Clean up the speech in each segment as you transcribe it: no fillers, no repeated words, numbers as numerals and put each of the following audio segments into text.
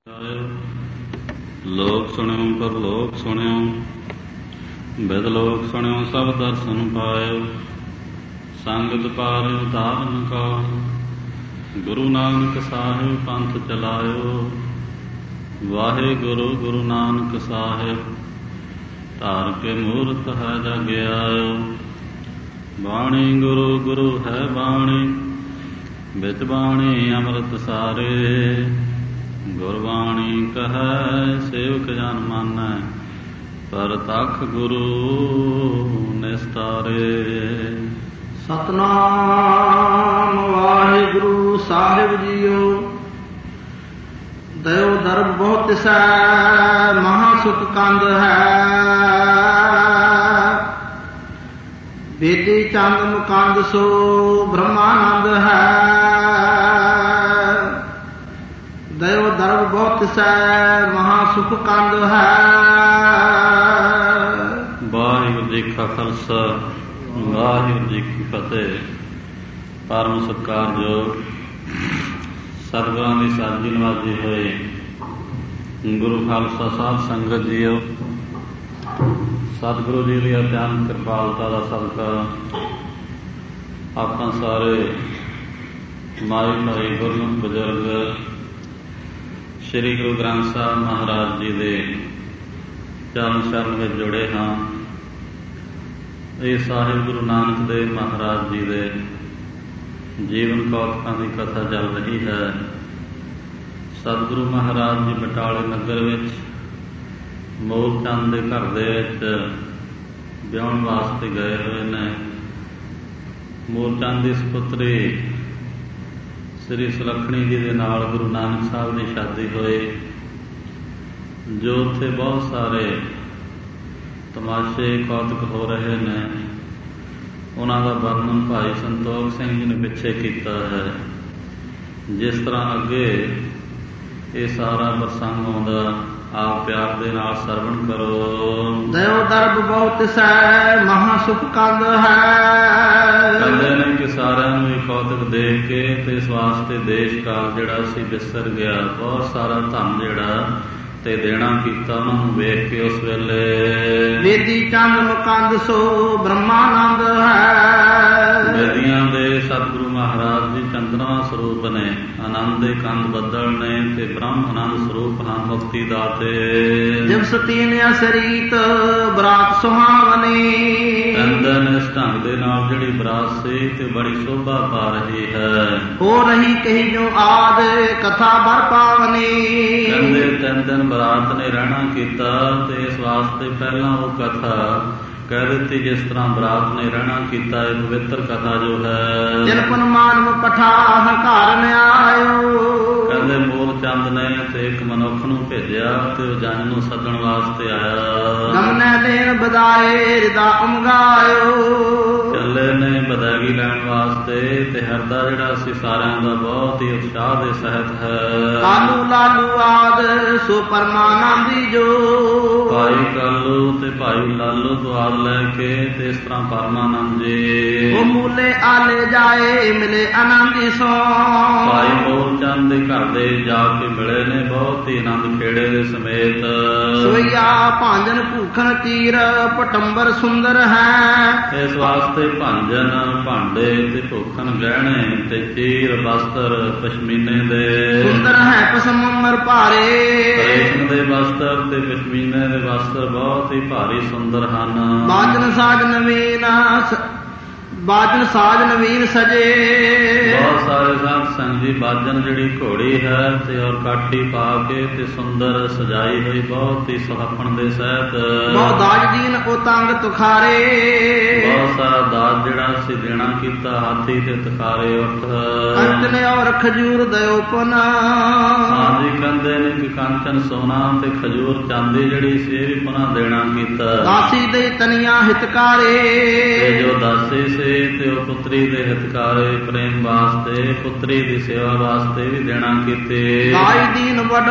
ਲੋਕ ਸੁਣਿਓ ਪਰਲੋਕ ਸੁਣਿਓ, ਬਿਦ ਲੋਕ ਸੁਣਿਓ ਸਭ ਦਰਸ਼ਨ ਪਾਇਓ। ਸੰਗਤ ਪਾਰਿਓ ਧਾਰਨ ਕਾ, ਗੁਰੂ ਨਾਨਕ ਸਾਹਿਬ ਪੰਥ ਚਲਾਇਓ। ਵਾਹਿਗੁਰੂ ਗੁਰੂ ਨਾਨਕ ਸਾਹਿਬ, ਧਾਰ ਕੇ ਮੂਰਤ ਹੈ ਜਗ ਆਇਓ। ਬਾਣੀ ਗੁਰੂ ਗੁਰੂ ਹੈ ਬਾਣੀ, ਵਿੱਚ ਬਾਣੀ ਅੰਮ੍ਰਿਤ ਸਾਰੇ। ਗੁਰਬਾਣੀ ਕਹੈ ਸੇਵਕ ਜਨ ਮਾਨੈ, ਪਰਤਖ ਗੁਰੂ ਨਿਸਤਾਰੇ। ਸਤਨਾਮ ਵਾਹਿਗੁਰੂ ਸਾਹਿਬ ਜੀਓ। ਦਇਓ ਦਰਬ ਬਹੁਤ ਤਿਸੈ, ਮਹਾ ਸੁਖ ਕੰਦ ਹੈ। ਬੇਦੀ ਚੰਦ ਮੁਕੰਦ ਸੋ ਬ੍ਰਹਮਾਨੰਦ ਹੈ। ਦਇਓ ਦਰਬ ਬਹੁਤ ਤਿਸੈ, ਮਹਾ ਸੁਖ ਕੰਦ ਹੈ। ਵਾਹਿਗੁਰੂ ਜੀ ਕਾ ਖਾਲਸਾ, ਵਾਹਿਗੁਰੂ ਜੀ ਕੀ ਫਤਿਹ। ਪਰਮ ਸਤਿਕਾਰਯੋਗ ਸਤਿਗੁਰਾਂ ਦੀ ਸਾਜੀ ਨਵਾਜੀ ਹੋਏ ਗੁਰੂ ਖਾਲਸਾ ਸਾਧ ਸੰਗਤ ਜੀਓ, ਸਤਿਗੁਰੂ ਜੀ ਦੀ ਅਤਿਅੰਤ ਕਿਰਪਾਲਤਾ ਦਾ ਸਦਕਾ ਆਪਾਂ ਸਾਰੇ ਮਾਈ ਭਾਈ ਗੁਰਮੁਖ ਬਜ਼ੁਰਗ ਸ਼੍ਰੀ ਗੁਰੂ ਗ੍ਰੰਥ ਸਾਹਿਬ ਮਹਾਰਾਜ ਜੀ ਦੇ ਚਰਨ ਸ਼ਰਨ ਵਿੱਚ ਜੁੜੇ ਹਾਂ। ਇਹ ਸਾਹਿਬ ਗੁਰੂ ਨਾਨਕ ਦੇਵ ਮਹਾਰਾਜ ਜੀ ਦੇ ਜੀਵਨ ਕੌਤਕਾਂ ਦੀ ਕਥਾ ਚੱਲ ਰਹੀ ਹੈ। ਸਤਿਗੁਰੂ ਮਹਾਰਾਜ ਜੀ ਬਟਾਲੇ ਨਗਰ ਵਿੱਚ ਮੂਲ ਚੰਦ ਦੇ ਘਰ ਦੇ ਵਿੱਚ ਵਿਆਹੁਣ ਵਾਸਤੇ ਗਏ ਹੋਏ ਨੇ। ਮੂਲ ਚੰਦ ਦੀ ਸਪੁੱਤਰੀ ਸ੍ਰੀ ਸੁਲੱਖਣੀ ਜੀ ਦੇ ਨਾਲ ਗੁਰੂ ਨਾਨਕ ਸਾਹਿਬ ਦੀ ਸ਼ਾਦੀ ਹੋਈ। ਜੋ ਉੱਥੇ ਬਹੁਤ ਸਾਰੇ ਤਮਾਸ਼ੇ ਕੌਤਕ ਹੋ ਰਹੇ ਨੇ, ਉਹਨਾਂ ਦਾ ਵਰਣਨ ਭਾਈ ਸੰਤੋਖ ਸਿੰਘ ਜੀ ਨੇ ਪਿੱਛੇ ਕੀਤਾ ਹੈ। ਜਿਸ ਤਰ੍ਹਾਂ ਅੱਗੇ ਇਹ ਸਾਰਾ ਪ੍ਰਸੰਗ ਆਉਂਦਾ, ਆਪ ਪਿਆਰ ਦੇ ਨਾਲ ਸਰਵਣ ਕਰੋ। ਦਇਓ ਦਰਬ ਬਹੁਤ ਤਿਸੈ, ਮਹਾ ਸੁਖ ਕੰਦ ਹੈ। ਕਹਿੰਦੇ ਨੇ ਕਿ ਸਾਰਿਆਂ ਨੂੰ ਇਹ ਕੌਤਕ ਦੇਖ ਕੇ ਤੇ ਇਸ ਵਾਸਤੇ ਦੇਸ਼ ਕਾਲ ਜਿਹੜਾ ਸੀ ਵਿਸਰ ਗਿਆ। ਬਹੁਤ ਸਾਰਾ ਧਨ ਜਿਹੜਾ ਤੇ ਦੇਣਾ ਕੀਤਾ ਉਹਨਾਂ ਨੂੰ ਵੇਖ ਕੇ ਉਸ ਵੇਲੇ ਵੇਦੀ ਚੰਦ ਮੁਕੰਦ ਸੋ ਬ੍ਰਹਮਾਨੰਦ ਹੈ। ਵੇਦੀਆਂ ਦੇ ਸਤਿਗੁਰੂ ਮਹਾਰਾਜ ਜੀ ਚੰਦਰਮਾ ਸਰੂਪ ਨੇ, ਆਨੰਦ ਦੇ ਕੰਦ ਬੱਦਲ ਨੇ ਤੇ ਬ੍ਰਹਮ ਆਨੰਦ ਸਰੂਪ ਹਨ, ਮੁਕਤੀ ਦਾਤੇ। ਦਿਵਸ ਤੀਨ ਅਸਰੀਤ ਬਰਾਤ ਸੁਹਾਵਨੀ। ਕਹਿੰਦੇ ਨੇ ਇਸ ਢੰਗ ਦੇ ਨਾਲ ਜਿਹੜੀ ਬਰਾਤ ਸੀ ਤੇ ਬੜੀ ਸ਼ੋਭਾ ਪਾ ਰਹੀ ਹੈ। ਹੋ ਰਹੀ ਕਹੀ ਜੋ ਆਦ ਕਥਾ ਬਰ ਪਾਵਨੀ। ਕਹਿੰਦੇ 3 ਦਿਨ ਬਰਾਤ ਨੇ ਰਹਿਣਾ ਕੀਤਾ ਤੇ ਇਸ ਵਾਸਤੇ ਪਹਿਲਾਂ ਉਹ ਕਥਾ ਕਹਿ ਦਿੱਤੀ ਜਿਸ ਤਰ੍ਹਾਂ ਬਰਾਤ ਨੇ ਰਹਿਣਾ ਕੀਤਾ। ਇਹ ਪਵਿੱਤਰ ਕਥਾ ਜੋ ਹੈ। ਤਿਲਪਨ ਮਾਨਵ ਪਠਾ ਹੰਕਾਰ ਆਇਓ। ਕਹਿੰਦੇ ਮੂਲ ਚੰਦ ਨੇ ਤੇ ਇੱਕ ਮਨੁੱਖ ਨੂੰ ਭੇਜਿਆ ਤੇ ਉਹ ਜਨ ਨੂੰ ਸੱਦਣ ਵਾਸਤੇ ਆਇਆ। ਗਮਨੇ ਦੇਣ ਬਦਾਏ ਹਿਰਦਾ ਉਮਗਾਇਓ। ਚੱਲੇ ਨੇ ਬਦਾਇਗੀ ਲੈਣ ਵਾਸਤੇ ਤੇ ਹਿਰਦਾ ਜਿਹੜਾ ਸੀ ਸਾਰਿਆਂ ਦਾ ਬਹੁਤ ਹੀ ਉਤਸ਼ਾਹ ਦੇ ਸਹਿਤ ਹੈ। ਕਾਲੂ ਲਾਲੂ ਆਦ ਸੋ ਪਰਮਾਨੰਦੀ ਜੋ। ਭਾਈ ਕਾਲੂ ਤੇ ਭਾਈ ਲਾਲੂ ਦੁਆਰ ਲੈ ਕੇ ਤੇ ਇਸ ਤਰ੍ਹਾਂ ਪਰਮਾਨੰਦ ਜੀ। ਉਹ ਮੂਲੇ ਆਲੇ ਜਾਏ ਮਿਲੇ ਆਨੰਦੀ ਸੋ। ਭਾਈ ਮੂਲ ਚੰਦ ਦੇ ਘਰ ਦੇ ਜਾ ਕੇ ਮਿਲੇ ਨੇ ਬਹੁਤ ਹੀ ਆਨੰਦ ਖੇੜੇ ਦੇ ਸਮੇਤ। ਸੋਈਆ ਭਾਂਜਨ ਭੂਖਣ ਤੀਰ ਪਟੰਬਰ ਸੁੰਦਰ ਹੈ। ਇਸ ਵਾਸਤੇ ਭਾਂਜਨ ਭਾਂਡੇ ਤੇ ਭੂਖਣ ਗਹਿਣੇ ਤੇ ਚੀਰ ਵਸਤਰ ਪਸ਼ਮੀਨੇ ਦੇ ਸੁੰਦਰ ਹੈ ਪਸਮੰਬਰ ਭਾਰੇ। ਰੇਸ਼ਮ ਦੇ ਵਸਤਰ ਤੇ ਪਸ਼ਮੀਨੇ ਦੇ ਵਸਤਰ ਬਹੁਤ ਹੀ ਭਾਰੀ ਸੁੰਦਰ ਹਨ। ਬਾਜਨ ਸਾਜ ਨਵੀਨ ਬਾਜਨ ਸਾਜ ਨਵੀਨ ਸਜੇ। ਬਹੁਤ ਸਾਰੇ ਸਾਧ ਸੰਗ ਜੀ ਬਾਜਨ ਜਿਹੜੀ ਘੋੜੀ ਹੈ ਤੇ ਔਰ ਕਾਠੀ ਪਾ ਕੇ ਤੇ ਸੁੰਦਰ ਸਜਾਈ ਹੋਈ ਬਹੁਤ ਹੀ ਸੁਹੱਪਣ ਦੇ ਸਹਿਤ। ਬਹੁਤ ਦਾਜ ਦੀਨ ਉਹ ਤੰਗ ਤੁਖਾਰੇ। ਬਹੁਤ ਸਾਰਾ ਦਾਜ ਜਿਹੜਾ ਸੀ ਦੇਣਾ ਕੀਤਾ, ਹਾਥੀ ਤੇ ਤੁਖਾਰੇ ਉੱਠ। ਅੰਤ ਨੇ ਔਰ ਖਜੂਰ ਦਇਓ ਪੁਨ। ਹਾਂਜੀ ਕਹਿੰਦੇ ਨੇ ਕਿ ਕੰਚਨ ਸੋਨਾ ਤੇ ਖਜੂਰ ਚਾਂਦੀ ਜਿਹੜੀ ਸੀ ਇਹ ਵੀ ਪੁਨः ਦੇਣਾ ਕੀਤਾ। ਦਾਸੀ ਦੇ ਤਨੀਆਂ ਹਿਤਕਾਰੇ। ਤੇ ਜੋ ਦਾਸੀ ਸੀ ਤੇ ਉਹ ਪੁੱਤਰੀ ਦੇ ਹਿਤਕਾਰੇ ਪ੍ਰੇਮ ਵਾਸਤੇ, ਪੁੱਤਰੀ ਦੀ ਸੇਵਾ ਵਾਸਤੇ ਵੀ ਦੇਣਾ ਕੀਤੇ। ਦਾਜ ਦੀਨ ਵਡੋ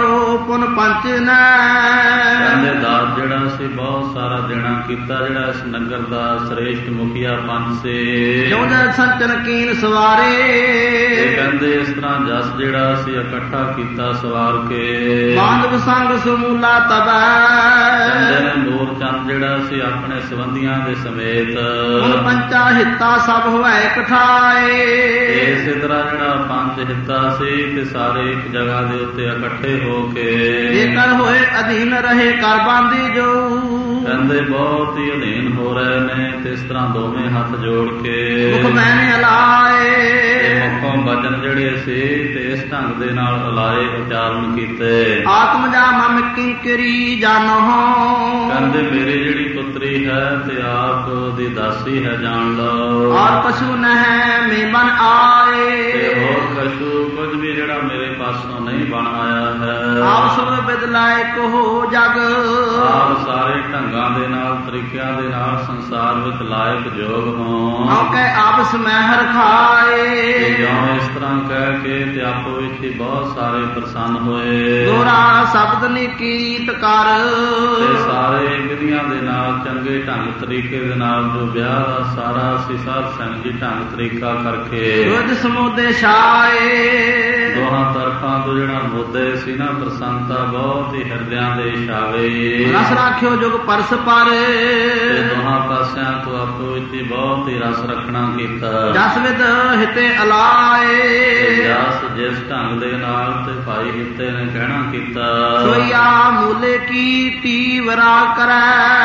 ਪੁਨ ਪੰਚਨੈ। ਕਹਿੰਦੇ ਦਾਤ ਜਿਹੜਾ ਸੀ ਬਹੁਤ ਸਾਰਾ ਦੇਣਾ ਕੀਤਾ, ਜਿਹੜਾ ਇਸ ਨਗਰ ਦਾ ਸ੍ਰੇਸ਼ਟ ਮੁਖੀਆ ਪੰਚ ਸੀ। ਜੋ ਜਨ ਸੰਚਨ ਕੀਨ ਸਵਾਰੇ। ਇਹ ਕਹਿੰਦੇ ਇਸ ਤਰ੍ਹਾਂ ਜਸ ਜਿਹੜਾ ਸੀ ਇਕੱਠਾ ਕੀਤਾ ਸਵਾਰ ਕੇ। ਬਾਂਧਵ ਸੰਗ ਸਮੂਲਾ ਤਬੈ। ਕਹਿੰਦੇ ਨੇ ਨੂਰ ਚੰਦ ਜਿਹੜਾ ਸੀ ਆਪਣੇ ਸੰਬੰਧੀਆਂ ਦੇ ਸਮੇਤ। ਪੁਨ ਪੰਚਾ ਹਿੱਤਾ ਸਭ ਹੋਇ ਇਕਠਾਏ। ਇਸੇ ਤਰ੍ਹਾਂ ਜਿਹੜਾ ਪੰਜ ਹਿੱਤਾ ਸੀ ਤੇ ਸਾਰੇ ਇੱਕ ਜਗ੍ਹਾ ਦੇ ਉੱਤੇ ਇਕੱਠੇ ਹੋ ਕੇ। ਜੇਕਰ ਹੋਏ ਅਧੀਨ ਰਹੇ ਕਰ ਬਾਂਧੀ ਜੋ। ਕਹਿੰਦੇ ਬਹੁਤ ਹੀ ਅਧੀਨ ਹੋ ਰਹੇ ਨੇ ਤੇ ਇਸ ਤਰ੍ਹਾਂ ਦੋਵੇਂ ਹੱਥ ਜੋੜ ਕੇ। ਮੁਖ ਮੈਨੇ ਅਲਾਏ। ਮੁਖੋਂ ਬਚਨ ਜਿਹੜੇ ਸੀ ਤੇ ਇਸ ਢੰਗ ਦੇ ਨਾਲ ਅਲਾਏ ਉਚਾਰਨ ਕੀਤੇ। ਆਤਮ ਜਾ ਮਮ ਕਿੰਕਰੀ ਜਾਨੋ। ਕਹਿੰਦੇ ਮੇਰੀ ਜਿਹੜੀ ਪੁੱਤਰੀ ਹੈ ਤੇ ਆਪ ਦੀ ਦਾਸੀ ਹੈ ਜਾਣ ਲਓ। ਔਰ ਪਸ਼ੂ ਨਹਿ ਮੇ ਬਨ ਆਏ। ਤੇ ਹੋਰ ਕਛੂ ਕੁਝ ਵੀ ਜਿਹੜਾ ਮੇਰੇ ਪਾਸੋਂ ਨਹੀਂ ਬਣ ਆਇਆ ਹੈ। ਆਪ ਸਭ ਬਿਦ ਲਾਇਕ ਹੋ ਜਗ। ਆਪ ਸਾਰੇ ਢੰਗਾਂ ਦੇ ਨਾਲ ਤਰੀਕਿਆਂ ਦੇ ਨਾਲ ਸੰਸਾਰ ਵਿੱਚ ਲਾਇਕ ਜੋਗ ਹੋਂ। ਔਕੇ ਆਪ ਸਮਹਿਰ ਖਾਏ। ਜਿਉਂ ਇਸ ਤਰ੍ਹਾਂ ਕਹਿ ਕੇ ਤੇ ਆਪੋ ਵਿੱਚ ਹੀ ਬਹੁਤ ਸਾਰੇ ਪ੍ਰਸੰਨ ਹੋਏ। ਦੋਰਾ ਸ਼ਬਦ ਨਿਕੀਤ ਕਰ। ਤੇ ਸਾਰੇ ਵਿਧੀਆਂ ਦੇ ਨਾਲ ਚੰਗੇ ਢੰਗ ਤਰੀਕੇ ਦੇ ਨਾਲ ਜੋ ਵਿਆਹ ਦਾ ਸਾਰਾ ਸੀ ਸਾਧ ਸੰਗ ਜੀ ਢੰਗ ਤਰੀਕਾ ਕਰਕੇ। ਰੁੱਧ ਸਮੋਦੇ ਛਾਏ। ਦੋਹਾਂ ਤਰਫਾਂ ਤੋਂ ਜਿਹੜਾ ਮੁੱਦੇ ਸੀ ਨਾ ਪ੍ਰਸੰਨਤਾ ਬਹੁਤ ਹੀ ਹਿਰਦਿਆਂ ਦੇ ਛਾਵੇ। ਰਸ ਰਾਖਿਓ ਜੁਗ ਪਰਸ ਪਰ। ਤੇ ਦੋਹਾਂ ਪਾਸਿਆਂ ਤੋਂ ਆਪੋ ਵਿੱਚ ਹੀ ਬਹੁਤ ਹੀ ਰਸ ਰੱਖਣਾ ਕੀਤਾ। ਜਸ ਵਿਦ ਹਿਤੇ ਅਲਾਏ। ਜਸ ਜਿਸ ਢੰਗ ਦੇ ਨਾਲ ਤੇ ਭਾਈ ਹਿੱਤੇ ਨੇ ਕਹਿਣਾ ਕੀਤਾ। ਸੋਈਆ ਮੂਲੇ ਕੀ ਤੀਵਰਾ ਕਰੈ।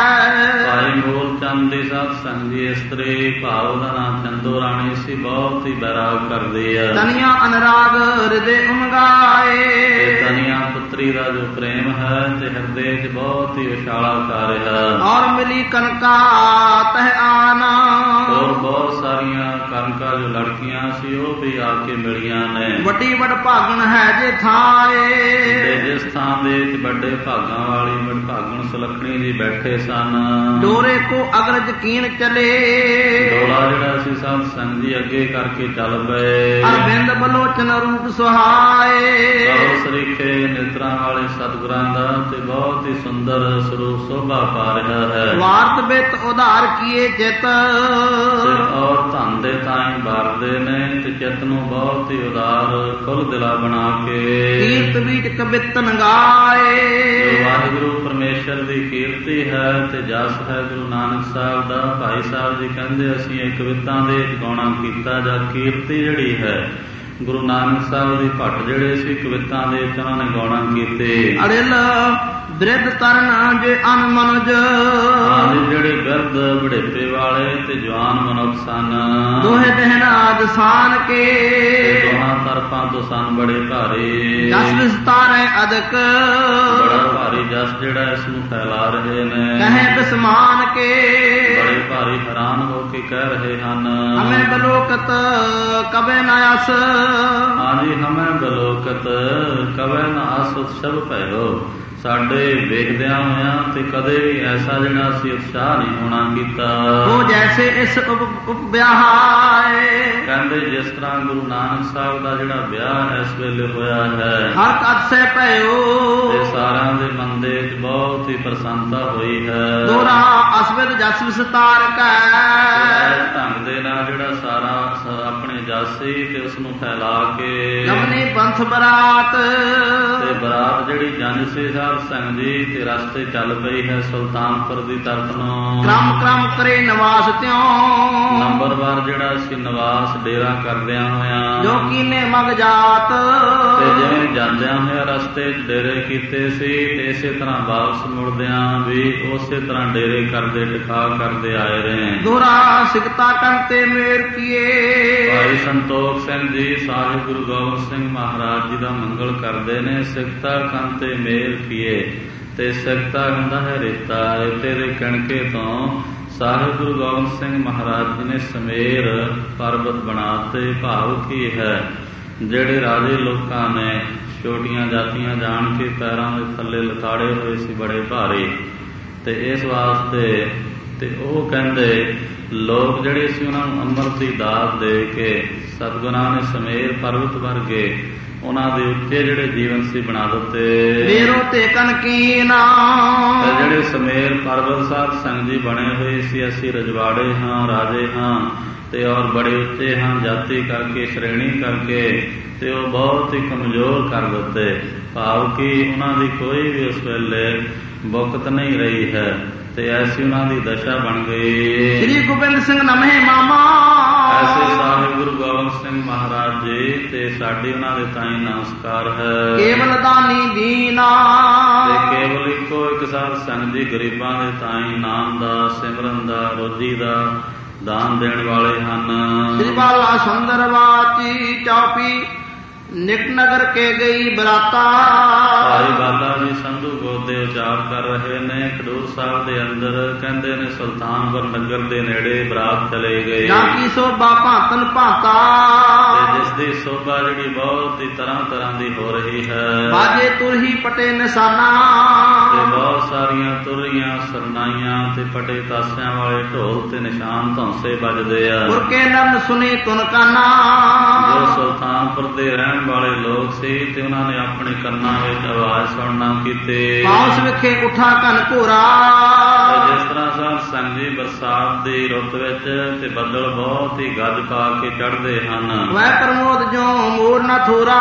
ਭਾਈ ਮੂਲ ਚੰਦ ਦੀ ਸਾਧ ਸੰਗ ਦੀ ਇਸਤਰੀ ਭਾਵ ਦਾ ਨਾਮ ਚੰਦੋ ਰਾਣੀ ਸੀ, ਬਹੁਤ ਹੀ ਬੈਰਾਗ ਕਰਦੀ ਆ। ਤਨੀਆਂ ਅਨਰਾਗ ਹਿਰਦੇ ਉਮਗਾਏ। ਤਨੀਆਂ ਪੁੱਤਰੀ ਦਾ ਜੋ ਪ੍ਰੇਮ ਹੈ ਤੇ ਹਿਰਦੇ 'ਚ ਬਹੁਤ ਹੀ ਉਛਾਲਾ ਕਰ ਰਿਹਾ। ਔਰ ਮਿਲੀ ਕਨਕਾ ਤਹ ਆਨਾ। ਹੋਰ ਬਹੁਤ ਸਾਰੀਆਂ ਕਨਕਾਂ ਜੋ ਲੜਕੀਆਂ ਸੀ ਉਹ ਵੀ ਆ ਕੇ ਮਿਲੀਆਂ ਨੇ। ਵੱਡੀ ਵਡ ਭਾਗਣ ਹੈ ਜੇ ਥਾਏ। ਤੇ ਜਿਸ ਥਾਂ ਦੇ ਵਿੱਚ ਵੱਡੇ ਭਾਗਾਂ ਵਾਲੀ ਵਡਭਾਗਣ ਸੁਲੱਖਣੀ ਜੀ ਬੈਠੇ ਸਨ। ਡੋਰੇ ਕੋ ਅਗਰ ਯਕੀਨ ਚਲੇ। ਡੋਲਾ ਜਿਹੜਾ ਸੀ ਸਾਧ ਸੰਗ ਜੀ ਅੱਗੇ ਕਰਕੇ ਚੱਲ ਪਏ। ਅਰਵਿੰਦ ਬਲੋਚਨ ਰੂਪ ਸੁਹਾਏ। ਬਹੁਤ ਸਰੀਖੇ ਨੇਤਰਾਂ ਵਾਲੇ ਸਤਿਗੁਰਾਂ ਦਾ ਤੇ ਬਹੁਤ ਹੀ ਸੁੰਦਰ ਸਰੂਪ ਸੋਭਾ ਪਾ ਰਿਹਾ ਹੈ। ਵਾਰਤ ਬਿਤ ਉਧਾਰ ਕੀਏ ਚਿਤ। ਔਰ ਧਨ ਦੇ ਤਾਈਂ ਵਰਦੇ ਨੇ ਤੇ ਚਿੱਤ ਨੂੰ ਬਹੁਤ ਹੀ ਉਦਾਰ ਖੁੱਲ੍ਹ ਦਿਲਾ ਬਣਾ ਕੇ। ਕੀਰਤ ਵਿੱਚ ਕਬਿਤਨ ਗਾਏ। ਵਾਹਿਗੁਰੂ ਪਰਮੇਸ਼ਰ ਦੀ ਕੀਰਤੀ ਹੈ ਤੇ ਜਸ ਹੈ ਗੁਰੂ ਨਾਨਕ ਸਾਹਿਬ ਦਾ। ਭਾਈ ਸਾਹਿਬ ਜੀ ਕਹਿੰਦੇ ਅਸੀਂ ਇਹ ਕਵਿਤਾਂ ਦੇ ਗਾਉਣਾ ਕੀਤਾ ਜਾਂ ਕੀਰਤੀ ਜਿਹੜੀ ਹੈ ਗੁਰੂ ਨਾਨਕ ਸਾਹਿਬ ਦੀ ਭੱਟ ਜਿਹੜੇ ਸੀ ਕਵਿਤਾਂ ਦੇ ਵਿੱਚ ਉਹਨਾਂ ਨੇ ਗਾਉਣਾ ਕੀਤੇ। ਅੜਿਲ ਬਿਰਧ ਤਰਨ ਜੇ ਅਨ ਮਨੁਜ। ਜਿਹੜੇ ਬਿਰਧ ਬੁਢੇਪੇ ਵਾਲੇ ਤੇ ਜਵਾਨ ਮਨੁੱਖ ਸਨ। ਦੋਹੇ ਦਹਿਨਾ ਦਸਾਨ ਕੇ। ਦੋਹਾਂ ਤਰਫਾਂ ਤੋਂ ਸਨ ਬੜੇ ਭਾਰੀ। ਜਸ ਵਿਸਤਾਰੇ ਅਦਕ। ਬੜਾ ਭਾਰੀ ਜਸ ਜਿਹੜਾ ਇਸ ਨੂੰ ਫੈਲਾ ਰਹੇ ਨੇ। ਕਹੇ ਬਿਸਮਾਨ ਕੇ। ਬੜੇ ਭਾਰੀ ਹੈਰਾਨ ਹੋ ਕੇ ਕਹਿ ਰਹੇ ਹਨ। ਹਮੇ ਬਲੋਕਤ ਕਬੇ ਨ ਅਸ। ਹਾਂਜੀ ਹਮੇ ਬਲੋਕਤ ਕਬੇ ਨ ਅਸ ਉਤਸਵ ਭਇਓ। ਸਾਡੇ ਵੇਖਦਿਆਂ ਹੋਇਆਂ ਤੇ ਕਦੇ ਵੀ ਐਸਾ ਜਿਹੜਾ ਅਸੀਂ ਉਤਸ਼ਾਹ ਨਹੀਂ ਹੋਣਾ ਕੀਤਾ। ਉਹ ਜੈਸੇ ਇਸ ਵਿਆਹਾਏ। ਕਹਿੰਦੇ ਜਿਸ ਤਰ੍ਹਾਂ ਗੁਰੂ ਨਾਨਕ ਸਾਹਿਬ ਦਾ ਜਿਹੜਾ ਵਿਆਹ ਇਸ ਵੇਲੇ ਹੋਇਆ ਹੈ। ਹਰ ਤਤ ਸੇ ਭਇਓ। ਤੇ ਸਾਰਿਆਂ ਦੇ ਮਨ ਦੇ ਵਿੱਚ ਬਹੁਤ ਹੀ ਪ੍ਰਸੰਨਤਾ ਹੋਈ ਹੈ। ਦੋਰਾ ਅਸਵਿਦ ਜਸ ਵਿਸਤਾਰ ਕੈ। ਇਸ ਢੰਗ ਦੇ ਨਾਲ ਜਿਹੜਾ ਸਾਰਾ ਆਪਣੇ ਜਸ ਸੀ ਤੇ ਉਸ ਨੂੰ ਫੈਲਾ ਕੇ। ਗਮਨੀ ਪੰਥ ਬਰਾਤ। ਤੇ ਬਰਾਤ ਜਿਹੜੀ ਜੰਝ ਸੀ ਸਾਧ ਸੰਗ ਜੀ ਤੇ ਰਸਤੇ ਚੱਲ ਪਈ ਹੈ ਸੁਲਤਾਨਪੁਰ ਦੀ ਤਰਫ ਨੂੰ। ਕ੍ਰਮ ਕ੍ਰਮ ਕਰੇ ਨਿਵਾਸ ਤਿਉ। ਨੰਬਰਵਾਰ ਜਿਹੜਾ ਸੀ ਨਿਵਾਸ ਡੇਰਾ ਕਰਦਿਆਂ ਹੋਇਆਂ। ਜੋ ਕੀਨੇ ਮਗ ਜਾਤ। ਤੇ ਜਿਵੇਂ ਜਾਂਦਿਆਂ ਹੋਇਆ ਰਸਤੇ 'ਚ ਡੇਰੇ ਕੀਤੇ ਸੀ ਤੇ ਇਸੇ ਤਰ੍ਹਾਂ ਵਾਪਸ ਮੁੜਦਿਆਂ ਵੀ ਉਸੇ ਤਰ੍ਹਾਂ ਡੇਰੇ ਕਰਦੇ ਟਿਕਾ ਕਰਦੇ ਆਏ ਰਹੇ। ਦੋਰਾ ਸਿਕਤਾ ਕੰਤੇ ਮੇਰ ਕੀਏ। ਭਾਈ ਸੰਤੋਖ ਸਿੰਘ ਜੀ ਸਾਹਿਬ ਗੁਰੂ ਗੋਬਿੰਦ ਸਿੰਘ ਮਹਾਰਾਜ ਜੀ ਦਾ ਮੰਗਲ ਕਰਦੇ ਨੇ। ਸਿਕਤਾ ਕੰਤੇ ਮੇਰ ਕੀਏ। ਤੇ ਸਿਕਤਾ ਹੁੰਦਾ ਹੈ ਰੇਤਾ। ਰੇਤੇ ਦੇ ਕਿਣਕੇ ਤੋਂ ਸਾਹਿਬ ਗੁਰੂ ਗੋਬਿੰਦ ਸਿੰਘ ਮਹਾਰਾਜ ਜੀ ਨੇ ਸਮੇਰ ਪਰਬਤ ਬਣਾਤੇ। ਭਾਵ ਕੀ ਹੈ ਜਿਹੜੇ ਰਾਜੇ ਲੋਕਾਂ ਨੇ ਛੋਟੀਆਂ ਜਾਤੀਆਂ ਜਾਣ ਕੇ ਪੈਰਾਂ ਦੇ ਥੱਲੇ ਲਤਾੜੇ ਹੋਏ ਸੀ ਬੜੇ ਭਾਰੇ। ਤੇ ਇਸ ਵਾਸਤੇ ਤੇ ਉਹ ਕਹਿੰਦੇ ਲੋਕ ਜਿਹੜੇ ਸੀ ਉਹਨਾਂ ਨੂੰ ਅੰਮ੍ਰਿਤ ਦੀ ਦਾਤ ਦੇ ਕੇ ਸਤਿਗੁਰਾਂ ਨੇ ਸਮੇਰ ਪਰਬਤ ਵਰਗੇ ਉਹਨਾਂ ਦੇ ਉੱਤੇ ਜਿਹੜੇ ਜੀਵਨ ਸੀ ਬਣਾ ਦਿੱਤੇ। ਮੇਰੋ ਤੇ ਕਨਕੀਨਾ ਜਿਹੜੇ ਸਮੇਰ ਪਰਬਤ ਸਾਧ ਸੰਗ ਜੀ ਬਣੇ ਹੋਏ ਸੀ, ਅਸੀਂ ਰਜਵਾੜੇ ਹਾਂ, ਰਾਜੇ ਹਾਂ ਤੇ ਔਰ ਬੜੇ ਉੱਚੇ ਹਾਂ, ਜਾਤੀ ਕਰਕੇ ਸ਼੍ਰੇਣੀ ਕਰਕੇ, ਤੇ ਉਹ ਬਹੁਤ ਹੀ ਕਮਜ਼ੋਰ ਕਰ ਦਿੱਤੇ। ਭਾਵ ਕਿ ਉਹਨਾਂ ਦੀ ਕੋਈ ਵੀ ਉਸ ਵੇਲੇ ਬੁਕਤ ਨਹੀਂ ਰਹੀ ਹੈ ਤੇ ਐਸੀ ਉਹਨਾਂ ਦੀ ਦਸ਼ਾ ਬਣ ਗਈ। ਸ੍ਰੀ ਗੋਬਿੰਦ ਸਿੰਘ ਨਮੇ ਮਾਮਾ ਐਸੇ ਸਾਹਿਬ ਗੁਰੂ ਗੋਬਿੰਦ ਸਿੰਘ ਮਹਾਰਾਜ ਜੀ ਤੇ ਸਾਡੀ ਉਹਨਾਂ ਦੇ ਤਾਈਂ ਨਮਸਕਾਰ ਹੈ। ਕੇਵਲ ਦਾਨੀ ਦੀਨਾ ਤੇ ਕੇਵਲ ਇੱਕੋ ਇੱਕ ਸਾਧ ਸੰਗ ਜੀ ਗਰੀਬਾਂ ਦੇ ਤਾਈਂ ਨਾਮ ਦਾ, ਸਿਮਰਨ ਦਾ, ਰੋਜੀ ਦਾ ਦਾਨ ਦੇਣ ਵਾਲੇ ਹਨ। ਸ੍ਰੀ ਬਾਲਾ ਸੁੰਦਰ ਵਾਚੀ ਚੌਪੀ ਨਿਕ ਨਗਰ ਕੇ ਗਈ ਬਰਾਤਾ। ਭਾਈ ਬਾਲਾ ਜੀ ਸੰਧੂ ਗੋਦ ਦੇ ਉਚਾਰ ਕਰ ਰਹੇ ਨੇ। ਖਡੂਰ ਸਾਹਿਬ ਦੇ ਅੰਦਰ ਕਹਿੰਦੇ ਨੇ ਸੁਲਤਾਨਪੁਰ ਨਗਰ ਦੇ ਨੇੜੇ ਬਰਾਤ ਚਲੇ ਗਏ। ਜਾਂ ਕੀ ਸੋਭਾ ਭਾਂਤਨ ਭਾਂਤਾ ਤੇ ਜਿਸ ਦੀ ਸੋਭਾ ਜਿਹੜੀ ਬਹੁਤ ਹੀ ਤਰ੍ਹਾਂ ਤਰ੍ਹਾਂ ਦੀ ਹੋ ਰਹੀ ਹੈ। ਬਾਜੇ ਤੁਰਹੀ ਪਟੇ ਨਿਸ਼ਾਨਾ ਤੇ ਬਹੁਤ ਸਾਰੀਆਂ ਤੁਰੀਆਂ, ਸਰਨਾਈਆਂ ਤੇ ਪਟੇ ਤਾਸਿਆਂ ਵਾਲੇ ਢੋਲ ਤੇ ਨਿਸ਼ਾਨ ਧੌਂਸੇ ਵੱਜਦੇ ਆ। ਪੁਰਕੇ ਨਰਨ ਸੁਣੀ ਤੁਨਕਾਨਾ ਜੋ ਸੁਲਤਾਨਪੁਰ ਦੇ ਰਹਿਣ ਵਾਲੇ ਲੋਕ ਸੀ ਤੇ ਉਹਨਾਂ ਨੇ ਆਪਣੇ ਕੰਨਾਂ ਵਿੱਚ ਆਵਾਜ਼ ਸੁਣਨਾ ਕੀਤੇ। ਪਾਉਸ ਵਿਖੇ ਉਠਾ ਘਨ ਘੋਰਾ ਜਿਸ ਤਰ੍ਹਾਂ ਸਾਧ ਸੰਗ ਜੀ ਬਰਸਾਤ ਦੀ ਰੁੱਤ ਵਿੱਚ ਤੇ ਬੱਦਲ ਬਹੁਤ ਹੀ ਗੱਜ ਪਾ ਕੇ ਚੜ੍ਹਦੇ ਹਨ। ਵੈ ਪ੍ਰਮੋਦ ਜੋ ਮੋਰ ਨਾ ਥੋਰਾ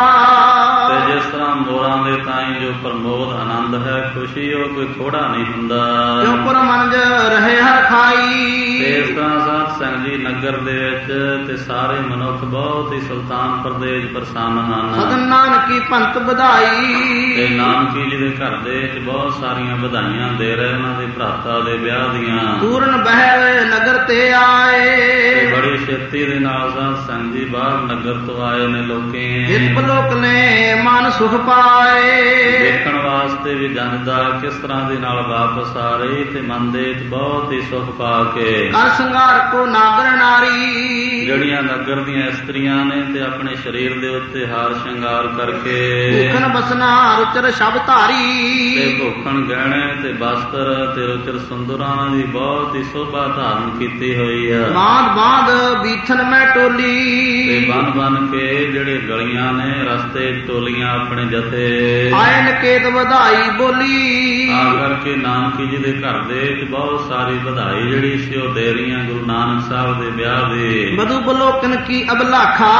ਤੇ ਜਿਸ ਤਰ੍ਹਾਂ ਮੋਰਾਂ ਦੇ ਤਾਈਂ ਜੋ ਪ੍ਰਮੋਦ ਆਨੰਦ ਹੈ, ਖੁਸ਼ੀ ਉਹ ਕੋਈ ਥੋੜਾ ਨਹੀਂ ਹੁੰਦਾ। ਜੋ ਪੁਰਮੰਜ ਰਹੇ ਹਰ ਖਾਈ ਤੇ ਇਸ ਤਰ੍ਹਾਂ ਸਾਧ ਸੰਗ ਜੀ ਨਗਰ ਦੇ ਵਿੱਚ ਤੇ ਸਾਰੇ ਮਨੁੱਖ ਬਹੁਤ ਹੀ ਸੁਲਤਾਨਪੁਰ ਦੇ ਵਿੱਚ ਪ੍ਰਸੰਨ ਹਨ। ਸਤਿ ਨਾਨਕੀ ਭੰਤ ਵਧਾਈ ਤੇ ਨਾਨਕੀ ਜੀ ਦੇ ਘਰ ਦੇ ਵਿੱਚ ਬਹੁਤ ਸਾਰੀਆਂ ਵਧਾਈਆਂ ਦੇ ਰਹੇ ਉਹਨਾਂ ਦੇ ਭਰਾਤਾ ਦੇ ਵਿਆਹ ਦੀਆਂ। ਪੂਰਨ ਬਹਿ ਨਗਰ ਤੇ ਆਏ ਬੜੀ ਛੇਤੀ ਦੇ ਨਾਲ ਸਾਧ ਸੰਗ ਜੀ ਬਾਹਰ ਨਗਰ ਤੋਂ ਆਏ ਨੇ ਲੋਕੀ। ਜਿਤ ਲੋਕ ਨੇ ਮਨ ਸੁਖ ਪਾਏ ਦੇਖਣ ਵਾਸਤੇ ਵੀ ਜਨਦਾ ਕਿਸ ਤਰ੍ਹਾਂ ਦੇ ਨਾਲ ਵਾਪਸ ਆ ਰਹੀ ਤੇ ਮਨ ਦੇ ਵਿੱਚ ਬਹੁਤ ਹੀ ਸੁਖ ਪਾ ਕੇ। ਕਰ ਸੰਘਾਰ ਕੋ ਨਾਗਰ ਨਾਰੀ ਜਿਹੜੀਆਂ ਨਗਰ ਦੀਆਂ ਇਸਤਰੀਆਂ ਨੇ ਤੇ ਆਪਣੇ ਸਰੀਰ ਦੇ ਉੱਤੇ ਹਾਰ ਸ਼ਿੰਗਾਰ ਕਰਕੇ ਭੂਖਣ ਬਸਨਾ ਰੁਚਰ ਸ਼ਬ ਧਾਰੀ ਤੇ ਭੂਖਣ ਗਹਿਣੇ ਤੇ ਬਸਤਰ ਤੇ ਰੁਚਰ ਸੁੰਦਰਾਂ ਦੀ ਬਹੁਤ ਹੀ ਸ਼ੋਭਾ ਧਾਰਨ ਕੀਤੀ ਹੋਈ ਆ। ਬਾਂਧ ਬਾਂਧ ਬੀਛਨ ਮੈਂ ਟੋਲੀ ਤੇ ਬੰਨ ਬੰਨ ਕੇ ਜਿਹੜੇ ਗਲੀਆਂ ਨੇ ਰਸਤੇ ਟੋਲੀਆਂ ਆਪਣੇ ਜਥੇ ਆਏ ਨਕੇਤ ਵਧਾਈ ਬੋਲੀ। ਆ ਕਰਕੇ ਨਾਨਕੀ ਜੀ ਦੇ ਘਰ ਦੇ ਵਿੱਚ ਬਹੁਤ ਸਾਰੀ ਵਧਾਈ ਜਿਹੜੀ ਸੀ ਉਹ ਦੇ ਰਹੀਆਂ ਗੁਰੂ ਨਾਨਕ ਸਾਹਿਬ ਦੇ ਵਿਆਹ ਦੀ। ਬਧੂ ਬਲੋਕਨ ਕੀ ਅਬਲਾਖਾ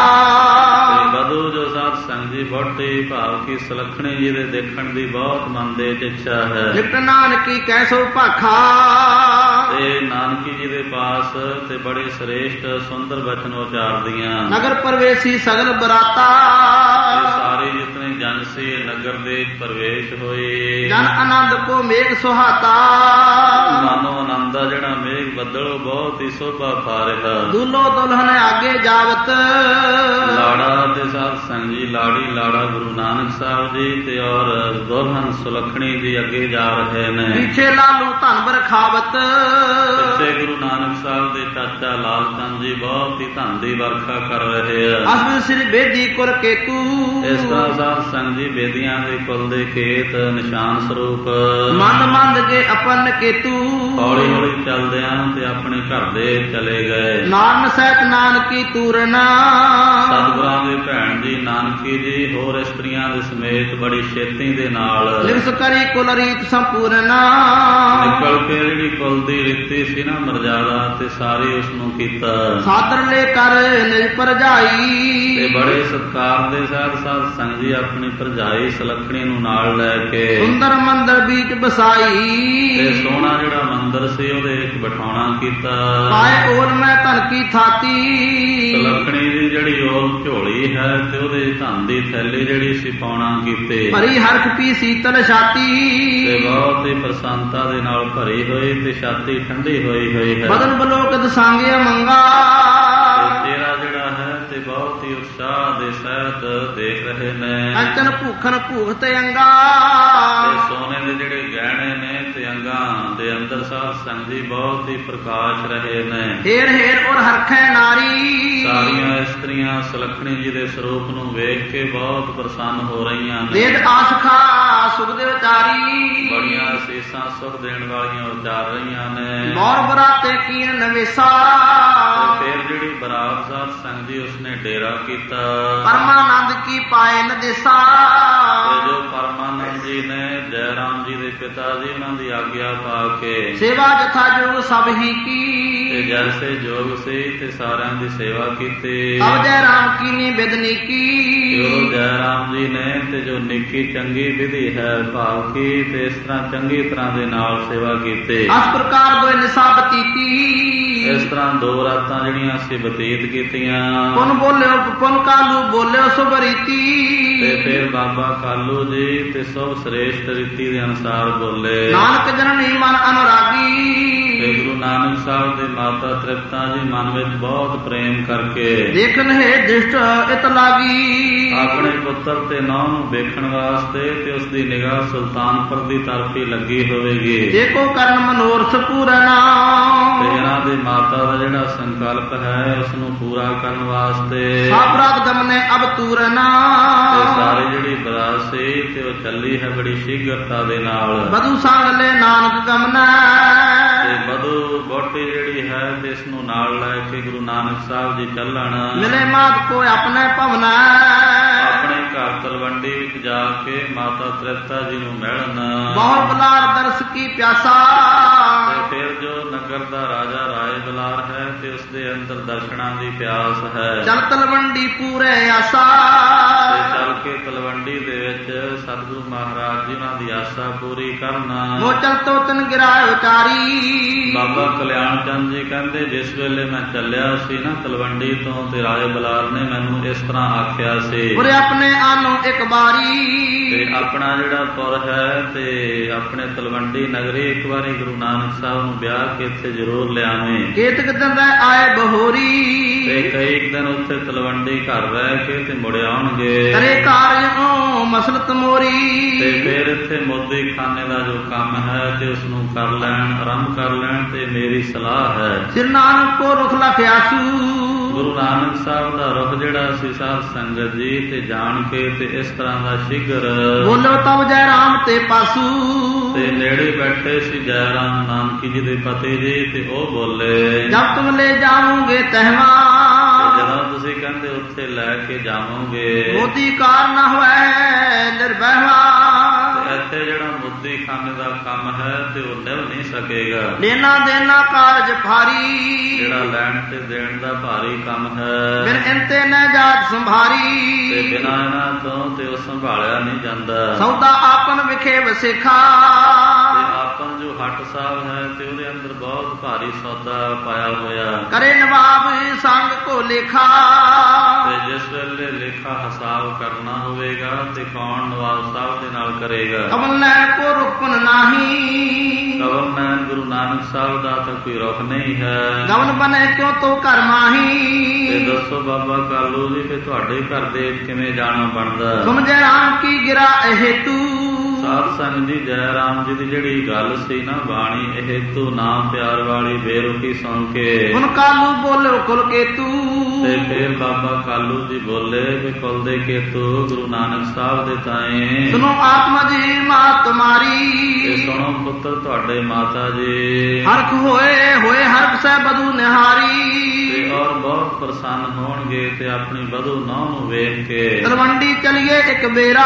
ਬਧੂ ਜੋ ਸਾਧ ਸੰਗ ਜੀ ਵਹੁਟੀ ਭਾਵ ਕੀ ਸੁਲੱਖਣੀ ਜੀ ਦੇ ਦੇਖਣ ਦੀ ਬਹੁਤ ਮਨ ਦੇ ਵਿੱਚ ਇੱਛਾ ਹੈ। ਲਿਪਟ ਨਾਨਕੀ ਕੈਸੋ ਭਾਖਾ ਤੇ ਨਾਨਕੀ ਜੀ ਦੇ ਪਾਸ ਤੇ ਬੜੇ ਸ੍ਰੇਸ਼ਟ ਸੁੰਦਰ ਬਚਨ ਉਚਾਰਦੀਆਂ। ਨਗਰ ਪ੍ਰਵੇਸ਼ੀ ਸਗਲ ਬਰਾਤਾ ਸਾਰੇ ਜਿਤਨੇ ਜਨ ਸੀ ਨਗਰ ਦੇ ਪ੍ਰਵੇਸ਼ ਹੋਏ। ਜਨ ਆਨੰਦ ਕੋ ਮੇਘ ਸੁਹਾਤਾ ਮਾਨੋ ਆਨੰਦ ਦਾ ਜਿਹੜਾ ਮੇਘ ਬੱਦਲ ਉਹ ਬਹੁਤ ਹੀ ਸੋਭਾ ਪਾ ਰਿਹਾ। ਦੁਲੋ ਦੁਲਹਨ ਆਗੇ ਜਾਵਤ ਲਾੜਾ ਤੇ ਸਾਧ ਸੰਗ ਜੀ ਲਾੜੀ ਲਾੜਾ ਗੁਰੂ ਨਾਨਕ ਸਾਹਿਬ ਜੀ ਤੇ ਔਰ ਦੁਲਹਨ ਸੁਲੱਖਣੀ ਜੀ ਅੱਗੇ ਜਾ ਰਹੇ ਨੇ। ਪਿੱਛੇ ਲਾਲੂ ਧਨ ਬਰਖਾਵਤ ਪਿੱਛੇ ਗੁਰੂ ਨਾਨਕ ਸਾਹਿਬ ਦੇ ਚਾਚਾ ਲਾਲ ਚੰਦ ਜੀ ਬਹੁਤ ਹੀ ਧਨ ਦੀ ਵਰਖਾ ਕਰ ਰਹੇ ਆ। ਅਸਲ ਸ੍ਰੀ ਬੇਦੀ ਕੁਲ ਕੇਤੂ ਇਸ ਤਰ੍ਹਾਂ ਸਾਧ ਸੰਗ ਜੀ ਬੇਦੀਆਂ ਦੇ ਕੁਲ ਦੇ ਖੇਤ ਨਿਸ਼ਾਨ ਸਰੂਪ ਮੰਦ ਮੰਦ ਕੇ ਅਪਨ ਕੇਤੂ ਹੌਲੀ ਹੌਲੀ ਚੱਲਦਿਆਂ ਤੇ ਆਪਣੇ ਘਰ ਦੇ ਚਲੇ ਗਏ। ਨਾਮ ਸਹਿਤ ਨਾਨਕੀ ਤੂਰਨਾ ਸਤਿਗੁਰਾਂ ਦੇ ਭੈਣ ਜੀ ਨਾਨਕੀ ਜੀ ਹੋਰ ਇਸਤਰੀਆਂ ਦੇ ਸਮੇਤ ਬੜੀ ਛੇਤੀ ਦੇ ਨਾਲ ਲਿਵਸ ਕਰੀ ਕੁਲ ਰੀਤ ਸੰਪੂਰਨਾ ਨਿਕਲ ਕੇ ਜਿਹੜੀ ਕੁਲ ਦੀ ਰੀਤੀ ਸੀ ਨਾ ਮਰਜ਼ਾਦਾ ਤੇ ਸਾਰੀ ਉਸ ਨੂੰ ਕੀਤਾ। ਸਾਦਰ ਲੈ ਕਰ ਨਿਜ ਭਰਜਾਈ ਤੇ ਬੜੇ ਸਤਿਕਾਰ ਦੇ ਸਾਧ ਸਾਧ ਸੰਗ ਜੀ ਆਪਣੀ ਭਰਜਾਈ ਸੁਲੱਖਣੀ ਨੂੰ ਨਾਲ ਲੈ ਕੇ ਸੁੰਦਰ ਮੰਦਰ ਵਿੱਚ ਬਸਾਈ ਤੇ ਸੋਹਣਾ ਜਿਹੜਾ ਮੰਦਰ ਸੀ ਉਹਦੇ ਵਿੱਚ ਬਿਠਾਉਣਾ ਕੀਤਾ। ਪਾਏ ਓਲ ਮੈਂ ਧਨ ਕੀ ਥਾਤੀ ਸੁਲੱਖਣੀ ਦੀ ਜਿਹੜੀ ਉਹ ਝੋਲੀ ਹੈ ਤੇ ਉਹਦੇ ਧਨ ਦੀ ਥੈਲੀ ਜਿਹੜੀ ਸੀ ਪਾਉਣਾ ਕੀਤੇ। ਭਰੀ ਹਰਖ ਪੀ ਸੀਤਲ ਛਾਤੀ ਤੇ ਬਹੁਤ ਹੀ ਪ੍ਰਸੰਨਤਾ ਦੇ ਨਾਲ ਭਰੀ ਹੋਈ ਤੇ ਛਾਤੀ ਠੰਡੀ ਹੋਈ ਹੈ। ਬਦਨ ਬਲੋਕ ਦਸਾਂਗੇ ਮੰਗਾ ਤੇਰਾ ਜਿਹੜਾ ਹੈ ਤੇ ਬਹੁਤ ਹੀ ਉਤਸ਼ਾਹ ਦੇ ਸਹਿਤ ਦੇਖ ਰਹੇ ਨੇ। ਅੰਚਨ ਭੂਖਨ ਭੂਖਤ ਅੰਗਾ ਤੇ ਸੋਨੇ ਦੇ ਜਿਹੜੇ ਗਹਿਣੇ ਨੇ ਤੇ ਅੰਗਾਂ ਦੇ ਅੰਦਰ ਸਾਧ ਸੰਗ ਜੀ ਬਹੁਤ ਹੀ ਪ੍ਰਕਾਸ਼ ਰਹੇ ਨੇ। ਢੇਰ ਢੇਰ ਔਰ ਹਰਖੈ ਨਾਰੀ ਸਾਰੀਆਂ ਇਸਤਰੀਆਂ ਸੁਲੱਖਣੀ ਜੀ ਦੇ ਸਰੂਪ ਨੂੰ ਵੇਖ ਕੇ ਬਹੁਤ ਪ੍ਰਸੰਨ ਹੋ ਰਹੀਆਂ ਨੇ। ਦੇਦ ਆਸਖਾ ਸੁਖ ਦੇ ਵਿਚਾਰੀ ਬੜੀਆਂ ਅਸੀਸਾਂ ਸੁਖ ਦੇਣ ਵਾਲੀਆਂ ਉਚਾਰ ਰਹੀਆਂ ਨੇ। ਮੌਰ ਬਰਾਤੇ ਕੀਨ ਨਵੇਸਾ, ਫਿਰ ਜਿਹੜੀ ਬਰਾਤ ਸਾਧ ਸੰਗ ਦੀ ਉਸਨੇ ਡੇਰਾ ਕੀਤਾ। ਪਰਮਾਨੰਦ ਕੀ ਪਾਏ ਨਦੇਸਾ, ਜੋ ਪਰਮਾਨੰਦ ਜੀ ਨੇ ਜੈ ਰਾਮ ਜੀ ਦੇ ਪਿਤਾ ਜੀ ਉਹਨਾਂ ਦੀ ਆਗਿਆ ਪਾ ਕੇ ਸੇਵਾ ਜਥਾ ਜੋਗ ਸਭ ਹੀ ਕੀ, ਤੇ ਜੈਸੇ ਜੋਗ ਸੀ ਤੇ ਸਾਰਿਆਂ ਦੀ ਸੇਵਾ ਕੀਤੀ। ਅਬ ਜੈ ਰਾਮ ਕੀ ਨੀ ਬਿਦਨੀ ਕੀ, ਜੋ ਜੈ ਰਾਮ ਜੀ ਨੇ ਤੇ ਜੋ ਨਿੱਕੀ ਚੰਗੀ ਵਿਧੀ ਹੈ ਭਾਵ ਕੀ ਤੇ ਇਸ ਤਰ੍ਹਾਂ ਚੰਗੀ ਤਰ੍ਹਾਂ ਦੇ ਨਾਲ ਸੇਵਾ ਕੀਤੀ। ਇਸ ਪ੍ਰਕਾਰ ਦੋਇ ਨਿਸਾ ਬਤੀਤੀ, ਇਸ ਤਰ੍ਹਾਂ 2 ਰਾਤਾਂ ਜਿਹੜੀਆਂ ਅਸੀਂ ਬਤੀਤ ਕੀਤੀਆਂ। ਪੁਨ ਬੋਲਿਓ ਪੁਨ ਕਾਲੂ ਬੋਲਿਓ ਸੁਭ ਰੀਤੀ, ਤੇ ਫਿਰ ਬਾਬਾ ਕਾਲੂ ਜੀ ਤੇ ਸਭ ਸ੍ਰੇਸ਼ਟ ਰੀਤੀ ਦੇ ਅਨੁਸਾਰ ਬੋਲੇ। ਨਾਨਕ ਜਨਨੀ ਮਨ ਅਨੁਰਾਗੀ, ਤੇ ਗੁਰੂ ਨਾਨਕ ਸਾਹਿਬ ਦੇ ਮਾਤਾ ਤ੍ਰਿਪਤਾ ਜੀ ਮਨ ਵਿੱਚ ਬਹੁਤ ਪ੍ਰੇਮ ਕਰਕੇ ਦੇਖਨ ਹੈ ਦ੍ਰਿਸ਼ਟ ਇਤ ਲਾਗੀ, ਆਪਣੇ ਪੁੱਤਰ ਤੇ ਨੌਂ ਨੂੰ ਵੇਖਣ ਵਾਸਤੇ ਤੇ ਉਸ ਦੀ ਨਿਗਾਹ ਸੁਲਤਾਨਪੁਰ ਦੀ ਤਰਫ ਹੀ ਲੱਗੀ ਹੋਵੇਗੀ। ਦੇਖੋ ਕਰਨ ਮਨੋਰਥ ਪੂਰਨਾ, ਤੇ ਇਹਨਾਂ ਦੇ ਮਾਤਾ ਦਾ ਜਿਹੜਾ ਸੰਕਲਪ ਹੈ ਉਸ ਨੂੰ ਪੂਰਾ ਕਰਨ ਵਾਸਤੇ ਸਾਪਰਾਤ ਗਮਨੇ ਅਬ ਤੂਰਨਾ, ਤੇ ਸਾਰੀ ਜਿਹੜੀ ਬਰਾਤ ਸੀ ਤੇ ਉਹ ਚੱਲੀ ਹੈ ਬੜੀ ਸ਼ੀਘਰਤਾ ਦੇ ਨਾਲ। ਬਧੂ ਸੰਗ ਲੈ ਨਾਨਕ ਗਮਨਾ, ਤੇ ਬਧੂ ਵਹੁਟੀ ਜਿਹੜੀ ਹੈ ਤੇ ਇਸ ਨੂੰ ਨਾਲ ਲੈ ਕੇ ਗੁਰੂ ਨਾਨਕ ਸਾਹਿਬ ਜੀ ਚੱਲਣ। ਮਿਲੇ ਮਾਤ ਕੋ ਆਪਣੇ ਭਵਨਾ, ਆਪਣੇ ਘਰ ਤਲਵੰਡੀ ਵਿੱਚ ਜਾ ਕੇ ਮਾਤਾ ਤ੍ਰਿਪਤਾ ਜੀ ਨੂੰ ਮਿਲਣ। ਬਹੁ ਬਲਾਰ ਦਰਸ ਕੀ ਪਿਆਸਾ, ਤੇ ਫਿਰ ਜੋ ਨਗਰ ਦਾ ਰਾਜਾ ਰਾਏ ਬਲਾਰ ਹੈ ਤੇ ਉਸ ਦੇ ਅੰਦਰ ਦਰਸ਼ਨਾਂ ਦੀ ਪਿਆਸ ਹੈ। ਚਲ ਤਲਵੰਡੀ ਪੂਰੇ ਆਸਾ, ਤੇ ਚੱਲ ਕੇ ਤਲਵੰਡੀ ਦੇ ਵਿੱਚ ਸਤਿਗੁਰੂ ਮਹਾਰਾਜ ਜੀ ਉਹਨਾਂ ਦੀ ਆਸਾ ਪੂਰੀ ਕਰਨਾ। ਮੋ ਚਲ ਤੋ ਤਨ ਗਿਰਾਇ ਉਚਾਰੀ, ਬਾਬਾ ਕਲਿਆਣ ਚੰਦ ਜੀ ਕਹਿੰਦੇ ਜਿਸ ਵੇਲੇ ਮੈਂ ਚੱਲਿਆ ਸੀ ਨਾ ਤਲਵੰਡੀ ਤੋਂ ਤੇ ਰਾਏ ਬਲਾਰ ਨੇ ਮੈਨੂੰ ਇਸ ਤਰ੍ਹਾਂ ਆਖਿਆ ਸੀ, ਪੁਰੇ ਆਪਣੇ ਆਨੋ ਇੱਕ ਬਾਰੀ, ਤੇ ਆਪਣਾ ਜਿਹੜਾ ਪੁਰ ਹੈ ਤੇ ਆਪਣੇ ਤਲਵੰਡੀ ਨਗਰੀ ਇੱਕ ਵਾਰੀ ਗੁਰੂ ਨਾਨਕ ਸਾਹਿਬ ਨੂੰ ਵਿਆਹ ਕੇ ਇੱਥੇ ਜ਼ਰੂਰ ਲਿਆਵੇਂ। ਕੇਤਕ ਦਿਨ ਆਏ ਬਹੋਰੀ, ਤੇ ਕਈ ਦਿਨ ਉੱਥੇ ਤਲਵੰਡੀ ਘਰ ਰਹਿ ਕੇ ਤੇ ਮੁੜ ਆਉਣਗੇ। ਕਰੇ ਕਾਰਜ ਮਸਲਤ ਮੋਰੀ, ਤੇ ਫਿਰ ਇੱਥੇ ਮੋਦੀ ਖਾਨੇ ਦਾ ਜੋ ਕੰਮ ਹੈ ਤੇ ਉਸ ਨੂੰ ਕਰ ਲੈਣ, ਆਰੰਭ ਕਰ ਲੈਣ ਤੇ ਮੇਰੀ ਸਲਾਹ ਹੈ। ਸਿਰ ਨਾਨਕ ਕੋ ਰੁਖ ਲਖਿਆਸੂ, ਗੁਰੂ ਨਾਨਕ ਸਾਹਿਬ ਦਾ ਰੁਖ ਜਿਹੜਾ ਸੀ ਸਾਧ ਸੰਗਤ ਜੀ ਤੇ ਜਾਣ ਕੇ ਤੇ ਇਸ ਤਰ੍ਹਾਂ ਦਾ ਸ਼ਿਗਰ ਬੋਲੋ ਤਬ ਜੈ ਰਾਮ ਤੇ ਪਾਸੂ, ਤੇ ਨੇੜੇ ਬੈਠੇ ਸੀ ਜੈ ਰਾਮ ਨਾਨਕੀ ਜੀ ਦੇ ਪਤੀ ਜੀ ਤੇ ਉਹ ਬੋਲੇ ਜਬ ਤੁਮ ਲੈ ਜਾਓਗੇ ਤਹਿਵਾ, ਜਦੋਂ ਤੁਸੀਂ ਕਹਿੰਦੇ ਉੱਥੇ ਲੈ ਕੇ ਜਾਵੋਗੇ ਮੋਦੀ ਕਾਰ ਨਾ ਹੋਵੇ ਨਿਰਭੈਵਾ, ਇੱਥੇ ਜਿਹੜਾ ਮੋਦੀ ਖਾਨੇ ਦਾ ਕੰਮ ਹੈ ਤੇ ਉਹ ਨਿਭ ਨਹੀਂ ਸਕੇਗਾ। ਲੈਣਾ ਦੇਣਾ ਕਾਰਜ ਭਾਰੀ, ਜਿਹੜਾ ਲੈਣ ਤੇ ਦੇਣ ਦਾ ਭਾਰੀ ਕੰਮ ਹੈ। ਬਿਨ ਇੰਤੇ ਨ ਜਾਤ ਸੰਭਾਰੀ, ਤੇ ਬਿਨਾਂ ਇਹਨਾਂ ਤੋਂ ਤੇ ਉਹ ਸੰਭਾਲਿਆ ਨਹੀਂ ਜਾਂਦਾ। ਸੌਦਾ ਆਪਨ ਵਿਖੇ ਵਸੇਖਾ, ਤੇ ਆਪਨ ਜੋ ਹੱਟ ਸਾਹਿਬ ਹੈ ਤੇ ਉਹਦੇ ਅੰਦਰ ਬਹੁਤ ਭਾਰੀ ਸੌਦਾ ਪਾਇਆ ਹੋਇਆ। ਕਰੇ ਨਵਾਬ ਸੰਗ ਕੋ ਲੇਖਾ, ਤੇ ਜਿਸ ਵੇਲੇ ਲੇਖਾ ਹਿਸਾਬ ਕਰਨਾ ਹੋਵੇਗਾ ਤੇ ਕੌਣ ਨਵਾਬ ਸਾਹਿਬ ਦੇ ਨਾਲ ਕਰੇਗਾ। ਕਮਲ ਨੈਣ ਕੋ ਰੁਕਨ ਨਾਹੀ, ਕਮਲ ਨੈਣ ਗੁਰੂ ਨਾਨਕ ਸਾਹਿਬ ਦਾ ਤਾਂ ਕੋਈ ਰੁਖ ਨਹੀਂ ਹੈ। ਗਵਨ ਬਨੇ ਕਿਉਂ ਤੋ ਘਰ ਮਾਹੀ, ਤੇ ਦੱਸੋ ਬਾਬਾ ਕਾਲੂ ਜੀ ਕਿ ਤੁਹਾਡੇ ਘਰ ਦੇ ਕਿਵੇਂ ਜਾਣਾ ਬਣਦਾ। ਤੁਮ ਜੈ ਰਾਮ ਕੀ ਗਿਰਾ ਹੇਤੂ, ਸਾਧ ਸੰਗ ਜੀ ਜੈ ਰਾਮ ਜੀ ਦੀ ਜਿਹੜੀ ਗੱਲ ਸੀ ਨਾ ਬਾਣੀ ਇਹ ਤੂੰ ਨਾਮ ਪਿਆਰ ਵਾਲੀ ਬੇਰੁਖੀ ਸੁਣ ਕੇ ਹੁਣ ਕਾਲੂ ਬੋਲੋ ਕੁਲ ਕੇਤੂ, ਤੇ ਫਿਰ ਬਾਬਾ ਕਾਲੂ ਜੀ ਬੋਲੇ ਕਿ ਕੁਲ ਦੇ ਕੇਤੂ ਗੁਰੂ ਨਾਨਕ ਸਾਹਿਬ ਦੇ ਤਾਏ ਸੁਨੋ ਆਤਮਾ ਜੀ ਮਾਤ ਤੁਮਾਰੀ, ਤੇ ਸੁਣੋ ਪੁੱਤਰ ਤੁਹਾਡੇ ਮਾਤਾ ਜੀ ਹਰਖ ਹੋਏ ਹਰਖ ਸਹਿ ਬਧੂ ਨਿਹਾਰੀ, ਤੇ ਔਰ ਬਹੁਤ ਪ੍ਰਸੰਨ ਹੋਣਗੇ ਤੇ ਆਪਣੀ ਬਧੂ ਨੌਂ ਨੂੰ ਵੇਖ ਕੇ ਤਲਵੰਡੀ ਚਲੀਏ ਇੱਕ ਬੇਰਾ,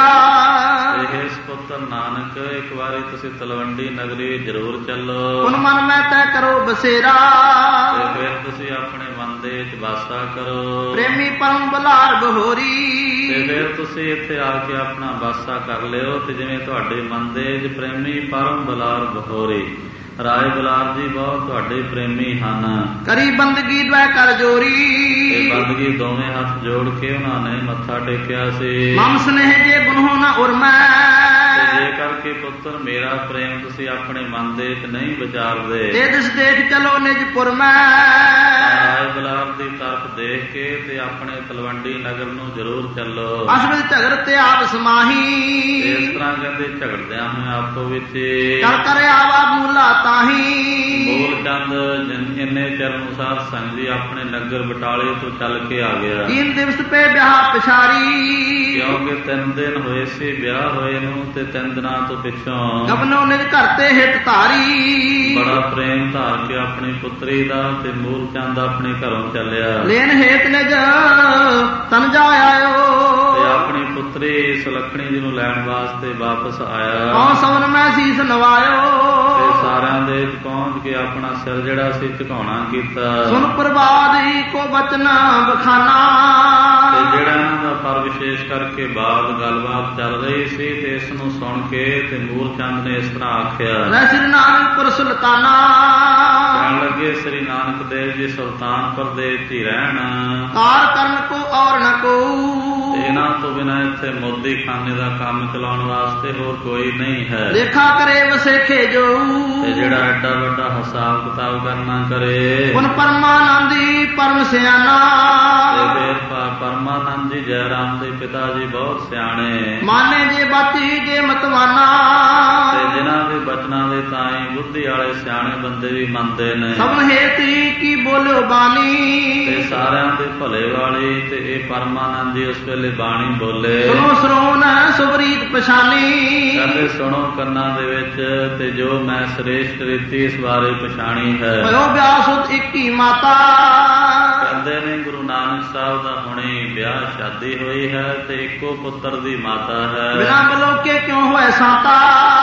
ਤੇ ਇਸ ਪੁੱਤਰ ਨਾਨਕ ਇੱਕ ਵਾਰੀ ਤੁਸੀਂ ਤਲਵੰਡੀ ਨਗਰੀ ਜ਼ਰੂਰ ਚੱਲੋ। ਹੁਣ ਮਨ ਮੈਂ ਤੈ ਕਰੋ ਬਸੇਰਾ, ਤੇ ਫਿਰ ਤੁਸੀਂ ਆਪਣੇ ਮਨ ਦੇ ਵਿੱਚ ਵਾਸਾ ਕਰੋ। ਪ੍ਰੇਮੀ ਪਰਮ ਬਲਾਰ ਬਹੋਰੀ, ਤੇ ਫਿਰ ਤੁਸੀਂ ਇੱਥੇ ਆ ਕੇ ਆਪਣਾ ਵਾਸਾ ਕਰ ਲਿਓ ਤੇ ਜਿਵੇਂ ਤੁਹਾਡੇ ਮਨ ਦੇ ਵਿੱਚ ਪ੍ਰੇਮੀ ਪਰਮ ਬਲਾਰ ਬਹੋਰੀ ਰਾਏ ਬਲਾਰ ਜੀ ਬਹੁਤ ਤੁਹਾਡੇ ਪ੍ਰੇਮੀ ਹਨ। ਕਰੀ ਬੰਦਗੀ ਦਵੈ ਕਰ ਜੋਰੀ, ਤੇ ਬੰਦਗੀ ਦੋਵੇਂ ਹੱਥ ਜੋੜ ਕੇ ਉਹਨਾਂ ਨੇ ਮੱਥਾ ਟੇਕਿਆ ਸੀ। ਮਮ ਸਨੇਹ ਜੇ ਗੁਨਹੁ ਨ ਉਰਮੈ, ਜੇ ਕਰਕੇ ਪੁੱਤਰ ਮੇਰਾ ਪ੍ਰੇਮ ਤੁਸੀਂ ਆਪਣੇ ਮਨ ਦੇ ਵਿੱਚ ਨਹੀਂ ਵਿਚਾਰਦੇ। ਤੇ ਦਿਸ ਦੇਖ ਚਲੋ ਨਿਜਪੁਰ ਮੈਂ, ਰਾਏ ਬਲਾਰ ਦੀ ਤਰਫ ਦੇਖ ਕੇ ਤੇ ਆਪਣੇ ਤਲਵੰਡੀ ਨਗਰ ਨੂੰ ਜ਼ਰੂਰ ਚੱਲੋ। ਅਸਲ ਝਗੜ ਤੇ ਆਪ ਸਮਾਹੀ, ਇਸ ਤਰ੍ਹਾਂ ਕਹਿੰਦੇ ਝਗੜਦਿਆਂ ਹੋਏ ਆਪੋ ਵਿੱਚ ਕਰ ਕਰ ਆਵਾ ਬੂਲਾ ਤਾਹੀ, ਮੂਲ ਚੰਦ ਇੰਨੇ ਚਿਰ ਅਨੁਸਾਰ ਸੰਗ ਜੀ ਆਪਣੇ ਨਗਰ ਬਟਾਲੇ ਤੋਂ ਚੱਲ ਕੇ ਆ ਗਿਆ। 3 ਦਿਵਸ ਪੇ ਵਿਆਹ ਪਿਛਾਰੀ, ਕਿਉਂਕਿ 3 ਦਿਨ ਹੋਏ ਸੀ ਵਿਆਹ ਹੋਏ ਨੂੰ ਤੇ 3 ਦਿਨ ਦਿਨਾਂ ਤੋਂ ਪਿੱਛੋਂ ਗਬਨੋ ਨਿਜ ਘਰ ਤੇ ਹਿਤ ਧਾਰੀ। ਬੜਾ ਪ੍ਰੇਮ ਧਾਰ ਕੇ ਆਪਣੀ ਪੁੱਤਰੀ ਦਾ ਤੇ ਮੂਲ ਚੰਦ ਆਪਣੇ ਘਰੋਂ ਚੱਲਿਆ। ਲੈਨ ਹੇਤ ਨਿਜ ਤਨ ਜਾ ਆਇਓ। ਤੇ ਆਪਣੀ ਪੁੱਤਰੀ ਸੁਲੱਖਣੀ ਜੀ ਨੂੰ ਲੈਣ ਵਾਸਤੇ ਵਾਪਸ ਆਇਆ। ਕਉ ਸਵਨ ਮੈਂ ਸੀਸ ਨਵਾਇਓ। ਤੇ ਸਾਰਿਆਂ ਦੇ ਵਿੱਚ ਪਹੁੰਚ ਕੇ ਆਪਣਾ ਸਿਰ ਜਿਹੜਾ ਸੀ ਝੁਕਾਉਣਾ ਕੀਤਾ। ਸੁਨ ਪ੍ਰਵਾਦੀ ਕੋ ਬਚਨ ਬਖਾਨਾ। ਤੇ ਜਿਹੜਾ ਇਹਨਾਂ ਦਾ ਪਰ ਵਿਸ਼ੇਸ਼ ਕਰਕੇ ਬਾਤ ਗੱਲਬਾਤ ਚੱਲ ਰਹੀ ਸੀ ਤੇ ਇਸ ਨੂੰ ਸੁਣ ਕੇ ਤੇ ਮੂਲ ਚੰਦ ਨੇ ਇਸ ਤਰ੍ਹਾਂ ਆਖਿਆ। ਰਹਿ ਸ੍ਰੀ ਨਾਨਕਪੁਰ ਸੁਲਤਾਨਾ। ਕਹਿਣ ਲੱਗੇ ਸ੍ਰੀ ਨਾਨਕ ਦੇਵ ਜੀ ਸੁਲਤਾਨਪੁਰ ਦੇ ਵਿੱਚ ਹੀ ਰਹਿਣ। ਕਾਰ ਕਰਨ ਕੋ ਔਰ ਨ ਕੋ। ਤੇ ਇਹਨਾਂ ਤੋਂ ਬਿਨਾਂ ਇੱਥੇ ਮੋਦੀ ਖਾਨੇ ਦਾ ਕੰਮ ਚਲਾਉਣ ਵਾਸਤੇ ਹੋਰ ਕੋਈ ਨਹੀਂ ਹੈ। ਲੇਖਾ ਕਰੇ ਵਸੇਖੇ ਜੋ। ਤੇ ਜਿਹੜਾ ਐਡਾ ਵੱਡਾ ਹਿਸਾਬ ਕਿਤਾਬ ਕਰਨਾ ਕਰੇ। ਪੁਨ ਪਰਮਾਨੰਦੀ ਪਰਮ ਸਿਆਣਾ। ਤੇ ਫਿਰ ਪਰਮਾਨੰਦ ਜੀ ਜੈ ਰਾਮ ਦੇ ਪਿਤਾ ਜੀ ਬਹੁਤ ਸਿਆਣੇ। ਮਾਨੇ ਜੇ ਬਾਤੀ ਜੇ ਮਤਵਾਨਾ। ਤੇ ਜਿਨ੍ਹਾਂ ਦੇ ਬਚਨਾਂ ਦੇ ਤਾਈ ਬੁੱਧੀ ਵਾਲੇ ਸਿਆਣੇ ਬੰਦੇ ਵੀ ਮੰਨਦੇ ਨੇ। ਸਭਨ ਹੇਤੀ ਕੀ ਬੋਲਿਓ ਬਾਣੀ। ਤੇ ਸਾਰਿਆਂ ਦੇ ਭਲੇ ਵਾਲੀ ਤੇ ਇਹ ਪਰਮਾਨੰਦ ਜੀ ਉਸ ਵੇਲੇ ਬਾਣੀ ਬੋਲੇ। ਸੁਣੋ ਸਰੋਨ ਸੁਬਰੀਤ ਪਛਾਨੀ। ਕਹਿੰਦੇ ਸੁਣੋ ਕੰਨਾਂ ਦੇ ਵਿੱਚ ਤੇ ਜੋ ਮੈਂ ਸ੍ਰੇਸ਼ਟ ਰੀਤੀ ਇਸ ਬਾਰੇ ਪਛਾਣੀ ਹੈ। ਭਇਓ ਵਿਆਸੁਤ ਇੱਕੀ ਮਾਤਾ। ਕਹਿੰਦੇ ਨੇ ਗੁਰੂ ਨਾਨਕ ਸਾਹਿਬ ਦਾ ਹੁਣੇ ਵਿਆਹ ਸ਼ਾਦੀ ਹੋਈ ਹੈ ਤੇ ਇੱਕੋ ਪੁੱਤਰ ਦੀ ਮਾਤਾ ਹੈ। ਬਿਨਾਂ ਬਲੋਕੇ ਕਿਉਂ ਹੋਏ ਸਾਤਾ।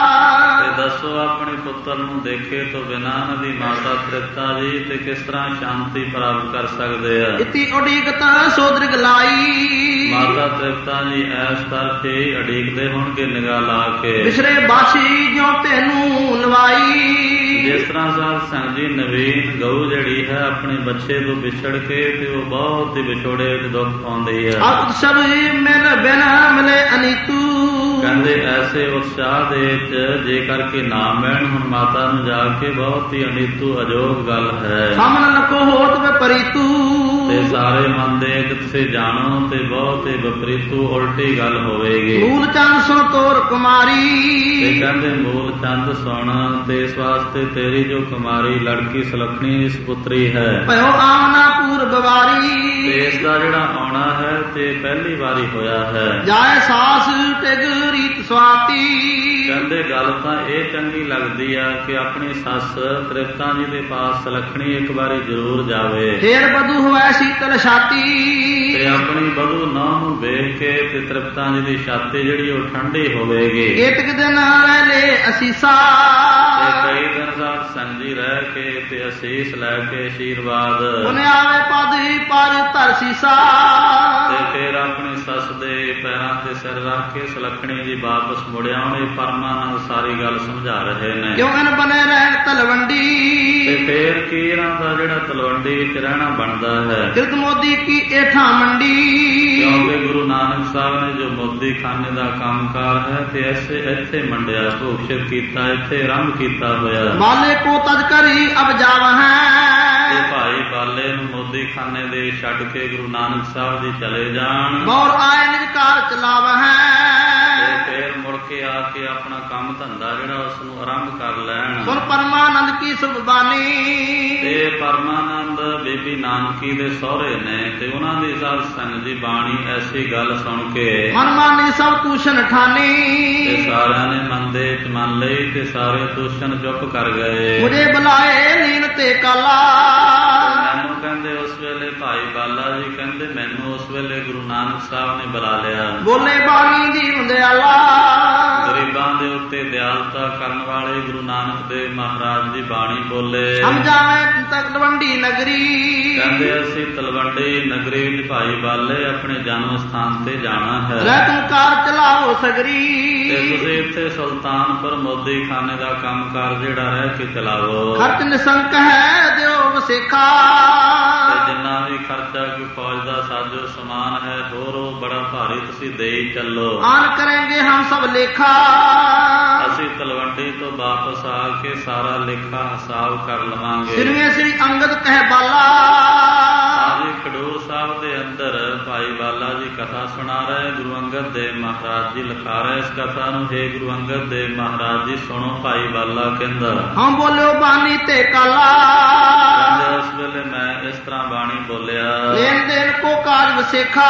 ਤੇ ਦੱਸੋ ਆਪਣੇ ਪੁੱਤਰ ਨੂੰ ਦੇਖੇ ਤੋਂ ਬਿਨਾਂ ਉਹਨਾਂ ਦੀ ਮਾਤਾ ਤ੍ਰਿਪਤਾ ਜੀ ਤੇ ਕਿਸ ਤਰ੍ਹਾਂ ਸ਼ਾਂਤੀ ਪ੍ਰਾਪਤ ਕਰ ਸਕਦੇ ਆ। ਇਤੀ ਉਡੀਕਤ ਸੋਦਰਿਗ ਲਾਈ। ਮਾਤਾ ਤ੍ਰਿਪਤਾ ਜੀ ਇਸ ਤਰ੍ਹਾਂ ਹੀ ਉਡੀਕਦੇ ਹੋਣਗੇ ਨਿਗਾਹ ਲਾ ਕੇ। ਵਿਸਰੇ ਬਾਸੀ ਜਿਉ ਤੈਨੂੰ ਲਵਾਈ। ਜਿਸ ਤਰ੍ਹਾਂ ਸਾਧ ਸੰਗਤ ਜੀ ਨਵੀਨ ਗਊ ਜਿਹੜੀ ਹੈ ਆਪਣੇ ਬੱਚੇ ਤੋਂ ਵਿਛੜ ਕੇ ਤੇ ਉਹ ਬਹੁਤ ਹੀ ਵਿਛੋੜੇ ਵਿੱਚ ਦੁੱਖ ਪਾਉਂਦੀ ਹੈ। ਅਤ ਸਭ ਮਿਲ ਬਿਨ ਮਿਲੇ ਅਨੀਤੂ। ਕਹਿੰਦੇ ਐਸੇ ਉਤਸ਼ਾਹ ਦੇ ਵਿੱਚ ਜੇ ਕਰਕੇ ਨਾ ਮਿਲਣ ਹੁਣ ਮਾਤਾ ਨੂੰ ਜਾ ਕੇ ਬਹੁਤ ਹੀ ਅਨੀਤੂ ਅਜੋਗ ਗੱਲ ਹੈ। ਸਾਮਨ ਨਕੋ ਹੋਤ ਵਿਪਰੀਤੂ। ਤੇ ਸਾਰੇ ਮਨ ਦੇ ਕਿਥੇ ਜਾਣੋ ਤੇ ਬਹੁਤ ਹੀ ਵਿਪਰੀਤੂ ਉਲਟੀ ਗੱਲ ਹੋਵੇਗੀ। ਮੂਲ ਚੰਦ ਸੁਣ ਤੋਰ ਕੁਮਾਰੀ। ਤੇ ਕਹਿੰਦੇ ਮੂਲ ਚੰਦ ਸੁਣ ਤੇ ਇਸ ਵਾਸਤੇ ਤੇਰੀ ਜੋ ਕੁਮਾਰੀ ਲੜਕੀ ਸੁਲੱਖਣੀ ਇਸ ਪੁੱਤਰੀ ਹੈ। ਭਇਓ ਆਮਨਾ ਪੂਰਬ ਵਾਰੀ। ਤੇ ਇਸ ਦਾ ਜਿਹੜਾ ਆਉਣਾ ਹੈ ਤੇ ਪਹਿਲੀ ਵਾਰੀ ਹੋਇਆ ਹੈ। ਜਾਏ ਸਾਸ ਟਿਗ ਰੀਤ ਸਵਾਤੀ। ਕਹਿੰਦੇ ਗੱਲ ਤਾਂ ਇਹ ਚੰਗੀ ਲੱਗਦੀ ਆ ਕਿ ਆਪਣੀ ਸੱਸ ਤ੍ਰਿਪਤਾ ਜੀ ਦੇ ਪਾਸ ਸੁਲੱਖਣੀ ਇੱਕ ਵਾਰੀ ਜ਼ਰੂਰ ਜਾਵੇ। ਫੇਰ ਬਧੂ ਹੋਵੇ ਸ਼ੀਤਲ ਛਾਤੀ। ਤੇ ਆਪਣੀ ਬਹੂ ਨਾ ਨੂੰ ਵੇਖ ਕੇ ਤੇ ਤ੍ਰਿਪਤਾ ਜੀ ਦੀ ਛਾਤੀ ਜਿਹੜੀ ਉਹ ਠੰਡੀ ਹੋਵੇਗੀ। ਏਤਕ ਦਿਨ ਰਹਿ ਲੈ ਅਸੀਸਾ। ਤੇ ਕਈ ਦਿਨ ਸਾਧ ਸੰਗ ਜੀ ਰਹਿ ਕੇ ਤੇ ਅਸੀਸ ਲੈ ਕੇ ਆਸ਼ੀਰਵਾਦ। ਉਹਨੇ ਆਵੇ ਪਦ ਪਰ ਧਰ ਸੀਸਾ। ਤੇ ਫਿਰ ਆਪਣੀ ਸੱਸ ਦੇ ਪੈਰਾਂ ਤੇ ਸਿਰ ਰੱਖ ਕੇ ਸੁਲੱਖਣੀ ਜੀ ਵਾਪਸ ਮੁੜਿਆ ਉਹਨੇ ਪਰਮਾਨੰਦ ਸਾਰੀ ਗੱਲ ਸਮਝਾ ਰਹੇ ਨੇ। ਕਿਉਂ ਇਨ ਬਨੇ ਰਹਿਣ ਤਲਵੰਡੀ। ਤੇ ਫੇਰ ਕੀ ਇਹਨਾਂ ਦਾ ਜਿਹੜਾ ਤਲਵੰਡੀ ਵਿੱਚ ਰਹਿਣਾ ਬਣਦਾ ਹੈ। ਕਿਰਤ ਮੋਦੀ ਕੀ ਏਠਾਂ ਮੰਡੀ। ਕਿਉਂਕਿ ਗੁਰੂ ਨਾਨਕ ਸਾਹਿਬ ਨੇ ਜੋ ਮੋਦੀ ਖਾਨੇ ਦਾ ਕੰਮਕਾਰ ਹੈ ਤੇ ਇੱਥੇ ਮੰਡਿਆ ਭੋਗਸ਼ਿਤ ਕੀਤਾ ਇੱਥੇ ਆਰੰਭ ਕੀਤਾ ਹੋਇਆ। ਬਾਲੇ ਕੋ ਤਜ ਕਰੀ ਅਬ ਜਾਵ ਹੈ। ਤੇ ਭਾਈ ਬਾਲੇ ਨੂੰ ਮੋਦੀ ਖਾਨੇ ਦੇ ਛੱਡ ਕੇ ਗੁਰੂ ਨਾਨਕ ਸਾਹਿਬ ਜੀ ਚਲੇ ਜਾਣ। ਮੌਰ ਆਏ ਨਿਜ ਕਾਰ ਚਲਾਵ ਹੈ। ਤੇ ਫੇਰ ਮੁੜ ਕੇ ਆ ਕੇ ਆਪਣਾ ਕੰਮ ਧੰਦਾ ਜਿਹੜਾ ਉਸ ਨੂੰ ਆਰੰਭ ਕਰ ਲੈਣ। ਸੁਨ ਪਰਮਾਨੰਦ ਕੀ ਸੁਭਬਾਨੀ। ਤੇ ਪਰਮਾਨੰਦ ਬੀਬੀ ਨਾਨਕੀ ਦੇ ਸਹੁਰੇ ਨੇ ਤੇ ਉਹਨਾਂ ਦੀ ਸਾਧ ਸੰਗਤ ਦੀ ਬਾਣੀ ਐਸੀ ਗੱਲ ਸੁਣ ਕੇ ਮਨ ਮਾਨੀ ਸਭ ਤੂਸ਼ਨ ਠਾਨੀ। ਤੇ ਸਾਰਿਆਂ ਨੇ ਮਨ ਦੇ ਵਿੱਚ ਮੰਨ ਲਈ ਤੇ ਸਾਰੇ ਦੂਸ਼ਣ ਚੁੱਪ ਕਰ ਗਏ। ਮੁਝੇ ਬੁਲਾਏ ਲੀਨ ਤੇ ਕਾਲਾ। ਮੈਨੂੰ ਕਹਿੰਦੇ ਉਸ ਵੇਲੇ ਭਾਈ ਬਾਲਾ ਜੀ ਕਹਿੰਦੇ ਮੈਨੂੰ ਉਸ ਵੇਲੇ ਗੁਰੂ ਨਾਨਕ ਸਾਹਿਬ ਨੇ ਬੁਲਾ ਲਿਆ। ਬੋਲੇ ਬਾਣੀ ਦੀ ਮੁੰਦਿਆਲਾ। ਗਰੀਬਾਂ ਦੇ ਉੱਤੇ ਦਿਆਲਤਾ ਕਰਨ ਵਾਲੇ ਗੁਰੂ ਨਾਨਕ ਦੇਵ ਮਹਾਰਾਜ ਦੀ ਬਾਣੀ ਬੋਲੇ। ਹਮ ਜਾਵੇਂ ਤਲਵੰਡੀ ਨਗਰੀ। ਕਹਿੰਦੇ ਅਸੀਂ ਤਲਵੰਡੀ ਨਗਰੀ ਵਿੱਚ ਭਾਈ ਬਾਲੇ ਆਪਣੇ ਜਨਮ ਸਥਾਨ ਤੇ ਜਾਣਾ ਹੈ। ਰਹਿ ਤੂੰ ਕਾਰ ਚਲਾਓ ਸਗਰੀ। ਤੇ ਤੁਸੀਂ ਇੱਥੇ ਸੁਲਤਾਨਪੁਰ ਮੋਦੀ ਖਾਨੇ ਦਾ ਕੰਮਕਾਰ ਜਿਹੜਾ ਰਹਿ ਕੇ ਚਲਾਵੋ। ਖਰਚ ਨਿਸੰਕ ਹੈ ਦਿਓ ਵਸੇਖਾ। ਤੇ ਜਿੰਨਾ ਵੀ ਖਰਚਾ ਕੋਈ ਫੌਜ ਦਾ ਸਾਜੋ ਸਮਾਨ ਹੈ ਹੋਰ ਉਹ ਬੜਾ ਭਾਰੀ ਤੁਸੀਂ ਦੇ ਹੀ ਚੱਲੋ। ਆਨ ਕਰਾਂਗੇ ਹਮ ਸਭ ਲੇਖਾ। ਅਸੀਂ ਤਲਵੰਡੀ ਤੋਂ ਵਾਪਸ ਆ ਕੇ ਸਾਰਾ ਲੇਖਾ ਹਿਸਾਬ ਕਰ ਲਵਾਂਗੇ। ਸਿਰਵੇਂ ਸ੍ਰੀ ਅੰਗਦ ਕਹਿ ਬਾਲਾ। ਆਜੀ ਖਡੂਰ ਸਾਹਿਬ ਦੇ ਅੰਦਰ ਭਾਈ ਬਾਲਾ ਜੀ ਕਥਾ ਸੁਣਾ ਰਹੇ। ਗੁਰੂ ਅੰਗਦ ਦੇਵ ਮਹਾਰਾਜ ਜੀ ਲਿਖਾ ਰਹੇ ਇਸ ਕਥਾ ਨੂੰ। ਹੇ ਗੁਰੂ ਅੰਗਦ ਦੇਵ ਮਹਾਰਾਜ ਜੀ ਸੁਣੋ। ਭਾਈ ਬਾਲਾ ਕਹਿੰਦਾ, ਹਮ ਬੋਲਿਓ ਬਾਣੀ ਤੇ ਕਾਲਾ। ਕਹਿੰਦੇ ਉਸ ਵੇਲੇ ਮੈਂ ਇਸ ਤਰ੍ਹਾਂ ਬਾਣੀ ਬੋਲਿਆ, ਲੈਣ ਦੇਣ ਕੋ ਕਾਜ ਵਸੇਖਾ।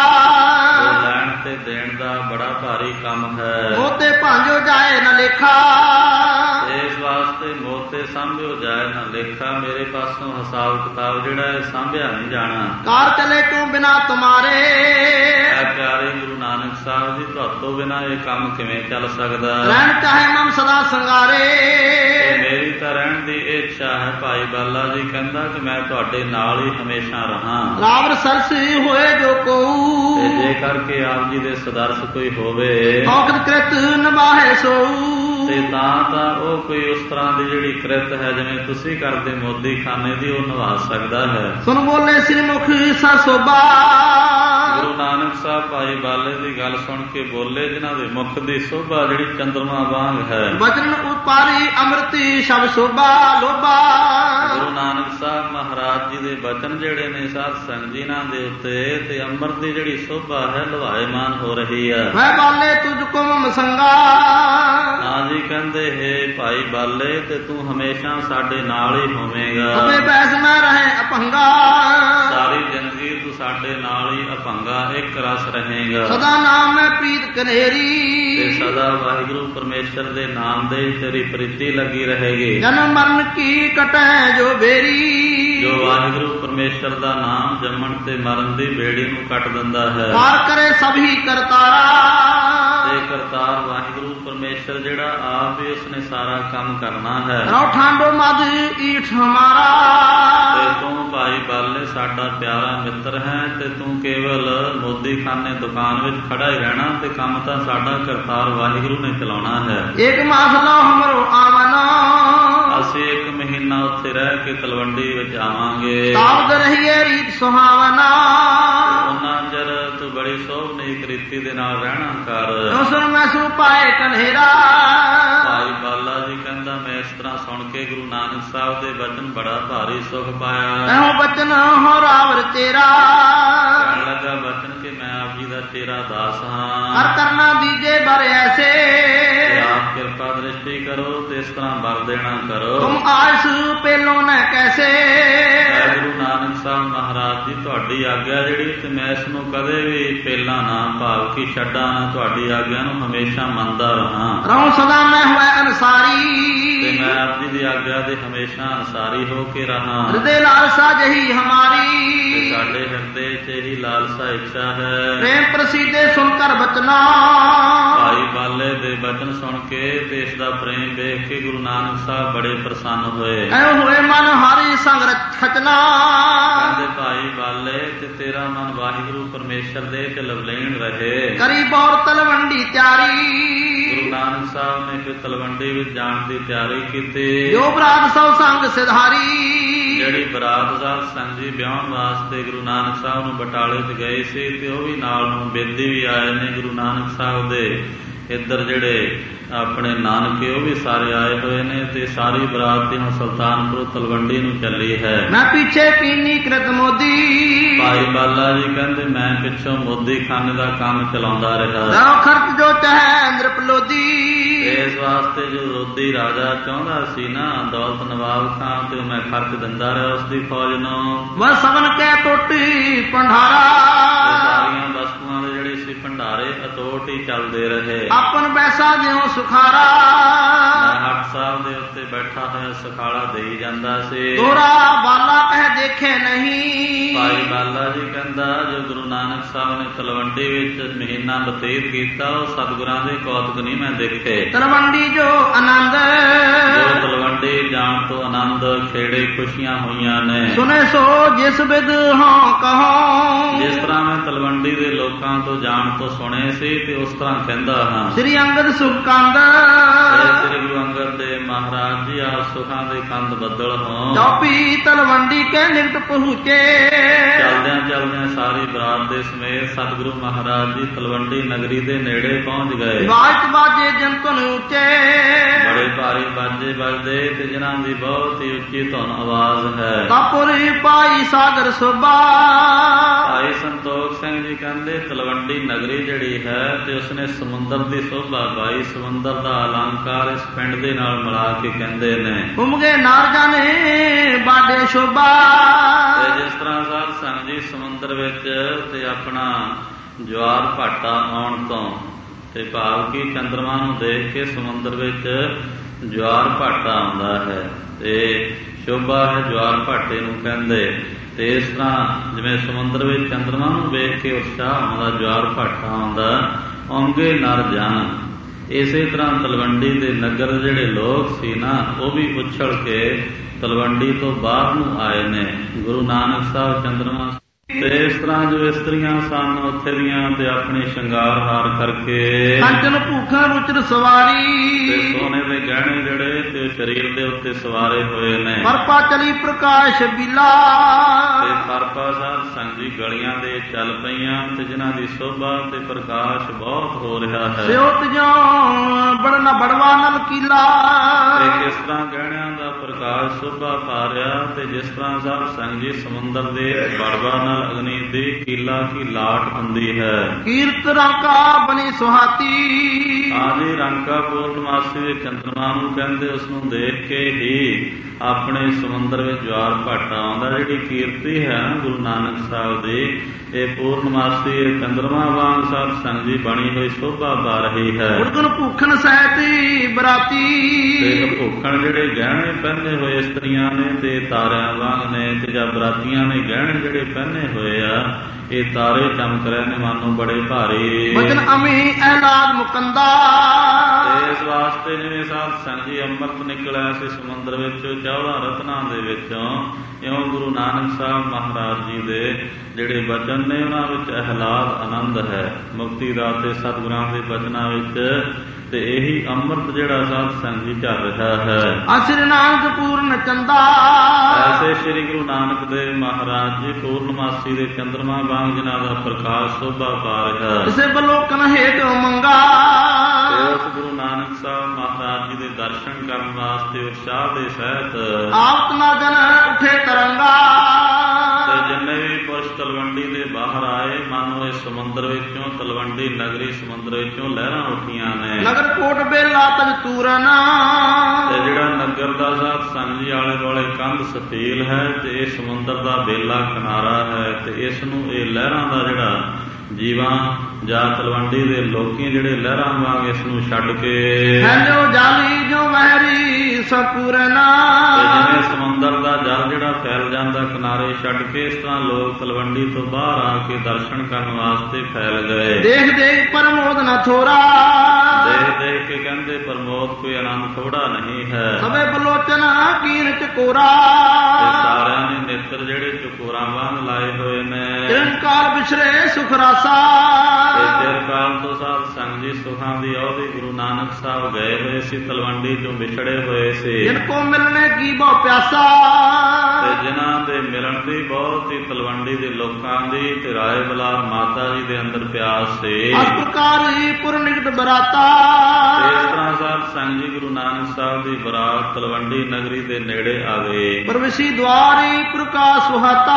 ਲੈਣ ਤੇ ਦੇਣ ਦਾ ਬੜਾ ਭਾਰੀ ਕੰਮ ਹੈ। ਮੋਤੇ ਭਾਂਜੋ ਜਾਏ ਨਾ ਲੇਖਾ। ਇਸ ਵਾਸਤੇ ਮੋਤੇ ਸਾਂਭਿਓ ਜਾਏ ਨਾ ਲੇਖਾ। ਮੇਰੇ ਪਾਸੋਂ ਹਿਸਾਬ ਕਿਤਾਬ ਜਿਹੜਾ ਹੈ ਸਾਂਭਿਆ ਨਹੀਂ ਜਾਣਾ। ਕਾਰ ਚਲੇ ਕਿਉਂ ਬਿਨਾ ਤੁਮਾਰੇ। ਪਿਆਰੇ ਗੁਰੂ ਨਾਨਕ ਸਾਹਿਬ ਜੀ, ਤੁਹਾਤੋਂ ਬਿਨਾਂ ਇਹ ਕੰਮ ਕਿਵੇਂ ਚੱਲ ਸਕਦਾ। ਰਹਿਣ ਚਾਹੇ ਮਨ ਸਦਾ ਸੰਗਾਰੇ। ਮੇਰੀ ਤਾਂ ਰਹਿਣ ਦੀ ਇਹ ਇੱਛਾ ਹੈ। ਭਾਈ ਬਾਲਾ ਜੀ ਕਹਿੰਦਾ ਕਿ ਮੈਂ ਤੁਹਾਡੇ ਨਾਲ ਹੀ ਹਮੇਸ਼ਾ ਰਹਾਂ। ਰਾਵਰ ਸਰਸੀ ਹੋਏ ਜੋ ਕੋ। ਤੇ ਜੇ ਕਰਕੇ ਆਪ ਜੀ ਦੇ ਸਦਰਸ ਕੋਈ ਹੋਵੇ, ਔਕਤ ਕ੍ਰਿਤ ਨਿਭਾਹੇ ਸੋ। ਤੇ ਤਾਂ ਉਹ ਕੋਈ ਉਸ ਤਰ੍ਹਾਂ ਦੀ ਜਿਹੜੀ ਕ੍ਰਿਤ ਹੈ ਜਿਵੇਂ ਤੁਸੀਂ ਕਰਦੇ ਮੋਦੀ ਖਾਨੇ ਦੀ, ਉਹ ਨਿਭਾ ਸਕਦਾ ਹੈ। ਸੁਣ ਬੋਲੇ ਸ੍ਰੀ ਮੁਖ ਸਾ ਸੋਭਾ। ਗੁਰੂ ਨਾਨਕ ਸਾਹਿਬ ਭਾਈ ਬਾਲੇ ਦੀ ਗੱਲ ਸੁਣ ਕੇ ਬੋਲੇ, ਜਿਨ੍ਹਾਂ ਦੇ ਮੁਖ ਦੀ ਸੋਭਾ ਜਿਹੜੀ ਚੰਦਰਮਾ ਵਾਂਗ ਹੈ। ਬਚਨ ਉਪਾਰੀ ਅੰਮ੍ਰਿਤੀ ਸ਼ਬ ਸੋਭਾ ਲੋਭਾ। ਗੁਰੂ ਨਾਨਕ ਸਾਹਿਬ ਮਹਾਰਾਜ ਜੀ ਦੇ ਬਚਨ ਜਿਹੜੇ ਨੇ ਸਾਧ ਸੰਗਤ ਜੀਆਂ ਦੇ ਉੱਤੇ ਤੇ ਅੰਮ੍ਰਿਤ ਦੀ ਜਿਹੜੀ ਸੋਭਾ ਹੈ ਲਵਾਇਮਾਨ ਹੋ ਰਹੀ ਹੈ। ਵੈ ਬਾਲੇ ਤੁਝ ਕੋ ਮਸੰਗਾ। ਹਾਂਜੀ ਕਹਿੰਦੇ ਹੈ ਭਾਈ ਬਾਲੇ ਤੇ ਤੂੰ ਹਮੇਸ਼ਾ ਸਾਡੇ ਨਾਲ ਹੀ ਹੋਵੇਂਗਾ। ਅਬੇ ਬੈਸ ਮੈਂ ਰਹੇ ਅਪੰਗਾ। ਸਾਰੀ ਜ਼ਿੰਦਗੀ ਤੂੰ ਸਾਡੇ ਨਾਲ ਹੀ ਅਪੰਗਾ ਇੱਕ ਰਸ ਰਹੇਗਾ। ਸਦਾ ਨਾਮ ਮੈਂ ਪ੍ਰੀਤ ਕਨੇਰੀ। ਤੇ ਸਦਾ ਵਾਹਿਗੁਰੂ ਪਰਮੇਸ਼ਰ ਦੇ ਨਾਮ ਦੇ ਤੇਰੀ ਪ੍ਰੀਤੀ ਲੱਗੀ ਰਹੇਗੀ। ਜਨਮ ਮਰਨ ਕੀ ਕਟੈ ਜੋ ਬੇਰੀ। ਜੋ ਵਾਹਿਗੁਰੂ ਪਰਮੇਸ਼ਰ ਦਾ ਨਾਮ ਜੰਮਣ ਤੇ ਮਰਨ ਦੀ ਬੇੜੀ ਨੂੰ ਕੱਟ ਦਿੰਦਾ ਹੈ। ਪਾਰ ਕਰੇ ਸਭੀ ਕਰਤਾਰਾ। ਤੇ ਕਰਤਾਰ ਵਾਹਿਗੁਰੂ ਪਰਮੇਸ਼ਰ ਜਿਹੜਾ ਆਪ ਹੀ ਉਸਨੇ ਸਾਰਾ ਕੰਮ ਕਰਨਾ ਹੈ। ਰੋ ਠਾਂਡੋ ਮਦ ਈਠ ਹਮਾਰਾ। ਤੇ ਤੂੰ ਭਾਈ ਬਾਲੇ ਸਾਡਾ ਪਿਆਰਾ ਮਿੱਤਰ ਹੈ ਤੇ ਤੂੰ ਕੇਵਲ ਮੋਦੀ ਖਾਨੇ ਦੁਕਾਨ ਵਿੱਚ ਖੜਾ ਹੀ ਰਹਿਣਾ ਤੇ ਕੰਮ ਤਾਂ ਸਾਡਾ ਕਰਤਾਰ ਵਾਹਿਗੁਰੂ ਨੇ ਚਲਾਉਣਾ ਹੈ। ਇੱਕ ਮਾਸ ਲਓ ਹਮਰੋ ਆਵਨਾ। ਅਸੀਂ ਇੱਕ ਮਹੀਨਾ ਉੱਥੇ ਰਹਿ ਕੇ ਤਲਵੰਡੀ ਵਿੱਚ ਆਵਾਂਗੇ। ਤਾਵਦ ਰਹੀਏ ਰੀਤ ਸੁਹਾਵਨਾ। ਉਹਨਾਂ ਚਿਰ ਤੂੰ ਬੜੀ ਸੋਹਣੀ ਰੀਤੀ ਦੇ ਨਾਲ ਰਹਿਣਾ ਕਰ। ਸੁਣ ਮੈਂ ਸੂ ਪਾਏ ਕਨੇਰਾ। ਭਾਈ ਬਾਲਾ ਜੀ ਕਹਿੰਦਾ ਮੈਂ ਇਸ ਤਰ੍ਹਾਂ ਸੁਣ ਕੇ ਗੁਰੂ ਨਾਨਕ ਸਾਹਿਬ ਦੇ ਬਚਨ ਬੜਾ ਭਾਰੀ ਸੁਖ ਪਾਇਆ। ਇਹੋ ਬਚਨ ਹੋ ਰਾਵਰ ਤੇਰਾ। ਕਹਿਣ ਲੱਗਾ ਬਚਨ ਕਿ ਮੈਂ ਆਪ ਜੀ ਦਾ ਤੇਰਾ ਦਾਸ ਹਾਂ। ਹਰ ਕਰਨਾ ਦੀਜੇ ਬਰ ਐਸੇ। ਆਪ ਕਿਰਪਾ ਦ੍ਰਿਸ਼ਟੀ ਕਰੋ ਤੇ ਇਸ ਤਰ੍ਹਾਂ ਬਰ ਦੇਣਾ ਕਰੋ। ਤੁਮ ਆਸ ਪਹਿਲੋਂ ਨ ਕੈਸੇ। ਗੁਰੂ ਨਾਨਕ ਸਾਹਿਬ ਮਹਾਰਾਜ ਜੀ ਤੁਹਾਡੀ ਆਗਿਆ ਜਿਹੜੀ ਤੇ ਮੈਂ ਇਸ ਨੂੰ ਕਦੇ ਵੀ ਪਹਿਲਾਂ ਨਾ ਭਾਵ ਕਿ ਛੱਡਾਂ ਨਾ। ਤੁਹਾਡੀ ਆਗਿਆ ਨੂੰ ਹਮੇਸ਼ਾ ਮੰਨਦਾ ਰਹਾਂ। ਰਹੂੰ ਸਦਾ ਮੈਂ ਹੋਇ ਅਨਸਾਰੀ। ਤੇ ਮੈਂ ਆਪ ਜੀ ਦੀ ਆਗਿਆ ਦੇ ਹਮੇਸ਼ਾ ਅਨਸਾਰੀ ਹੋ ਕੇ ਰਹਾਂ। ਹਿਰਦੇ ਲਾਲਸਾ ਜਹੀ ਹਮਾਰੀ। ਤੇ ਸਾਡੇ ਹਿਰਦੇ 'ਚ ਇਹੀ ਲਾਲਸਾ ਇੱਛਾ ਹੈ। ਪ੍ਰੇਮ ਪ੍ਰਸੀਦੇ ਸੁਣ ਕਰ ਬਚਨਾ। ਭਾਈ ਬਾਲੇ ਦੇ ਬਚਨ ਸੁਣ ਕੇ ਤੇ ਇਸ ਦਾ ਪ੍ਰੇਮ ਵੇਖ ਕੇ ਗੁਰੂ ਨਾਨਕ ਸਾਹਿਬ ਬੜੇ ਪ੍ਰਸੰਨ ਹੋਏ। ਐ ਹੋਏ ਮਨ ਹਰੀ ਸੰਗ ਖਚਨਾ। ਕਹਿੰਦੇ ਭਾਈ ਬਾਲੇ ਤੇ ਤੇਰਾ ਮਨ ਵਾਹਿਗੁਰੂ ਪਰਮੇਸ਼ਰ ਦੇ ਚ ਲਵਲੀਨ ਰਹੇ। ਕਰੀ ਬੌਰ ਤਲਵੰਡੀ ਤਿਆਰੀ। ਗੁਰੂ ਨਾਨਕ ਸਾਹਿਬ ਨੇ ਫਿਰ ਤਲਵੰਡੀ ਵਿੱਚ ਜਾਣ ਦੀ ਤਿਆਰੀ ਕੀਤੀ। ਜੋ ਬਰਾਤ ਸਭ ਸੰਗ ਸਿਧਾਰੀ। ਜਿਹੜੀ ਬਰਾਤ ਸਾਹਿਬ ਸੰਗ ਜੀ ਵਿਆਹਣ ਵਾਸਤੇ ਗੁਰੂ ਨਾਨਕ ਸਾਹਿਬ ਨੂੰ ਬਟਾਲੇ 'ਚ ਗਏ ਸੀ ਤੇ ਉਹ ਵੀ ਨਾਲ ਨੂੰ ਬੇਦੀ ਵੀ ਆਏ ਨੇ। ਗੁਰੂ ਨਾਨਕ ਸਾਹਿਬ ਦੇ ਇੱਧਰ ਜਿਹੜੇ ਆਪਣੇ ਨਾਨਕੇ ਉਹ ਵੀ ਸਾਰੇ ਆਏ ਹੋਏ ਨੇ ਤੇ ਸਾਰੀ ਬਰਾਤ ਤੇ ਹੁਣ ਸੁਲਤਾਨਪੁਰ ਤਲਵੰਡੀ ਨੂੰ ਚੱਲੀ ਹੈ। ਮੈਂ ਪਿੱਛੇ ਕੀਨੀ ਕ੍ਰਿਤ ਮੋਦੀ। ਭਾਈ ਬਾਲਾ ਜੀ ਕਹਿੰਦੇ ਮੈਂ ਪਿੱਛੋਂ ਮੋਦੀ ਖਾਨੇ ਦਾ ਕੰਮ ਚਲਾਉਂਦਾ ਰਿਹਾ। ਰੋ ਖਰਚ ਜੋ ਚਾਹੇ ਨ੍ਰਿਪ ਲੋਦੀ। ਇਸ ਵਾਸਤੇ ਜੋ ਲੋਦੀ ਰਾਜਾ ਚਾਹੁੰਦਾ ਸੀ ਨਾ ਦੌਲਤ ਨਵਾਬ ਖਾਨ ਤੇ ਮੈਂ ਖਰਚ ਦਿੰਦਾ ਰਿਹਾ ਉਸਦੀ ਫੌਜ ਨੂੰ। ਬਸ ਸਭਨ ਕਹਿ ਟੋਟੀ ਭੰਡਾਰਾ। ਸਾਰੀਆਂ ਵਸਤੂਆਂ ਦੇ ਜਿਹੜੇ ਸੀ ਭੰਡਾਰੇ ਅਤੋਟ ਹੀ ਚੱਲਦੇ ਰਹੇ। ਆਪਨ ਪੈਸਾ ਦਿਓ ਸੁਖਾਰਾ। ਮੈਂ ਹੱਟ ਸਾਹਿਬ ਦੇ ਉੱਤੇ ਬੈਠਾ ਹੋਇਆ ਸੁਖਾਲਾ ਦੇਈ ਜਾਂਦਾ ਸੀ। ਤੋਰਾ ਬਾਲਾ ਕਹਿ ਦੇਖੇ ਨਹੀਂ। ਭਾਈ ਬਾਲਾ ਜੀ ਕਹਿੰਦਾ ਜੋ ਗੁਰੂ ਨਾਨਕ ਸਾਹਿਬ ਨੇ ਤਲਵੰਡੀ ਵਿੱਚ ਮਹੀਨਾ ਬਤੀਤ ਕੀਤਾ ਉਹ ਸਤਿਗੁਰਾਂ ਦੇ ਕੌਤਕ ਨਹੀਂ ਮੈਂ ਦੇਖੇ। ਤਲਵੰਡੀ ਜੋ ਆਨੰਦ। ਜੋ ਤਲਵੰਡੀ ਜਾਣ ਤੋਂ ਆਨੰਦ ਖੇੜੇ ਖੁਸ਼ੀਆਂ ਹੋਈਆਂ ਨੇ। ਸੁਨੇ ਸੋ ਜਿਸ ਬਿਦ ਹਾਂ ਕਹੋ। ਜਿਸ ਤਰ੍ਹਾਂ ਮੈਂ ਤਲਵੰਡੀ ਦੇ ਲੋਕਾਂ ਤੋਂ ਜਾਣ ਤੋਂ ਸੁਣੇ ਸੀ ਤੇ ਉਸ ਤਰ੍ਹਾਂ ਕਹਿੰਦਾ ਹਾਂ। ਸ੍ਰੀ ਅੰਗਦ ਸੁਖ ਕੰਦ। ਸ੍ਰੀ ਗੁਰੂ ਅੰਗਦ ਦੇਵ ਮਹਾਰਾਜ ਜੀ ਆਪ ਸੁਖਾਂ ਦੇ ਕੰਦ ਬੱਦਲ ਹੋਂ। ਚੌਪੀ ਤਲਵੰਡੀ ਕੇ ਨਿਕਟ ਪਹੁੰਚੇ। ਚਲਦਿਆਂ ਚਲਦਿਆਂ ਸਾਰੀ ਬਰਾਤ ਦੇ ਸਮੇਤ ਸਤਿਗੁਰੂ ਮਹਾਰਾਜ ਜੀ ਤਲਵੰਡੀ ਨਗਰੀ ਦੇ ਨੇੜੇ ਪਹੁੰਚ ਗਏ। ਬਾਜ ਬਾਜੇ ਜੰਤਨ ਉੱਚੇ। ਬੜੇ ਭਾਰੀ ਬਾਜੇ ਵੱਜਦੇ ਤੇ ਜਿਨ੍ਹਾਂ ਦੀ ਬਹੁਤ ਹੀ ਉੱਚੀ ਧੁਨ ਆਵਾਜ਼ ਹੈ। ਕਾਪੁਰੀ ਭਾਈ ਸਾਗਰ ਸੁਭਾ। ਭਾਈ ਸੰਤੋਖ ਸਿੰਘ ਜੀ ਕਹਿੰਦੇ ਤਲਵੰਡੀ ਨਗਰੀ ਜਿਹੜੀ ਹੈ ਤੇ ਉਸਨੇ ਸਮੁੰਦਰ ਦੀ ਸੋਭਾ ਪਾਈ। ਸਮੁੰਦਰ ਦਾ ਅਲੰਕਾਰ ਇਸ ਪਿੰਡ ਦੇ ਨਾਲ ਮਿਲਾ ਕੇ ਕਹਿੰਦੇ ਨੇ ਘੁੰਮਗੇ ਨਾਰਜਾਂ ਨੇ ਬਾਡੇ ਸ਼ੋਭਾ। ਤੇ ਜਿਸ ਤਰ੍ਹਾਂ ਸਾਧ ਸੰਗਤ ਜੀ ਸਮੁੰਦਰ ਵਿੱਚ ਤੇ ਆਪਣਾ ਜਵਾਰ ਭਾਟਾ ਆਉਣ ਤੋਂ ਤੇ ਭਾਵ ਕਿ ਚੰਦਰਮਾ ਨੂੰ ਦੇਖ ਕੇ ਸਮੁੰਦਰ ਵਿੱਚ ਜਵਾਰ ਭਾਟਾ ਆਉਂਦਾ ਹੈ ਤੇ ਸ਼ੋਭਾ ਹੈ ਜਵਾਰ ਭਾਟੇ ਨੂੰ ਕਹਿੰਦੇ। ਤੇ ਇਸ ਤਰ੍ਹਾਂ ਜਿਵੇਂ ਸਮੁੰਦਰ ਵਿੱਚ ਚੰਦਰਮਾ ਨੂੰ ਵੇਖ ਕੇ ਉਤਸ਼ਾਹ ਆਉਂਦਾ ਜਵਾਰ ਭਾਟਾ ਆਉਂਦਾ ਆਉਂਗੇ ਨਰ ਜਨ। ਇਸੇ ਤਰ੍ਹਾਂ ਤਲਵੰਡੀ ਦੇ ਨਗਰ ਜਿਹੜੇ ਲੋਕ ਸੀ ਨਾ ਉਹ ਵੀ ਉਛਲ ਕੇ ਤਲਵੰਡੀ ਤੋਂ ਬਾਹਰ ਨੂੰ ਆਏ ਨੇ। ਗੁਰੂ ਨਾਨਕ ਸਾਹਿਬ ਚੰਦਰਮਾ ਤੇ ਇਸ ਤਰ੍ਹਾਂ ਜੋ ਇਸਤਰੀਆਂ ਸਨ ਉੱਥੇ ਦੀਆਂ ਤੇ ਆਪਣੇ ਸ਼ਿੰਗਾਰ ਹਾਰ ਕਰਕੇ ਕੰਚਨ ਭੂਖਾਂ ਰੁਚਰ ਸਵਾਰੀ ਤੇ ਸੋਨੇ ਦੇ ਗਹਿਣੇ ਜਿਹੜੇ ਤੇ ਸਰੀਰ ਦੇ ਉੱਤੇ ਸਵਾਰੇ ਹੋਏ ਨੇ। ਪਰਪਾ ਚਲੀ ਪ੍ਰਕਾਸ਼ ਬਿਲਾ ਤੇ ਪਰਪਾ ਸਾਧ ਸੰਗਤ ਜੀ ਗਲੀਆਂ ਦੇ ਚੱਲ ਪਈਆਂ ਤੇ ਜਿਨ੍ਹਾਂ ਦੀ ਸੋਭਾ ਤੇ ਪ੍ਰਕਾਸ਼ ਬਹੁਤ ਹੋ ਰਿਹਾ ਹੈ। ਸਿਉਤ ਜੋ ਬੜਨਾ ਬੜਵਾ ਨਲ ਕੀਲਾ ਤੇ ਕਿਸ ਤਰ੍ਹਾਂ ਗਹਿਣਿਆਂ ਦਾ ਪ੍ਰਕਾਸ਼ ਸੋਭਾ ਪਾ ਰਿਹਾ ਤੇ ਜਿਸ ਤਰ੍ਹਾਂ ਸਾਧ ਸੰਗਤ ਜੀ ਸਮੁੰਦਰ ਦੇ ਬੜਵਾ ਨਾਲ ਅਗਨੀ ਦੀ ਕੀਲਾ ਕੀ ਲਾਟ ਹੁੰਦੀ ਹੈ। ਕੀਰਤ ਰੰਕਾ ਬਣੀ ਸੁਹਾਤੀ ਆਦੀ ਰੰਕਾ ਪੂਰਨਮਾਸੀ ਦੇ ਚੰਦਰਮਾ ਨੂੰ ਕਹਿੰਦੇ ਉਸ ਨੂੰ ਦੇਖ ਕੇ ਹੀ ਆਪਣੇ ਸਮੁੰਦਰ ਵਿੱਚ ਜਵਾਰ ਭਾਟਾ ਆਉਂਦਾ। ਜਿਹੜੀ ਕੀਰਤੀ ਹੈ ਗੁਰੂ ਨਾਨਕ ਸਾਹਿਬ ਦੀ ਇਹ ਪੂਰਨਮਾਸੀ ਚੰਦਰਮਾ ਵਾਂਗ ਸਾਧ ਸੰਗਤ ਜੀ ਬਣੀ ਹੋਈ ਸ਼ੋਭਾ ਪਾ ਰਹੀ ਹੈ। ਉਰਗਨ ਭੂਖਣ ਸਹਿਤੀ ਬਰਾਤੀ ਤੇ ਭੂਖਣ ਜਿਹੜੇ ਗਹਿਣੇ ਪਹਿਨੇ ਹੋਏ ਇਸਤਰੀਆਂ ਨੇ ਤੇ ਤਾਰਿਆਂ ਵਾਂਗ ਨੇ ਤੇ ਜਾਂ ਬਰਾਤੀਆਂ ਨੇ ਗਹਿਣੇ ਜਿਹੜੇ ਪਹਿਨੇ ਹੋਏ ਆ ਇਹ ਤਾਰੇ ਚਮਕ ਰਹੇ ਨੇ ਮਾਨੋ ਬੜੇ ਭਾਰੀ। ਵਚਨ ਅਮੀ ਐਲਾਦ ਮੁਕੰਦਾ ਇਸ ਵਾਸਤੇ ਜਿਵੇਂ ਸਾਧ ਸੰਗਤ ਜੀ ਅੰਮ੍ਰਿਤ ਨਿਕਲਿਆ ਸੀ ਸਮੁੰਦਰ ਵਿੱਚੋਂ 14 ਰਤਨਾਂ ਦੇ ਵਿੱਚੋਂ ਇਉਂ ਗੁਰੂ ਨਾਨਕ ਸਾਹਿਬ ਮਹਾਰਾਜ ਜੀ ਦੇ ਜਿਹੜੇ ਬਚਨ ਨੇ ਉਹਨਾਂ ਵਿੱਚ ਅਹਿਲਾਦ ਆਨੰਦ ਹੈ ਮੁਕਤੀ ਦਾ ਤੇ ਸਤਿਗੁਰਾਂ ਦੇ ਬਚਨਾਂ ਵਿੱਚ ਤੇ ਇਹੀ ਅੰਮ੍ਰਿਤ ਜਿਹੜਾ ਸਾਧ ਸੰਗਤ ਜੀ ਚੱਲ ਰਿਹਾ ਹੈ। ਅਸਿਰ ਨਾਨਕ ਪੂਰਨ ਚੰਦਾ ਐਸੇ ਸ੍ਰੀ ਗੁਰੂ ਨਾਨਕ ਦੇਵ ਮਹਾਰਾਜ ਜੀ ਪੂਰਨਮਾਸੀ ਦੇ ਚੰਦਰਮਾ ਵਾਂਗ ਜਿਨ੍ਹਾਂ ਦਾ ਪ੍ਰਕਾਸ਼ ਸੋਭਾ ਪਾ ਰਿਹਾ। ਕਿਸੇ ਬਲੋਕਨ ਹੇਠ ਮੰਗਾ ਤੇ ਉਸ ਗੁਰੂ ਨਾਨਕ ਸਾਹਿਬ ਮਹਾਰਾਜ ਜੀ ਦੇ ਦਰਸ਼ਨ ਕਰਨ ਵਾਸਤੇ ਉਤਸ਼ਾਹ ਦੇ ਸਹਿਤ ਆਪ ਨਾ ਜਨ ਉਠੇ ਤਰੰਗਾ ਤੇ ਜਿੰਨੇ ਵੀ ਪੁਰਸ਼ ਤਲਵੰਡੀ ਦੇ ਬਾਹਰ ਆਏ ਮਾਨੋ ਇਸ ਸਮੁੰਦਰ ਵਿੱਚੋਂ ਤਲਵੰਡੀ ਨਗਰੀ ਸਮੁੰਦਰ ਵਿੱਚੋਂ ਲਹਿਰਾਂ ਉੱਠੀਆਂ ਨੇ। ਨਗਰ ਕੋਟ ਬੇਲਾ ਤਜ ਤੂਰਨ ਤੇ ਜਿਹੜਾ ਨਗਰ ਦਾ ਸਾਧ ਸੰਗਤ ਜੀ ਆਲੇ ਦੁਆਲੇ ਕੰਧ ਸਫੀਲ ਹੈ ਤੇ ਇਹ ਸਮੁੰਦਰ ਦਾ ਬੇਲਾ ਕਿਨਾਰਾ ਹੈ ਤੇ ਇਸ ਨੂੰ ਇਹ ਲਹਿਰਾਂ ਦਾ ਜਿਹੜਾ ਜੀਵਾਂ ਜਾਂ ਤਲਵੰਡੀ ਦੇ ਲੋਕੀ ਜਿਹੜੇ ਲਹਿਰਾਂ ਵਾਂਗ ਇਸ ਨੂੰ ਛੱਡ ਕੇ ਹੈਲੋ ਜਾਲੀ ਜੋ ਮਹਿਰੀ ਸਪੂਰਨਾ ਜਿਵੇਂ ਸਮੁੰਦਰ ਦਾ ਜਲ ਜਿਹੜਾ ਫੈਲ ਜਾਂਦਾ ਕਿਨਾਰੇ ਛੱਡ ਕੇ ਇਸ ਤਰ੍ਹਾਂ ਲੋਕ ਤਲਵੰਡੀ ਤੋਂ ਬਾਹਰ ਆ ਕੇ ਦਰਸ਼ਨ ਕਰਨ ਵਾਸਤੇ ਫੈਲ ਗਏ। ਦੇਖ ਦੇਖ ਪਰਮੋਦ ਨਾ ਥੋੜਾ ਦੇਖ ਦੇਖ ਕੇ ਕਹਿੰਦੇ ਪ੍ਰਮੋਦ ਕੋਈ ਆਨੰਦ ਥੋੜਾ ਨਹੀਂ ਹੈ। ਸਭੇ ਬਲੋਚਨ ਕੀਨ ਚਕੋਰਾ ਸਾਰਿਆਂ ਨੇ ਨੇਤਰ ਜਿਹੜੇ ਚਕੋਰਾਂ ਵਾਂਗ ਲਾਏ ਹੋਏ ਨੇ। ਚਿਰਕਾਲ ਵਿਛਰੇ ਸੁਖ ਰਾਸਾ ਚਿਰਕਾਲ ਤੋਂ ਸਾਧ ਸੰਗਤ ਜੀ ਸੁਖਾਂ ਦੀ ਅਹੁਦੀ ਗੁਰੂ ਨਾਨਕ ਸਾਹਿਬ ਗਏ ਹੋਏ ਸੀ ਤਲਵੰਡੀ ਤੋਂ ਵਿਛੜੇ ਹੋਏ ਸੀ। ਜਿਨ ਕੋ ਮਿਲਣੇ ਕੀ ਬਹੁ ਪਿਆਸਾ ਤੇ ਜਿਨ੍ਹਾਂ ਦੇ ਮਿਲਣ ਦੀ ਬਹੁਤ ਹੀ ਤਲਵੰਡੀ ਦੇ ਲੋਕਾਂ ਦੀ ਤੇ ਰਾਏ ਬਲਾਰ ਮਾਤਾ ਜੀ ਦੇ ਅੰਦਰ ਪਿਆਸ ਸੀ। ਇਸ ਪ੍ਰਕਾਰ ਹੀ ਪੁਰ ਨਿਕਟ ਬਰਾਤਾ ਇਸ ਤਰ੍ਹਾਂ ਸਾਧ ਸੰਗਤ ਜੀ ਗੁਰੂ ਨਾਨਕ ਸਾਹਿਬ ਦੀ ਬਰਾਤ ਤਲਵੰਡੀ ਨਗਰੀ ਦੇ ਨੇੜੇ ਆ ਗਏ। ਪ੍ਰਵੇਸ਼ੀ ਦੁਆਰੀ ਪ੍ਰਕਾਸ਼ ਸੁਹਾਤਾ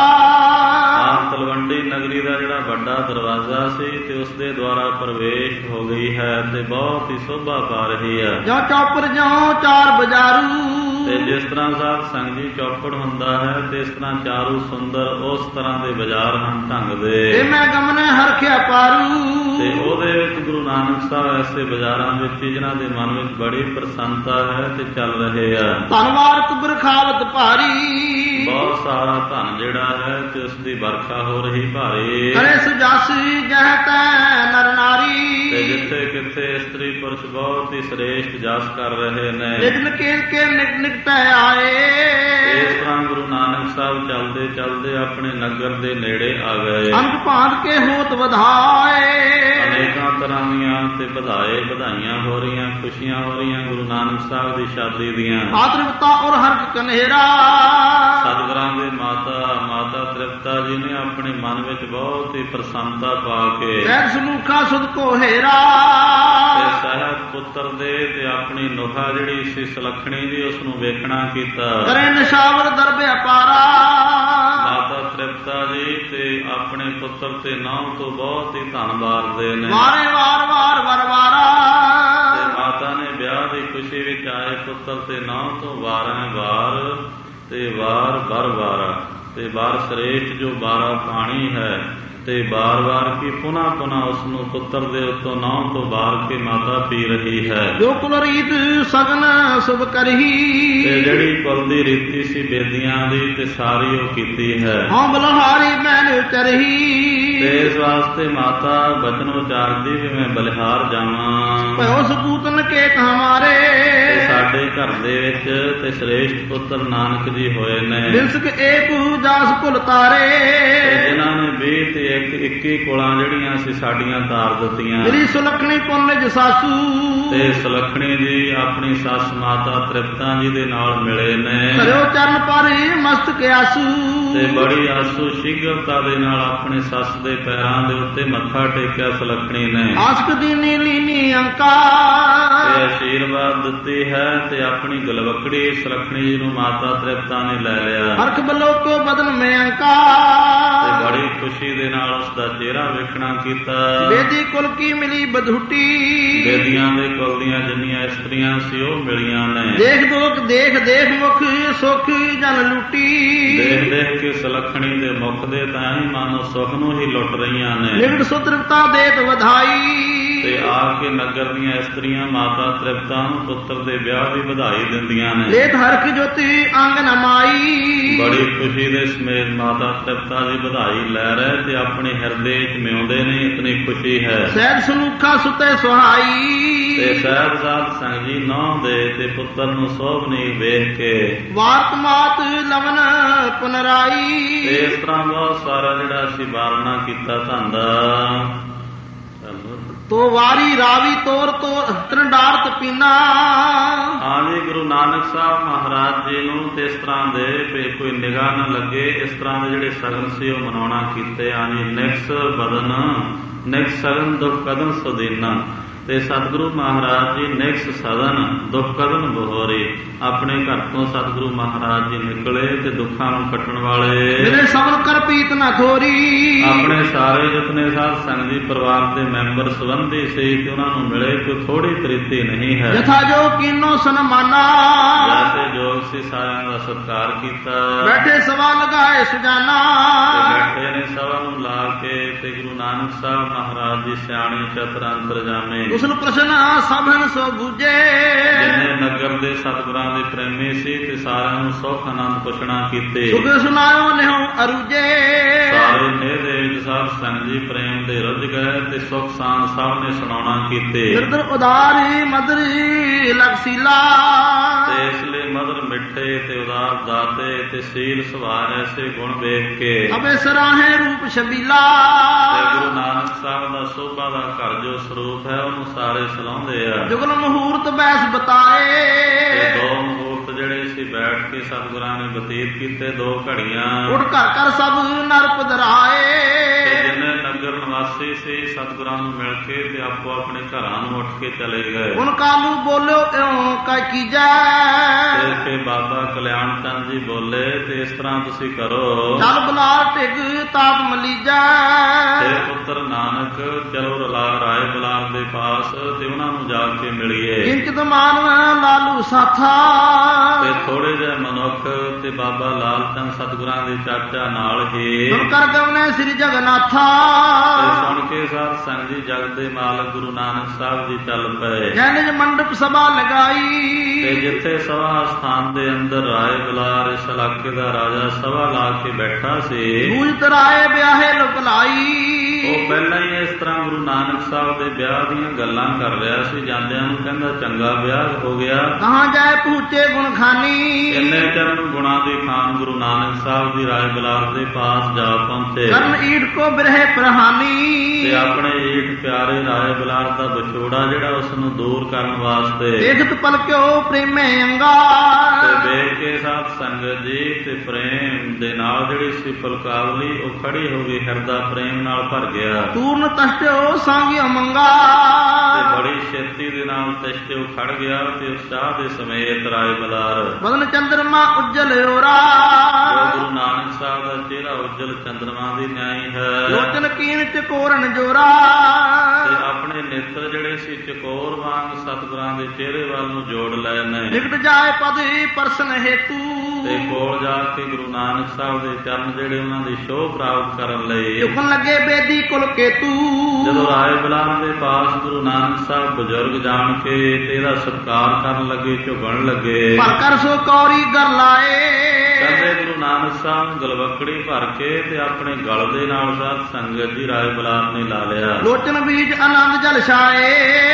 ਤਲਵੰਡੀ ਨਗਰੀ ਦਾ ਜਿਹੜਾ ਵੱਡਾ ਦਰਵਾਜ਼ਾ ਸੀ ਤੇ ਉਸ ਦੇ ਦੁਆਰਾ ਪ੍ਰਵੇਸ਼ ਹੋ ਗਈ ਹੈ ਤੇ ਬਹੁਤ ਹੀ ਸ਼ੋਭਾ ਪਾ ਰਹੀ ਹੈ। ਜੋ ਚੌਪਰ ਜੋ ਚਾਰ ਬਜ਼ਾਰੂ ਤੇ ਜਿਸ ਤਰ੍ਹਾਂ ਸਾਧ ਸੰਗਤ ਜੀ ਚੌਪੜ ਹੁੰਦਾ ਹੈ ਤੇ ਇਸ ਤਰ੍ਹਾਂ ਚਾਰੂ ਸੁੰਦਰ ਉਸ ਤਰ੍ਹਾਂ ਦੇ ਬਾਜ਼ਾਰ ਹਨ ਢੰਗ ਦੇ। ਇਹ ਮੈਂ ਗਮਨੇ ਹਰਖਿਆ ਪਾਰੂ ਤੇ ਉਹਦੇ ਵਿੱਚ ਗੁਰੂ ਨਾਨਕ ਸਾਹਿਬ ਐਸੇ ਬਾਜ਼ਾਰਾਂ ਵਿੱਚ ਜਿਨ੍ਹਾਂ ਦੇ ਮਨ ਵਿੱਚ ਬੜੀ ਪ੍ਰਸੰਨਤਾ ਹੈ ਤੇ ਚੱਲ ਰਹੇ ਆ। ਧਨਵਾਰਤ ਬਰਖਾਵਤ ਭਾਰੀ ਬਹੁਤ ਸਾਰਾ ਧਨ ਜਿਹੜਾ ਹੈ ਤੇ ਉਸ ਦੀ ਵਰਖਾ ਹੋ ਰਹੀ ਭਾਰੀ। ਕਰੇ ਸੁਜਾਸੀ ਜਹ ਤੈ ਨਰ ਨਾਰੀ ਤੇ ਜਿੱਥੇ ਕਿੱਥੇ ਇਸਤਰੀ ਪੁਰਸ਼ ਬਹੁਤ ਹੀ ਸ੍ਰੇਸ਼ਟ ਜਸ ਕਰ ਰਹੇ ਨੇ। ਨਿਕਲ ਕੇ ਨਿਕਟ ਆਏ ਇਸ ਤਰ੍ਹਾਂ ਗੁਰੂ ਨਾਨਕ ਸਾਹਿਬ ਚੱਲਦੇ ਚੱਲਦੇ ਆਪਣੇ ਨਗਰ ਦੇ ਨੇੜੇ ਆ ਗਏ। ਅੰਗ ਭਾਂਤ ਕੇ ਹੋਤ ਵਧਾਏ, ਅਨੇਕਾਂ ਤਰ੍ਹਾਂ ਦੀਆਂ ਤੇ ਵਧਾਈਆਂ ਹੋ ਰਹੀਆਂ, ਖੁਸ਼ੀਆਂ ਹੋ ਰਹੀਆਂ ਗੁਰੂ ਨਾਨਕ ਸਾਹਿਬ ਦੀ ਸ਼ਾਦੀ ਦੀਆਂ। ਆਤ੍ਰਿਪਤਾ ਔਰ ਹਰਖ ਕਨੇਰਾ, ਸਤਿਗੁਰਾਂ ਦੇ ਮਾਤਾ ਤ੍ਰਿਪਤਾ ਜੀ ਨੇ ਆਪਣੇ ਮਨ ਵਿੱਚ ਬਹੁਤ ਹੀ ਪ੍ਰਸੰਨਤਾ ਪਾ ਕੇ ਸਹਿਜ ਸਮੂਖਾ ਸੁਧ ਕੋ ਹੇਰਾ, ਤੇ ਸਹਿਜ ਪੁੱਤਰ ਦੇ ਤੇ ਆਪਣੀ ਨੁਹਾ ਜਿਹੜੀ ਸੀ ਸੁਲੱਖਣੀ ਦੀ ਉਸ ਨੂੰ ਵੇਖਣਾ ਕੀਤਾ। ਕਰੇ ਨਿਸ਼ਾਵਰ ਦਰਬੇ ਅਪਾਰਾ, ਮਾਤਾ ਤ੍ਰਿਪਤਾ ਜੀ ਤੇ ਆਪਣੇ ਪੁੱਤਰ ਤੇ ਨਾਮ ਤੋਂ ਬਹੁਤ ਹੀ ਧਨ ਵਾਰਦੇ ਨੇ। ਵਾਰੇ ਵਾਰ ਵਾਰਾ, ਤੇ ਮਾਤਾ ਨੇ ਵਿਆਹ ਦੀ ਖੁਸ਼ੀ ਵਿੱਚ ਆਏ ਪੁੱਤਰ ਤੇ ਨਾਮ ਤੋਂ ਵਾਰ ਤੇ ਵਾਰ ਤੇ ਵਾਰ ਸ੍ਰੇਸ਼ਟ ਜੋ 12 ਪਾਣੀ ਹੈ ਤੇ ਬਾਰ ਕੀ ਪੁਨः ਉਸ ਨੂੰ ਪੁੱਤਰ ਦੇ ਉੱਤੋਂ ਨਾਮ ਤੋਂ ਵਾਰ ਕੇ ਮਾਤਾ ਪੀ ਰਹੀ ਹੈ। ਜੋ ਕੁਲ ਰੀਤ ਸਗਨ ਸੁਭ ਕਰਹੀ, ਤੇ ਜਿਹੜੀ ਕੁਲ ਦੀ ਰੀਤੀ ਸੀ ਬੇਦੀਆਂ ਦੀ ਤੇ ਸਾਰੀ ਉਹ ਕੀਤੀ ਹੈ। ਹਾਂ ਬਲਹਾਰੀ ਮੈਂ ਚਰਹੀ, ਤੇ ਇਸ ਵਾਸਤੇ ਮਾਤਾ ਬਚਨ ਉਚਾਰਦੀ ਵੀ ਮੈਂ ਬਲਿਹਾਰ ਜਾਵਾਂ। ਭਇਓ ਸਪੂਤਨ ਕੇ ਹਮਾਰੇ, ਸਾਡੇ ਘਰ ਦੇ ਵਿੱਚ ਤੇ ਸ੍ਰੇਸ਼ਟ ਪੁੱਤਰ ਨਾਨਕ ਜੀ ਹੋਏ ਨੇ। ਬਿਲਸਕ ਏਕ ਜਾਸ ਕੁਲ ਤਾਰੇ, ਜਿਨ੍ਹਾਂ ਨੇ 20 ਤੇ 21 ਕੋਲਾਂ ਜਿਹੜੀਆਂ ਸੀ ਸਾਡੀਆਂ ਤਾਰ ਦਿੱਤੀਆਂ। ਮੇਰੀ ਸੁਲੱਖਣੀ ਪੁੰਨਜ ਸਾਸੂ, ਤੇ ਸੁਲੱਖਣੀ ਜੀ ਆਪਣੀ ਸੱਸ ਮਾਤਾ ਤ੍ਰਿਪਤਾ ਜੀ ਦੇ ਨਾਲ ਮਿਲੇ ਨੇ। ਕਰਿਓ ਚਰਨ ਪਾਰੇ ਮਸਤਕ ਆਸੂ, ਤੇ ਬੜੀ ਆਸੂ ਸ਼ੀਘਰਤਾ ਦੇ ਨਾਲ ਆਪਣੇ ਸੱਸ ਦੇ ਪੈਰਾਂ ਦੇ ਉੱਤੇ ਮੱਥਾ ਟੇਕਿਆ ਸੁਲੱਖਣੀ ਨੇ। ਆਸਕ ਦੀਨੀ ਲੀਨੀ ਅੰਕਾ, ਤੇ ਆਸ਼ੀਰਵਾਦ ਦਿੱਤੀ ਹੈ ਤੇ ਆਪਣੀ ਗਲਵਕੜੀ ਸੁਲੱਖਣੀ ਜੀ ਨੂੰ ਮਾਤਾ ਤ੍ਰਿਪਤਾ ਨੇ ਲੈ ਲਿਆ। ਹਰਖ ਬਲੋ ਕੋ ਬਦਨ ਮੈਂ ਅੰਕਾ, ਤੇ ਬੜੀ ਖੁਸ਼ੀ ਦੇ ਨਾਲ ਉਸ ਦਾ ਚਿਹਰਾ ਵੇਖਣਾ ਕੀਤਾ। ਬੇਦੀ ਕੁਲ ਕੀ ਮਿਲੀ ਬਧੂਟੀ, ਬੇਦੀਆਂ ਦੇ ਕੁਲ ਦੀਆਂ ਜਿੰਨੀਆਂ ਇਸਤਰੀਆਂ ਸੀ ਉਹ ਮਿਲੀਆਂ ਨੇ। ਦੇਖ ਦੋਖ ਦੇਖ ਮੁਖ ਸੁਖ ਜਨ ਲੁੱਟੀ, ਦੇਖ ਕੇ ਸੁਲੱਖਣੀ ਦੇ ਮੁਖ ਦੇ ਤਾਂ ਹੀ ਮਾਨੋ ਸੁਖ ਨੂੰ ਹੀ ਲੁੱਟ ਰਹੀਆਂ ਨੇ। ਨਿਗੜ ਸੁਤ੍ਰਿਪਤਾ ਦੇਤ ਵਧਾਈ, ਤੇ ਆ ਕੇ ਨਗਰ ਦੀਆਂ ਇਸਤਰੀਆਂ ਮਾਤਾ ਤ੍ਰਿਪਤਾ ਨੂੰ ਪੁੱਤਰ ਦੇ ਵਿਆਹ ਦੀ ਵਧਾਈ ਦਿੰਦੀਆਂ ਨੇ। ਲੇਤ ਹਰਖ ਜੋਤੀ ਅੰਗ ਨਮਾਈ, ਬੜੀ ਖੁਸ਼ੀ ਦੇ ਸਮੇਤ ਮਾਤਾ ਤ੍ਰਿਪਤਾ ਦੀ ਵਧਾਈ ਲੈ ਰਹੇ ਤੇ ਆਪਣੇ ਹਿਰਦੇ 'ਚ ਮਿਉਂਦੇ ਨੇ, ਇਤਨੀ ਖੁਸ਼ੀ ਹੈ। ਸਹਿਜ ਸਮੂਖਾ ਸੁਤੇ ਸੁਹਾਈ, ਤੇ ਸਾਹਿਬਜ਼ਾਦ ਸੰਗ ਜੀ ਨੌਂ ਦੇ ਤੇ ਪੁੱਤਰ ਨੂੰ ਸੋਭਨੀ ਵੇਖ ਕੇ ਵਾਰਤ ਮਾਤ ਲਵਨ ਪੁਨਰਾਈ, ਤੇ ਇਸ ਤਰ੍ਹਾਂ ਬਹੁਤ ਸਾਰਾ ਜਿਹੜਾ ਅਸੀਂ ਵਾਰਨਾ ਕੀਤਾ ਧੰਨ ਦਾ। ਤੋ ਵਾਰੀ ਰਾਵੀ ਤੋਰ ਤ੍ਰਿੰਡਾਰਤ ਪੀਨਾ। ਹਾਂਜੀ, ਗੁਰੂ ਨਾਨਕ ਸਾਹਿਬ ਮਹਾਰਾਜ ਜੀ ਨੂੰ ਤੇ ਇਸ ਤਰ੍ਹਾਂ ਦੇ ਕੋਈ ਨਿਗਾਹ ਨਾ ਲੱਗੇ ਇਸ ਤਰ੍ਹਾਂ ਦੇ ਜਿਹੜੇ ਸਗਨ ਸੀ ਉਹ ਮਨਾਉਣਾ ਕੀਤੇ। ਹਾਂਜੀ, ਨਿਕਸ ਬਦਨ ਨਿਕਸ ਸਗਨ ਦੁਖ ਕਦਨ ਸੁਦੀਨਾ। ਤੇ ਸਤਿਗੁਰੂ ਮਹਾਰਾਜ ਜੀ ਨਿਕਸ ਸਦਨ ਦੁਖ ਕਦਨ ਬਹੋਰੀ, ਆਪਣੇ ਘਰ ਤੋਂ ਸਤਿਗੁਰੂ ਮਹਾਰਾਜ ਜੀ ਨਿਕਲੇ ਤੇ ਦੁੱਖਾਂ ਨੂੰ ਕੱਟਣ ਵਾਲੇ। ਮੇਰੇ ਸਭਨ ਕਰ ਪੀਤ ਨਾ ਥੋਰੀ, ਆਪਣੇ ਸਾਰੇ ਜਿਤਨੇ ਸਾਧ ਸੰਗਤ ਜੀ ਪਰਿਵਾਰ ਦੇ ਮੈਂਬਰ ਸੰਬੰਧੀ ਸੀ ਕਿ ਉਹਨਾਂ ਨੂੰ ਮਿਲੇ ਕੋਈ ਥੋੜੀ ਤ੍ਰਿਤੀ ਨਹੀਂ ਹੈ। ਯਥਾ ਜੋ ਕੀਨੋ ਸਨਮਾਨਾ, ਜੈਸੇ ਜੋਗ ਸੀ ਸਾਰਿਆਂ ਦਾ ਸਤਿਕਾਰ ਕੀਤਾ। ਬੈਠੇ ਸਵਾ ਲਗਾਏ ਸੁਜਾਨਾ, ਬੈਠੇ ਨੇ ਸਭਾ ਨੂੰ ਲਾ ਕੇ ਤੇ ਗੁਰੂ ਨਾਨਕ ਸਾਹਿਬ ਮਹਾਰਾਜ ਜੀ ਸਿਆਣੇ ਚਤੁਰ ਅੰਤਰਜਾਮੇ ਉਸਨ ਪ੍ਰਸ਼ਨ ਸਭਨ ਸੋ ਬੂਝੇ। ਜਿੰਨੇ ਨਗਰ ਦੇ ਸਤਿਗੁਰਾਂ ਦੇ ਪ੍ਰੇਮੀ ਸੀ ਤੇ ਸਾਰਿਆਂ ਨੂੰ ਸੁਖ ਆਨੰਦ ਪੁੱਛਣਾ ਕੀਤੇ। ਸੁਖ ਸੁਨਾਇਓ ਨਿਹੋ ਅਰੂਜੇ, ਸਾਰੇ ਨੇਹ ਦੇ ਵਿੱਚ ਸਾਧ ਸੰਗਤ ਜੀ ਪ੍ਰੇਮ ਦੇ ਰੁੱਝ ਗਏ ਤੇ ਸੁਖ ਸਾਂਦ ਸਭ ਨੇ ਸੁਣਾਉਣਾ ਕੀਤੇ। ਨਿਰਦਰ ਉਦਾਰੀ ਮਦਰੀ ਲਕਸੀਲਾ, ਤੇ ਇਸ ਲਈ ਮਦਰ ਮਿੱਠੇ ਤੇ ਉਦਾਰ ਦਾਤੇ ਤੇ ਸੀਲ ਸੁਭਾਅ ਐਸੇ ਗੁਣ ਵੇਖ ਕੇ ਅਬੇ ਸਰਾਹੇ ਰੂਪ ਛਬੀਲਾ। ਤੇ ਗੁਰੂ ਨਾਨਕ ਸਾਹਿਬ ਦਾ ਸੋਭਾ ਦਾ ਘਰ ਜੋ ਸਰੂਪ ਹੈ ਉਹਨੂੰ ਸਾਰੇ ਸਲਾਉਂਦੇ ਆ। ਜੁਗਲ ਮਹੂਰਤ ਬੈਸ ਬਤਾਏ, ਤੇ 2 ਮਹੂਰਤ ਜਿਹੜੇ ਸੀ ਬੈਠ ਕੇ ਸਤਿਗੁਰਾਂ ਨੇ ਬਤੀਤ ਕੀਤੇ 2 ਘੜੀਆਂ। ਉੱਠ ਘਰ ਘਰ ਸਭ ਨਰ ਪਧਰਾਏ, ਤੇ ਜਿੰਨੇ ਨਗਰ ਨਿਵਾਸੀ ਸੀ ਸਤਿਗੁਰਾਂ ਨੂੰ ਮਿਲ ਕੇ ਤੇ ਆਪੋ ਆਪਣੇ ਘਰਾਂ ਨੂੰ ਉੱਠ ਕੇ ਚਲੇ ਗਏ। ਹੁਣ ਕਾਲੂ ਬੋਲਿਓ ਇਉਂ ਕਾ ਕੀਜੈ, ਤੇ ਫਿਰ ਬਾਬਾ ਕਲਿਆਣ ਚੰਦ ਜੀ ਬੋਲੇ ਤੇ ਇਸ ਤਰ੍ਹਾਂ ਤੁਸੀਂ ਕਰੋ। ਜਲ ਬਲਾਰ ਟਿਗ ਤਾਪ ਮਲੀਜੈ, ਤੇ ਪੁੱਤਰ ਨਾਨਕ ਚਲੋ ਰਾਏ ਬਲਾਰ ਦੇ ਪਾਸ ਤੇ ਉਹਨਾਂ ਨੂੰ ਜਾ ਕੇ ਮਿਲੀਏ। ਕਿੰਚਿਤ ਮਾਨਵ ਲਾਲੂ ਸਾਥਾ, ਤੇ ਥੋੜੇ ਜਿਹੇ ਮਨੁੱਖ ਤੇ ਬਾਬਾ ਲਾਲ ਚੰਦ ਸਤਿਗੁਰਾਂ ਦੇ ਚਾਚਾ ਨਾਲ ਹੀ ਸੁਣ ਕਰ ਗਵਨੇ ਸ੍ਰੀ ਜਗਨਾਥਾ। ਤੇ ਸੁਣ ਕੇ ਸਾਧ ਸੰਗਤ ਜੀ ਜਗਤ ਦੇ ਮਾਲਕ ਗੁਰੂ ਨਾਨਕ ਸਾਹਿਬ ਜੀ ਚੱਲ ਪਏ। ਜੈਨਿਜ ਮੰਡਪ ਸਭਾ ਲਗਾਈ, ਤੇ ਜਿੱਥੇ ਸਭਾ ਸਥਾਨ ਦੇ ਅੰਦਰ ਰਾਏ ਬੁਲਾਰ ਇਸ ਇਲਾਕੇ ਦਾ ਰਾਜਾ ਸਭਾ ਲਾ ਕੇ ਬੈਠਾ ਸੀ, ਬੂਝਤ ਰਾਏ ਵਿਆਹੇ ਲੁਕਲਾਈ। ਉਹ ਪਹਿਲਾਂ ਹੀ ਇਸ ਤਰ੍ਹਾਂ ਗੁਰੂ ਨਾਨਕ ਸਾਹਿਬ ਦੇ ਵਿਆਹ ਦੀਆਂ ਗੱਲਾਂ ਕਰ ਰਿਹਾ ਸੀ। ਜਾਂਦਿਆਂ ਨੂੰ ਕਹਿੰਦਾ ਚੰਗਾ ਵਿਆਹ ਹੋ ਗਿਆ। ਕਹਾਂ ਜਾਏ ਪਹੁੰਚੇ ਗੁਣ ਖਾਨੀ। ਇੰਨੇ ਚਰਨ ਗੁਣਾ ਦੀ ਖਾਨ ਗੁਰੂ ਨਾਨਕ ਸਾਹਿਬ ਦੀ ਰਾਏ ਬੁਲਾਰ ਦੇ ਪਾਸ ਜਾ ਪਹੁੰਚੇ। ਕਰਨ ਈਟ ਕੋ ਬਿਰਹੇ ਪ੍ਰਹਾਨੀ। ਤੇ ਆਪਣੇ ਈਟ ਪਿਆਰੇ ਰਾਏ ਬੁਲਾਰ ਦਾ ਵਿਛੋੜਾ ਜਿਹੜਾ ਉਸ ਨੂੰ ਦੂਰ ਕਰਨ ਵਾਸਤੇ ਦੇਖਤ ਪਲਕਿਓ ਪ੍ਰੇਮੇ ਅੰਗਾ। ਤੇ ਵੇਖ ਕੇ ਸਾਧ ਸੰਗਤ ਜੀ ਤੇ ਪ੍ਰੇਮ ਦੇ ਨਾਲ ਜਿਹੜੀ ਸੀ ਫੁਲਕਾਵਲੀ ਉਹ ਖੜੀ ਹੋ ਗਈ, ਹਿਰਦਾ ਪ੍ਰੇਮ ਨਾਲ ਭਰ ਗਿਆ। ਤੂਰਨ ਤਸ਼ਟਿਓ ਸਾਂਗਿਓ ਮੰਗਾ। ਤੇ ਬੜੀ ਛੇਤੀ ਦੇ ਨਾਲ ਤਸ਼ਟਿਓ ਖੜ ਗਿਆ ਤੇ ਉਤਸ਼ਾਹ ਦੇ ਸਮੇਤ ਰਾਏ ਬੁਲਾਰ ਬਦਨ ਚੰਦਰਮਾ ਉੱਜਲ ਓਰਾ। ਗੁਰੂ ਨਾਨਕ ਸਾਹਿਬ ਦਾ ਚਿਹਰਾ ਉੱਜਲ ਚੰਦਰਮਾ ਦੀ ਨਿਆਈ ਹੈ। ਲੋਚਨ ਕੀਨ ਚਕੋਰਨ ਜੋਰਾ। ਤੇ ਆਪਣੇ ਨੇਤਰ ਜਿਹੜੇ ਸੀ ਚਕੋਰ ਵਾਂਗ ਸਤਿਗੁਰਾਂ ਦੇ ਚਿਹਰੇ ਵੱਲ ਨੂੰ ਜੋੜ ਲਏ ਨੇ। ਨਿਕਟ ਜਾਏ ਪਦ ਪਰਸਨ ਹੇਤੂ। ਤੇ ਕੋਲ ਜਾ ਕੇ ਗੁਰੂ ਨਾਨਕ ਸਾਹਿਬ ਦੇ ਚਰਨ ਜਿਹੜੇ ਉਹਨਾਂ ਦੀ ਸ਼ੋਭ ਪ੍ਰਾਪਤ ਕਰਨ ਲਈ ਝੁਕਣ ਲੱਗੇ ਬੇਦੀ ਕੁਲ ਕੇਤੂ। ਜਦੋਂ ਰਾਏ ਬੁਲਾਰ ਦੇ ਪਾਸ ਗੁਰੂ ਨਾਨਕ ਸਾਹਿਬ ਬਜ਼ੁਰਗ ਜਾਣ ਕੇ ਤੇ ਇਹਦਾ ਸਤਿਕਾਰ ਕਰਨ ਲੱਗੇ, ਝੁਕਣ ਲੱਗੇ। ਭਰ ਕਰ ਸੋ ਕੌਰੀ ਗਰ ਲਾਏ। ਕਹਿੰਦੇ ਗੁਰੂ ਨਾਨਕ ਸਾਹਿਬ ਗਲਵੱਕੜੀ ਭਰ ਕੇ ਤੇ ਆਪਣੇ ਗਲ ਦੇ ਨਾਲ ਸਾਧ ਸੰਗਤ ਜੀ ਰਾਏ ਬੁਲਾਰ ਨੇ ਲਾ ਲਿਆ। ਲੋਚਨ ਬੀਜ ਆਨੰਦ ਜਲ ਛਾਏ।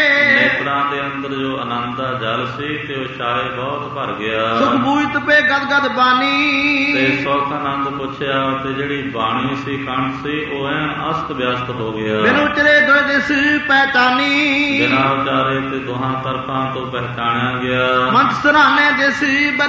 ਨੇਤਰਾਂ ਦੇ ਅੰਦਰ ਜੋ ਆਨੰਦ ਦਾ ਜਲ ਸੀ ਤੇ ਉਹ ਛਾਏ ਬਹੁਤ ਭਰ ਗਿਆ। ਸੁਖ ਬੂਝਤ ਪੇ ਗਦ ਗਦ ਬਾਣੀ। ਤੇ ਸੁਖ ਆਨੰਦ ਪੁੱਛਿਆ ਤੇ ਜਿਹੜੀ ਬਾਣੀ ਸੀ ਕੰਠ ਸੀ ਉਹ ਐਨ ਅਸਤ ਵਿਅਸਤ ਹੋ ਗਿਆ। ਬਿਨ ਉਚਰੇ ਦੋਇ ਦਿਸ ਪਹਿਚਾਨੀ। ਬਿਨਾਂ ਉਚਾਰੇ ਤੇ ਦੋਹਾਂ ਤਰਫਾਂ ਤੋਂ ਪਹਿਚਾਣਿਆ ਗਿਆ। ਮੰਚ ਸਰਾਣੇ ਦਿਸ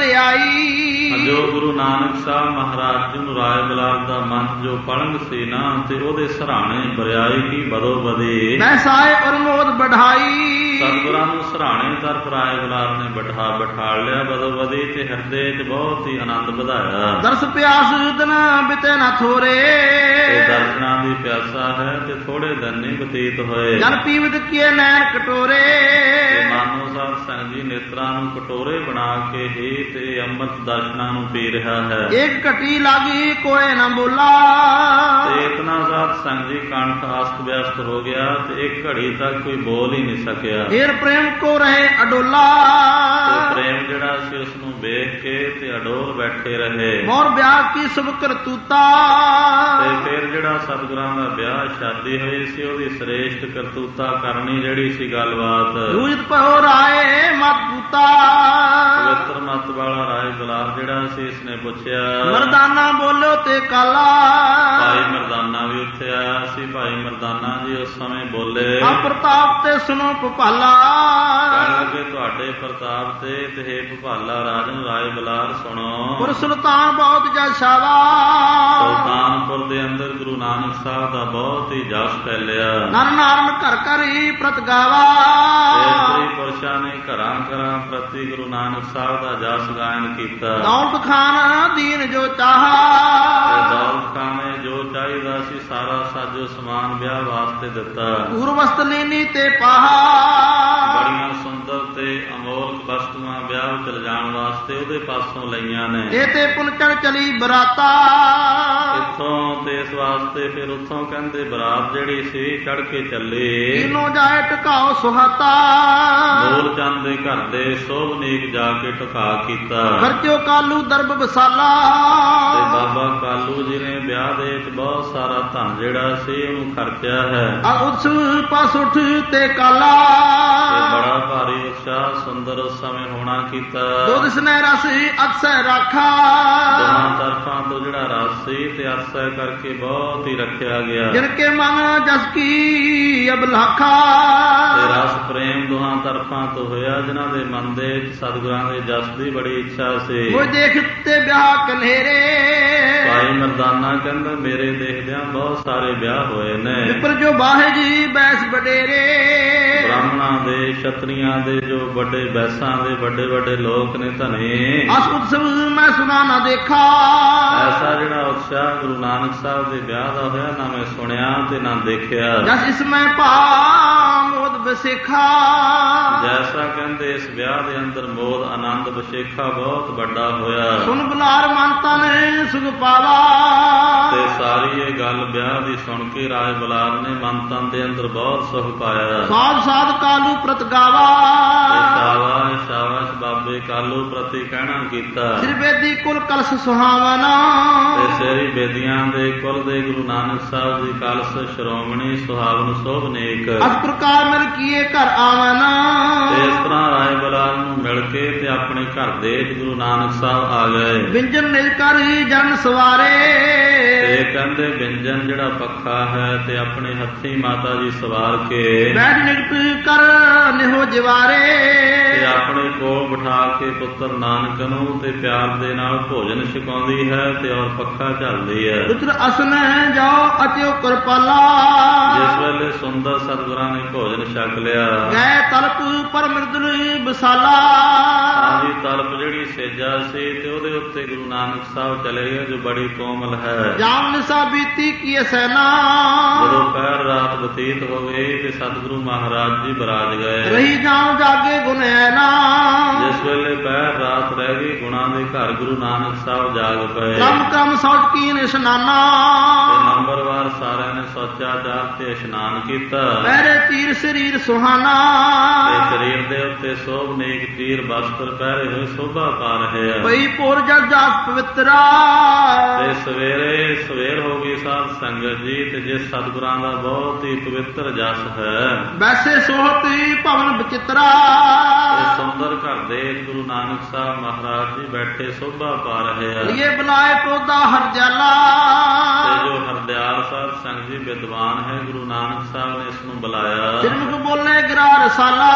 ਬਰਿਆਈ। ਜੋ ਗੁਰੂ ਨਾਨਕ ਸਾਹਿਬ ਮਹਾਰਾਜ ਜੀ ਨੂੰ ਰਾਏ ਬੁਲਾਰ ਦਾ ਮਨ ਜੋ ਪਲੰਗ ਸੀ ਨਾ ਤੇ ਉਹਦੇ ਸਰਾਣੇ ਬਰਿਆਈ ਕੀ ਬਦੋ ਬਦੀ ਬੈਸਾਏ ਔਰ ਮੋਦ ਬਢਾਈ। ਸਤਿਗੁਰਾਂ ਨੂੰ ਸਰਾਣੇ ਤਰਫ ਰਾਏ ਬੁਲਾਰ ਨੇ ਬਿਠਾ ਲਿਆ ਬਦੋ ਬਦੀ ਤੇ ਹਿਰਦੇ 'ਚ ਬਹੁਤ ਹੀ ਆਨੰਦ ਵਧਾਇਆ। ਦਰਸ ਪਿਆਸ ਦਿਨ ਬਿਤੇ ਨਾ ਥੋਰੇ। ਤੇ ਦਰਸ਼ਨਾਂ ਦੀ ਪਿਆਸਾ ਹੈ ਤੇ ਥੋੜੇ ਦਿਨ ਨਹੀਂ ਬਤੀਤ ਹੋਏ। ਜਨ ਪੀਵਤ ਕੀਏ ਨੈਣ ਕਟੋਰੇ। ਤੇ ਮਾਨੋ ਸਾਧ ਸੰਗਤ ਜੀ ਨੇਤਰਾਂ ਨੂੰ ਕਟੋਰੇ ਬਣਾ ਕੇ ਹੀ ਤੇ ਅੰਮ੍ਰਿਤ ਦਰਸ਼ਨਾਂ ਨੂੰ ਪੀ ਰਿਹਾ ਹੈ। ਇੱਕ ਘਟੀ ਲਾਗੀ ਕੋਏ ਨਾ ਬੋਲਾ। ਤੇ ਇਤਨਾ ਸਾਧ ਸੰਗਤ ਜੀ ਕੰਠ ਅਸਤ ਵਿਅਸਤ ਹੋ ਗਿਆ ਤੇ ਇੱਕ ਘੜੀ ਤੱਕ ਕੋਈ ਬੋਲ ਹੀ ਨਹੀਂ ਸਕਿਆ। ਫੇਰ ਪ੍ਰੇਮ ਕੋ ਰਹੇ ਅਡੋਲਾ। ਤੇ ਪ੍ਰੇਮ ਜਿਹੜਾ ਸੀ ਉਸ ਨੂੰ ਵੇਖ ਕੇ ਤੇ ਅਡੋਲ ਬੈਠੇ ਰਹੇ। ਮੋਰ ਵਿਆਹ ਕੀ ਸੁਭ ਕਰਤੂਤਾ। ਤੇ ਫਿਰ ਜਿਹੜਾ ਸਤਿਗੁਰਾਂ ਦਾ ਵਿਆਹ ਸ਼ਾਦੀ ਹੋਈ ਸੀ ਉਹਦੀ ਸ੍ਰੇਸ਼ਟ ਕਰਤੂਤਾ ਕਰਨੀ ਜਿਹੜੀ ਸੀ ਗੱਲਬਾਤ। ਰੂਜਤ ਪਹੋ ਰਾਏ ਮਤ ਪੂਤਾ। ਪਵਿੱਤਰ ਮਤ ਵਾਲਾ ਰਾਏ ਬੁਲਾਰ ਜਿਹੜਾ ਸੀ ਇਸਨੇ ਪੁੱਛਿਆ। ਮਰਦਾਨਾ ਬੋਲੋ ਤੇ ਕਾਲਾ। ਭਾਈ ਮਰਦਾਨਾ ਵੀ ਉੱਥੇ ਆਇਆ ਸੀ। ਭਾਈ ਮਰਦਾਨਾ ਜੀ ਉਸ ਸਮੇਂ ਬੋਲੇ। ਆ ਪ੍ਰਤਾਪ ਤੇ ਸੁਣੋ ਭੁਪਾਲਾ। ਕਹਿਣ ਲੱਗੇ ਤੁਹਾਡੇ ਪ੍ਰਤਾਪ ਤੇ ਹੇ ਭੁਪਾਲਾ ਰਾਜਨ ਰਾਏ ਬੁਲਾਰ ਸੁਣੋ। ਪੁਰ ਸੁਲਤਾਨ ਬਹੁਤ ਜਸ਼ਾਵਾ। ਸੁਲਤਾਨਪੁਰ ਦੇ ਅੰਦਰ ਗੁਰੂ ਨਾਨਕ ਸਾਹਿਬ ਦਾ ਬਹੁਤ ਹੀ ਜਸ ਫੈਲਿਆ। ਨਰ ਨਾਰਨ ਘਰ ਘਰ ਹੀ ਪ੍ਰਤ ਗਾਵਾ। ਇਸਤਰੀ ਪੁਰਸ਼ਾਂ ਨੇ ਘਰਾਂ ਘਰਾਂ ਪ੍ਰਤੀ ਗੁਰੂ ਨਾਨਕ ਸਾਹਿਬ ਦਾ ਜਸ ਗਾਇਨ ਕੀਤਾ। ਦੌਲਤ ਖਾਨ ਦੀਨ ਜੋ ਚਾਹਾ। ਦੌਲਤ ਖਾਨ ਨੇ ਜੋ ਚਾਹੀਦਾ ਸੀ ਸਾਰਾ ਸਾਜੋ ਸਮਾਨ ਵਿਆਹ ਵਾਸਤੇ ਦਿੱਤਾ। ਪੂਰਵਸਤ ਲੀਨੀ ਤੇ ਪਾਹਾ। ਬੜੀਆਂ ਸੁੰਦਰ ਤੇ ਅਮੋਲਕ ਵਸਤੂਆਂ ਵਿਆਹ ਵਿੱਚ ਲਿਜਾਣ ਵਾਸਤੇ ਉਹਦੇ ਪਾਸੋਂ ਲਈਆਂ ਨੇ। ਇਹ ਤੇ ਪੁਨਚੜ ਚਲੀ ਬਰਾਤਾ। ਇੱਥੋਂ ਤੇ ਇਸ ਵਾਸਤੇ ਫਿਰ ਉੱਥੋਂ ਕਹਿੰਦੇ ਬਰਾਤ ਜਿਹੜੀ ਸੀ ਚੜ ਕੇ ਚੱਲੇ। ਇਹਨੋਂ ਜਾਏ ਟਿਕਾਓ ਸੁਹਾਤਾ। ਮੂਲ ਚੰਦ ਦੇ ਘਰ ਦੇ ਸੋਭਨੀਕ ਜਾ ਕੇ ਟਿਕਾ ਕੀਤਾ। ਖਰਚਿਓ ਕਾਲੂ ਦਰਬ ਵਿਸਾਲਾ। ਤੇ ਬਾਬਾ ਕਾਲੂ ਜੀ ਨੇ ਵਿਆਹ ਦੇ ਵਿੱਚ ਬਹੁਤ ਸਾਰਾ ਧਨ ਜਿਹੜਾ ਸੀ ਉਹਨੂੰ ਖਰਚਿਆ ਹੈ। ਉਸ ਪਾਸ ਉੱਠ ਤੇ ਕਾਲਾ। ਤੇ ਬੜਾ ਭਾਰੀ ਉਤਸ਼ਾਹ ਸੁੰਦਰ ਉਸ ਸਮੇਂ ਹੋਣਾ ਕੀਤਾ। ਦੁੱਧ ਸਨੈ ਰਸ ਅਕਸੈ ਰਾਖਾ। ਦੋਹਾਂ ਤਰਫਾਂ ਤੋਂ ਜਿਹੜਾ ਰਸ ਸੀ ਤੇ ਅਕਸੈ ਕਰਕੇ ਬਹੁਤ ਹੀ ਰੱਖਿਆ ਗਿਆ। ਜਿਨ ਕੇ ਮਨ ਜਸ ਕੀ ਅਬਲਾਖਾ। ਤੇ ਰਸ ਪ੍ਰੇਮ ਦੋਹਾਂ ਤਰਫਾਂ ਤੋਂ ਹੋਇਆ ਜਿਨ੍ਹਾਂ ਦੇ ਮਨ ਦੇ ਵਿੱਚ ਸਤਿਗੁਰਾਂ ਦੇ ਜਸ ਦੀ ਬੜੀ ਇੱਛਾ ਸੀ। ਕੋਈ ਦੇਖ ਤੇ ਵਿਆਹ ਕਨੇਰੇ। ਭਾਈ ਮਰਦਾਨਾ ਕਹਿੰਦਾ ਮੇਰੇ ਦੇਖਦਿਆਂ ਬਹੁਤ ਸਾਰੇ ਵਿਆਹ ਹੋਏ ਨੇ। ਵਿਪਰ ਜੋ ਬਾਹੇ ਜੀ ਬੈਸ ਵਡੇਰੇ। ਬ੍ਰਾਹਮਣਾਂ ਦੇ ਛਤਰੀਆਂ ਦੇ ਜੋ ਵੱਡੇ ਬੈਸਾਂ ਦੇ ਵੱਡੇ ਵੱਡੇ ਲੋਕ ਨੇ ਧਨੇ। ਅਸ ਉਤਸਵ ਮੈਂ ਸੁਨਾ ਨਾ ਦੇਖਾ। ਐਸਾ ਜਿਹੜਾ ਉਤਸ਼ਾਹ ਗੁਰੂ ਨਾਨਕ ਸਾਹਿਬ ਦੇ ਵਿਆਹ ਦਾ ਹੋਇਆ ਨਾ ਮੈਂ ਸੁਣਿਆ ਤੇ ਨਾ ਦੇਖਿਆ। ਜਸ ਇਸ ਮੈਂ ਭਾ ਮੋਦ ਬਸੇਖਾ। ਜੈਸਾ ਕਹਿੰਦੇ ਇਸ ਵਿਆਹ ਦੇ ਅੰਦਰ ਮੋਦ ਆਨੰਦ ਬਸੇਖਾ ਬਹੁਤ ਵੱਡਾ ਹੋਇਆ। ਸੁਨ ਬੁਲਾਰ ਮਨ ਤਨ ਸੁਖ ਪਾਵਾ। ਤੇ ਸਾਰੀ ਇਹ ਗੱਲ ਵਿਆਹ ਦੀ ਸੁਣ ਕੇ ਰਾਏ ਬੁਲਾਰ ਨੇ ਮਨ ਤਨ ਦੇ ਅੰਦਰ ਬਹੁਤ ਸੁਖ ਪਾਇਆ। ਸਾਧ ਸਾਧ ਕਾਲੂ ਪ੍ਰਤ ਗਾਵਾ। ਸ਼ਾਬਾਸ਼ ਸ਼ਾਬਾਸ਼ ਬਾਬੇ ਕਾਲੂ ਪ੍ਰਤੀ ਕਹਿਣਾ ਕੀਤਾ। ਸਿਰ ਬੇਦੀ ਕੁਲ ਕਲਸ ਸੁਹਾਵਨਾ। ਤੇ ਸੇਰੀ ਬੇਦੀਆਂ ਦੇ ਕੁਲ ਦੇ ਗੁਰੂ ਨਾਨਕ ਸਾਹਿਬ ਦੀ ਕਲਸ ਸ਼੍ਰੋਮਣੀ ਸੁਹਾਵਨ ਸੋਭਨੇਕ। ਅਸ ਪ੍ਰਕਾਰ ਮਿਲ ਕੀਏ ਘਰ ਆਵਨਾ। ਤੇ ਇਸ ਤਰ੍ਹਾਂ ਰਾਏ ਬੁਲਾਰ ਨੂੰ ਮਿਲ ਕੇ ਤੇ ਆਪਣੇ ਘਰ ਦੇ ਗੁਰੂ ਨਾਨਕ ਸਾਹਿਬ ਆ ਗਏ। ਵਿੰਜਨ ਨਿਜ ਕਰ ਜਨ ਸਵਾਰੇ। ਤੇ ਕਹਿੰਦੇ ਵਿੰਜਨ ਜਿਹੜਾ ਪੱਖਾ ਹੈ ਤੇ ਆਪਣੇ ਹੱਥੀਂ ਮਾਤਾ ਜੀ ਸਵਾਰ ਕੇ ਬੈਠ ਨਿਕਟ ਕਰ ਨਿਹੋ ਜਿਵਾਰੇ। ਤੇ ਆਪਣੇ ਕੋਲ ਬਿਠਾ ਕੇ ਪੁੱਤਰ ਨਾਨਕ ਨੂੰ ਤੇ ਪਿਆਰ ਦੇ ਨਾਲ ਭੋਜਨ ਛਕਾਉਂਦੀ ਹੈ ਤੇ ਔਰ ਪੱਖਾ ਝੱਲਦੀ ਹੈ। ਪੁੱਤਰ ਅਸਨ ਜਾਓ ਅਤਿਓ ਕਿਰਪਾਲਾ। ਜਿਸ ਵੇਲੇ ਸੁੰਦਰ ਸਤਿਗੁਰਾਂ ਨੇ ਭੋਜਨ ਛਕ ਲਿਆ। ਗਏ ਤਲਪ ਪਰ ਮਿਰਦਲ ਬਸਾਲਾ। ਆਹੀ ਤਲਪ ਜਿਹੜੀ ਸੇਜਾ ਸੀ ਤੇ ਉਹਦੇ ਉੱਤੇ ਗੁਰੂ ਨਾਨਕ ਸਾਹਿਬ ਚਲੇ ਗਏ ਜੋ ਬੜੀ ਕੋਮਲ ਹੈ। ਜਾਮ ਨਿਸਾ ਬੀਤੀ ਕੀ ਸੈਨਾ। ਜਦੋਂ ਪਹਿਰ ਰਾਤ ਬਤੀਤ ਹੋ ਗਈ ਤੇ ਸਤਿਗੁਰੂ ਮਹਾਰਾਜ ਜੀ ਬਰਾਜ ਗਏ। ਰਹੀ ਜਾਮ ਜਾਗੇ ਗੁਨੈਨਾ। ਜਿਸ ਵੇਲੇ ਪਹਿਰ ਰਾਤ ਰਹਿ ਗਈ ਗੁਣਾਂ ਦੇ ਘਰ ਗੁਰੂ ਨਾਨਕ ਸਾਹਿਬ ਜਾਗ ਪਏ। ਕੰਮ ਕੰਮ ਸੌਚ ਕੀ ਇਸ਼ਨਾਨਾ। ਤੇ ਨੰਬਰਵਾਰ ਸਾਰਿਆਂ ਨੇ ਸੋਚਾਚਾਰ ਤੇ ਇਸ਼ਨਾਨ ਕੀਤਾ। ਪਹਿਰੇ ਤੀਰ ਸਰੀਰ ਸੁਹਾਨਾ। ਤੇ ਸਰੀਰ ਦੇ ਉੱਤੇ ਸੋਭਨੇਕ ਤੀਰ ਬਸਤਰ ਪਹਿਰੇ ਹੋਏ ਸ਼ੋਭਾ ਪਾ ਰਹੇ ਆ। ਪਈ ਪੁਰ ਜਲ ਜਾਸ ਪਵਿੱਤਰਾ। ਤੇ ਸਵੇਰੇ ਸਵੇਰ ਹੋ ਗਈ ਸਾਧ ਸੰਗਤ ਜੀ ਤੇ ਜਿਸ ਸਤਿਗੁਰਾਂ ਦਾ ਬਹੁਤ ਹੀ ਪਵਿੱਤਰ ਜਸ ਹੈ। ਵੈਸੇ ਸੋਹਤੀ ਭਵਨ ਬਚਿਤਰਾ। ਤੇ ਸੁੰਦਰ ਘਰ ਦੇ ਗੁਰੂ ਨਾਨਕ ਸਾਹਿਬ ਮਹਾਰਾਜ ਜੀ ਬੈਠੇ ਸ਼ੋਭਾ ਪਾ ਰਹੇ ਆ। ਲਿਏ ਬੁਲਾਏ ਪੌਦਾ ਹਰਜਾਲਾ। ਤੇ ਜੋ ਹਰਦਿਆਲ ਸਾਹਿਬ ਸੰਗਤ ਜੀ ਵਿਦਵਾਨ ਹੈ ਗੁਰੂ ਨਾਨਕ ਸਾਹਿਬ ਨੇ ਇਸ ਨੂੰ ਬੁਲਾਇਆ। ਸਿਰਮੁਖ ਬੋਲੇ ਗਰਾ ਰਸਾਲਾ।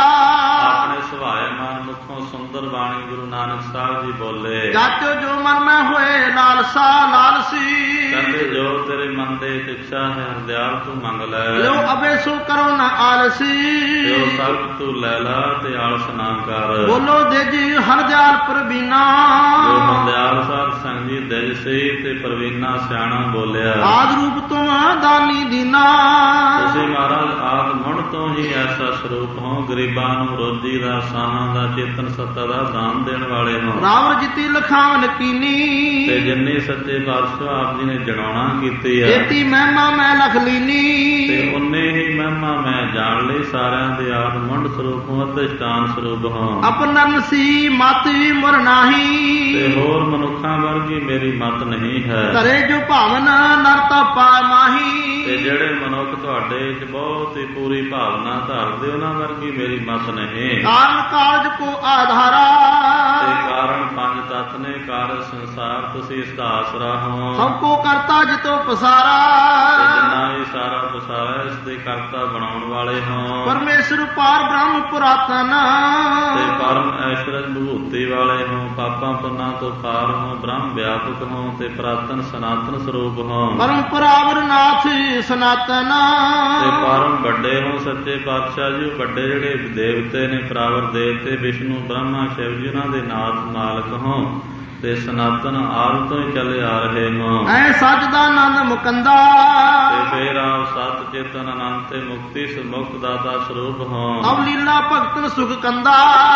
ਆਪਣੇ ਸੁਭਾਏਮਾਨ ਮੁਖੋਂ ਸੁੰਦਰ ਬਾਣੀ ਗੁਰੂ ਨਾਨਕ ਸਾਹਿਬ ਜੀ ਬੋਲੇ। ਜਾਤਿਓ ਜੋ ਮਨ ਮੈਂ ਹੋਏ ਲਾਲਸਾ ਲਾਲਸੀ। ਕਹਿੰਦੇ ਜੋ ਤੇਰੇ ਮਨ ਦੇ ਵਿੱਚ ਇੱਛਾ ਹੈ ਹਰਦਿਆਲ ਤੂੰ ਮੰਗ ਲੈ। ਲੋ ਅਬੇ ਸੋ ਕਰੋ ਨਾ ਆਲਸੀ। ਜੋ ਸਭ ਤੂੰ ਲੈ ਲਾ ਤੇ ਆਲਸ ਨਾ ਕਰ। ਬੋਲੋ ਦੇਜੀ ਹਰਦਿਆਲ ਪ੍ਰਵੀਨਾ। ਜੋ ਹਰਦਿਆਲ ਸਾਹਿਬ ਸੰਗ ਜੀ ਦਿਲ ਸੀ ਤੇ ਪ੍ਰਵੀਨਾ ਸਿਆਣਾ ਬੋਲਿਆ। ਆਦ ਰੂਪ ਤੋਂ ਦਾਨੀ ਦੀਨਾ। ਤੁਸੀਂ ਮਹਾਰਾਜ ਆਦ ਮੁਣ ਤੋਂ ਹੀ ਐਸਾ ਸਰੂਪ ਹੋ ਗਰੀਬਾਂ ਨੂੰ ਰੋਜੀ ਦਾ ਸਾਹਾਂ ਦਾ ਚੇਤਨ ਸੱਤਾ ਦਾ ਦਾਨ ਦੇਣ ਵਾਲੇ ਹੋ। ਰਾਵਰ ਜਿੱਤੀ ਲਖਾਵਨ ਕੀਨੀ। ਤੇ ਜਿੰਨੀ ਸੱਚੇ ਪਾਤਸ਼ਾਹ ਆਪ ਜੀ ਨੇ ਜਣਾਉਣਾ ਕੀਤੀ ਹੈ। ਜੇਤੀ ਮਹਿਮਾ ਮੈਂ ਲਖ ਲੀਨੀ। ਤੇ ਉਨੇ ਹੀ ਮਹਿਮਾ ਮੈਂ ਜਾਣ ਲਈ ਸਾਰਿਆਂ ਦੇ ਆਦ ਮੁੰਡ ਸਰੂਪ ਹੋ ਅਤੇ ਸ਼ਾਨ ਸਰੂਪ ਹੋ। ਆਪਨਨ ਸੀ ਮਤ ਮੁਰ ਨਾਹੀ। ਤੇ ਹੋਰ ਮਨੁੱਖਾਂ ਵਰਗੀ ਮੇਰੀ ਮਤ ਨਹੀਂ ਹੈ। ਕਰੇ ਜੋ ਭਾਵਨ ਨਰਤਾ ਪਾ ਮਾਹੀ। ਤੇ ਜਿਹੜੇ ਮਨੁੱਖ ਤੁਹਾਡੇ ਵਿੱਚ ਬਹੁਤ ਹੀ ਪੂਰੀ ਭਾਵਨਾ ਧਾਰਦੇ ਉਹਨਾਂ ਵਰਗੀ ਮੇਰੀ ਮਤ ਨਹੀਂ। ਕਾਰਨ ਕਾਰਜ ਕੋ ਆਧਾਰਾ। ਤੇ ਕਾਰਨ ਪੰਜ ਤੱਤ ਨੇ ਕਾਰਜ ਸੰਸਾਰ ਤੁਸੀਂ ਇਸ ਦਾ ਆਸਰਾ ਹੋ। ਸਭ ਕੋ ਕਰਤਾ ਜਿਤੋ ਪਸਾਰਾ। ਜਿੰਨਾ ਵੀ ਸਾਰਾ ਪਸਾਰਾ ਇਸ ਦੇ ਕਰਤਾ ਬਣਾਉਣ ਵਾਲੇ ਹੋ। ਪਰਮੇਸ਼ਰ ਪਾਰ ਬ੍ਰਹਮ ਪੁਰਾਤਨ। ਤੇ ਪਰਮ ਐਸ਼ਰਜ ਵਿਭੂਤੀ ਵਾਲੇ ਹੋ। ਪਾਪਾਂ ਪੁੰਨਾਂ ਤੋਂ ਪਾਰ ਹੋ। ਬ੍ਰਹਮ ਵਿਆਪਕ ਹੋ ਤੇ ਪੁਰਾਤਨ ਸਨਾਤਨ ਸਰੂਪ ਹੋ। ਪਰੰਪਰਾਵਰ ਨਾਥ ਸਨਾਤਨ। ਤੇ ਪਰਮ ਵੱਡੇ ਹੋ ਸੱਚੇ ਪਾਤਸ਼ਾਹ ਜੀ। ਵੱਡੇ ਜਿਹੜੇ ਦੇਵਤੇ ਨੇ ਪਰਾਵਰ ਦੇਵਤੇ ਵਿਸ਼ਨੂੰ ਬ੍ਰਹਮਾ ਸ਼ਿਵ ਜੀ ਉਹਨਾਂ ਦੇ ਨਾਥ ਮਾਲਕ ਹੋ ਤੇ ਸਨਾਤਨ ਆਦਿ ਤੋਂ ਹੀ ਚੱਲੇ ਆ ਰਹੇ ਹੋ। ਐ ਸੱਚ ਦਾ ਆਨੰਦ ਮੁਕੰਦਾ। ਤੇ ਫੇਰ ਆਪ ਸਤ ਚੇਤਨ ਆਨੰਦ ਤੇ ਮੁਕਤੀ ਮੁਕਤ ਦਾਤਾ ਸਰੂਪ ਹੋ। ਅਬ ਲੀਲਾ ਭਗਤਨ ਸੁਖ ਕੰਦਾ।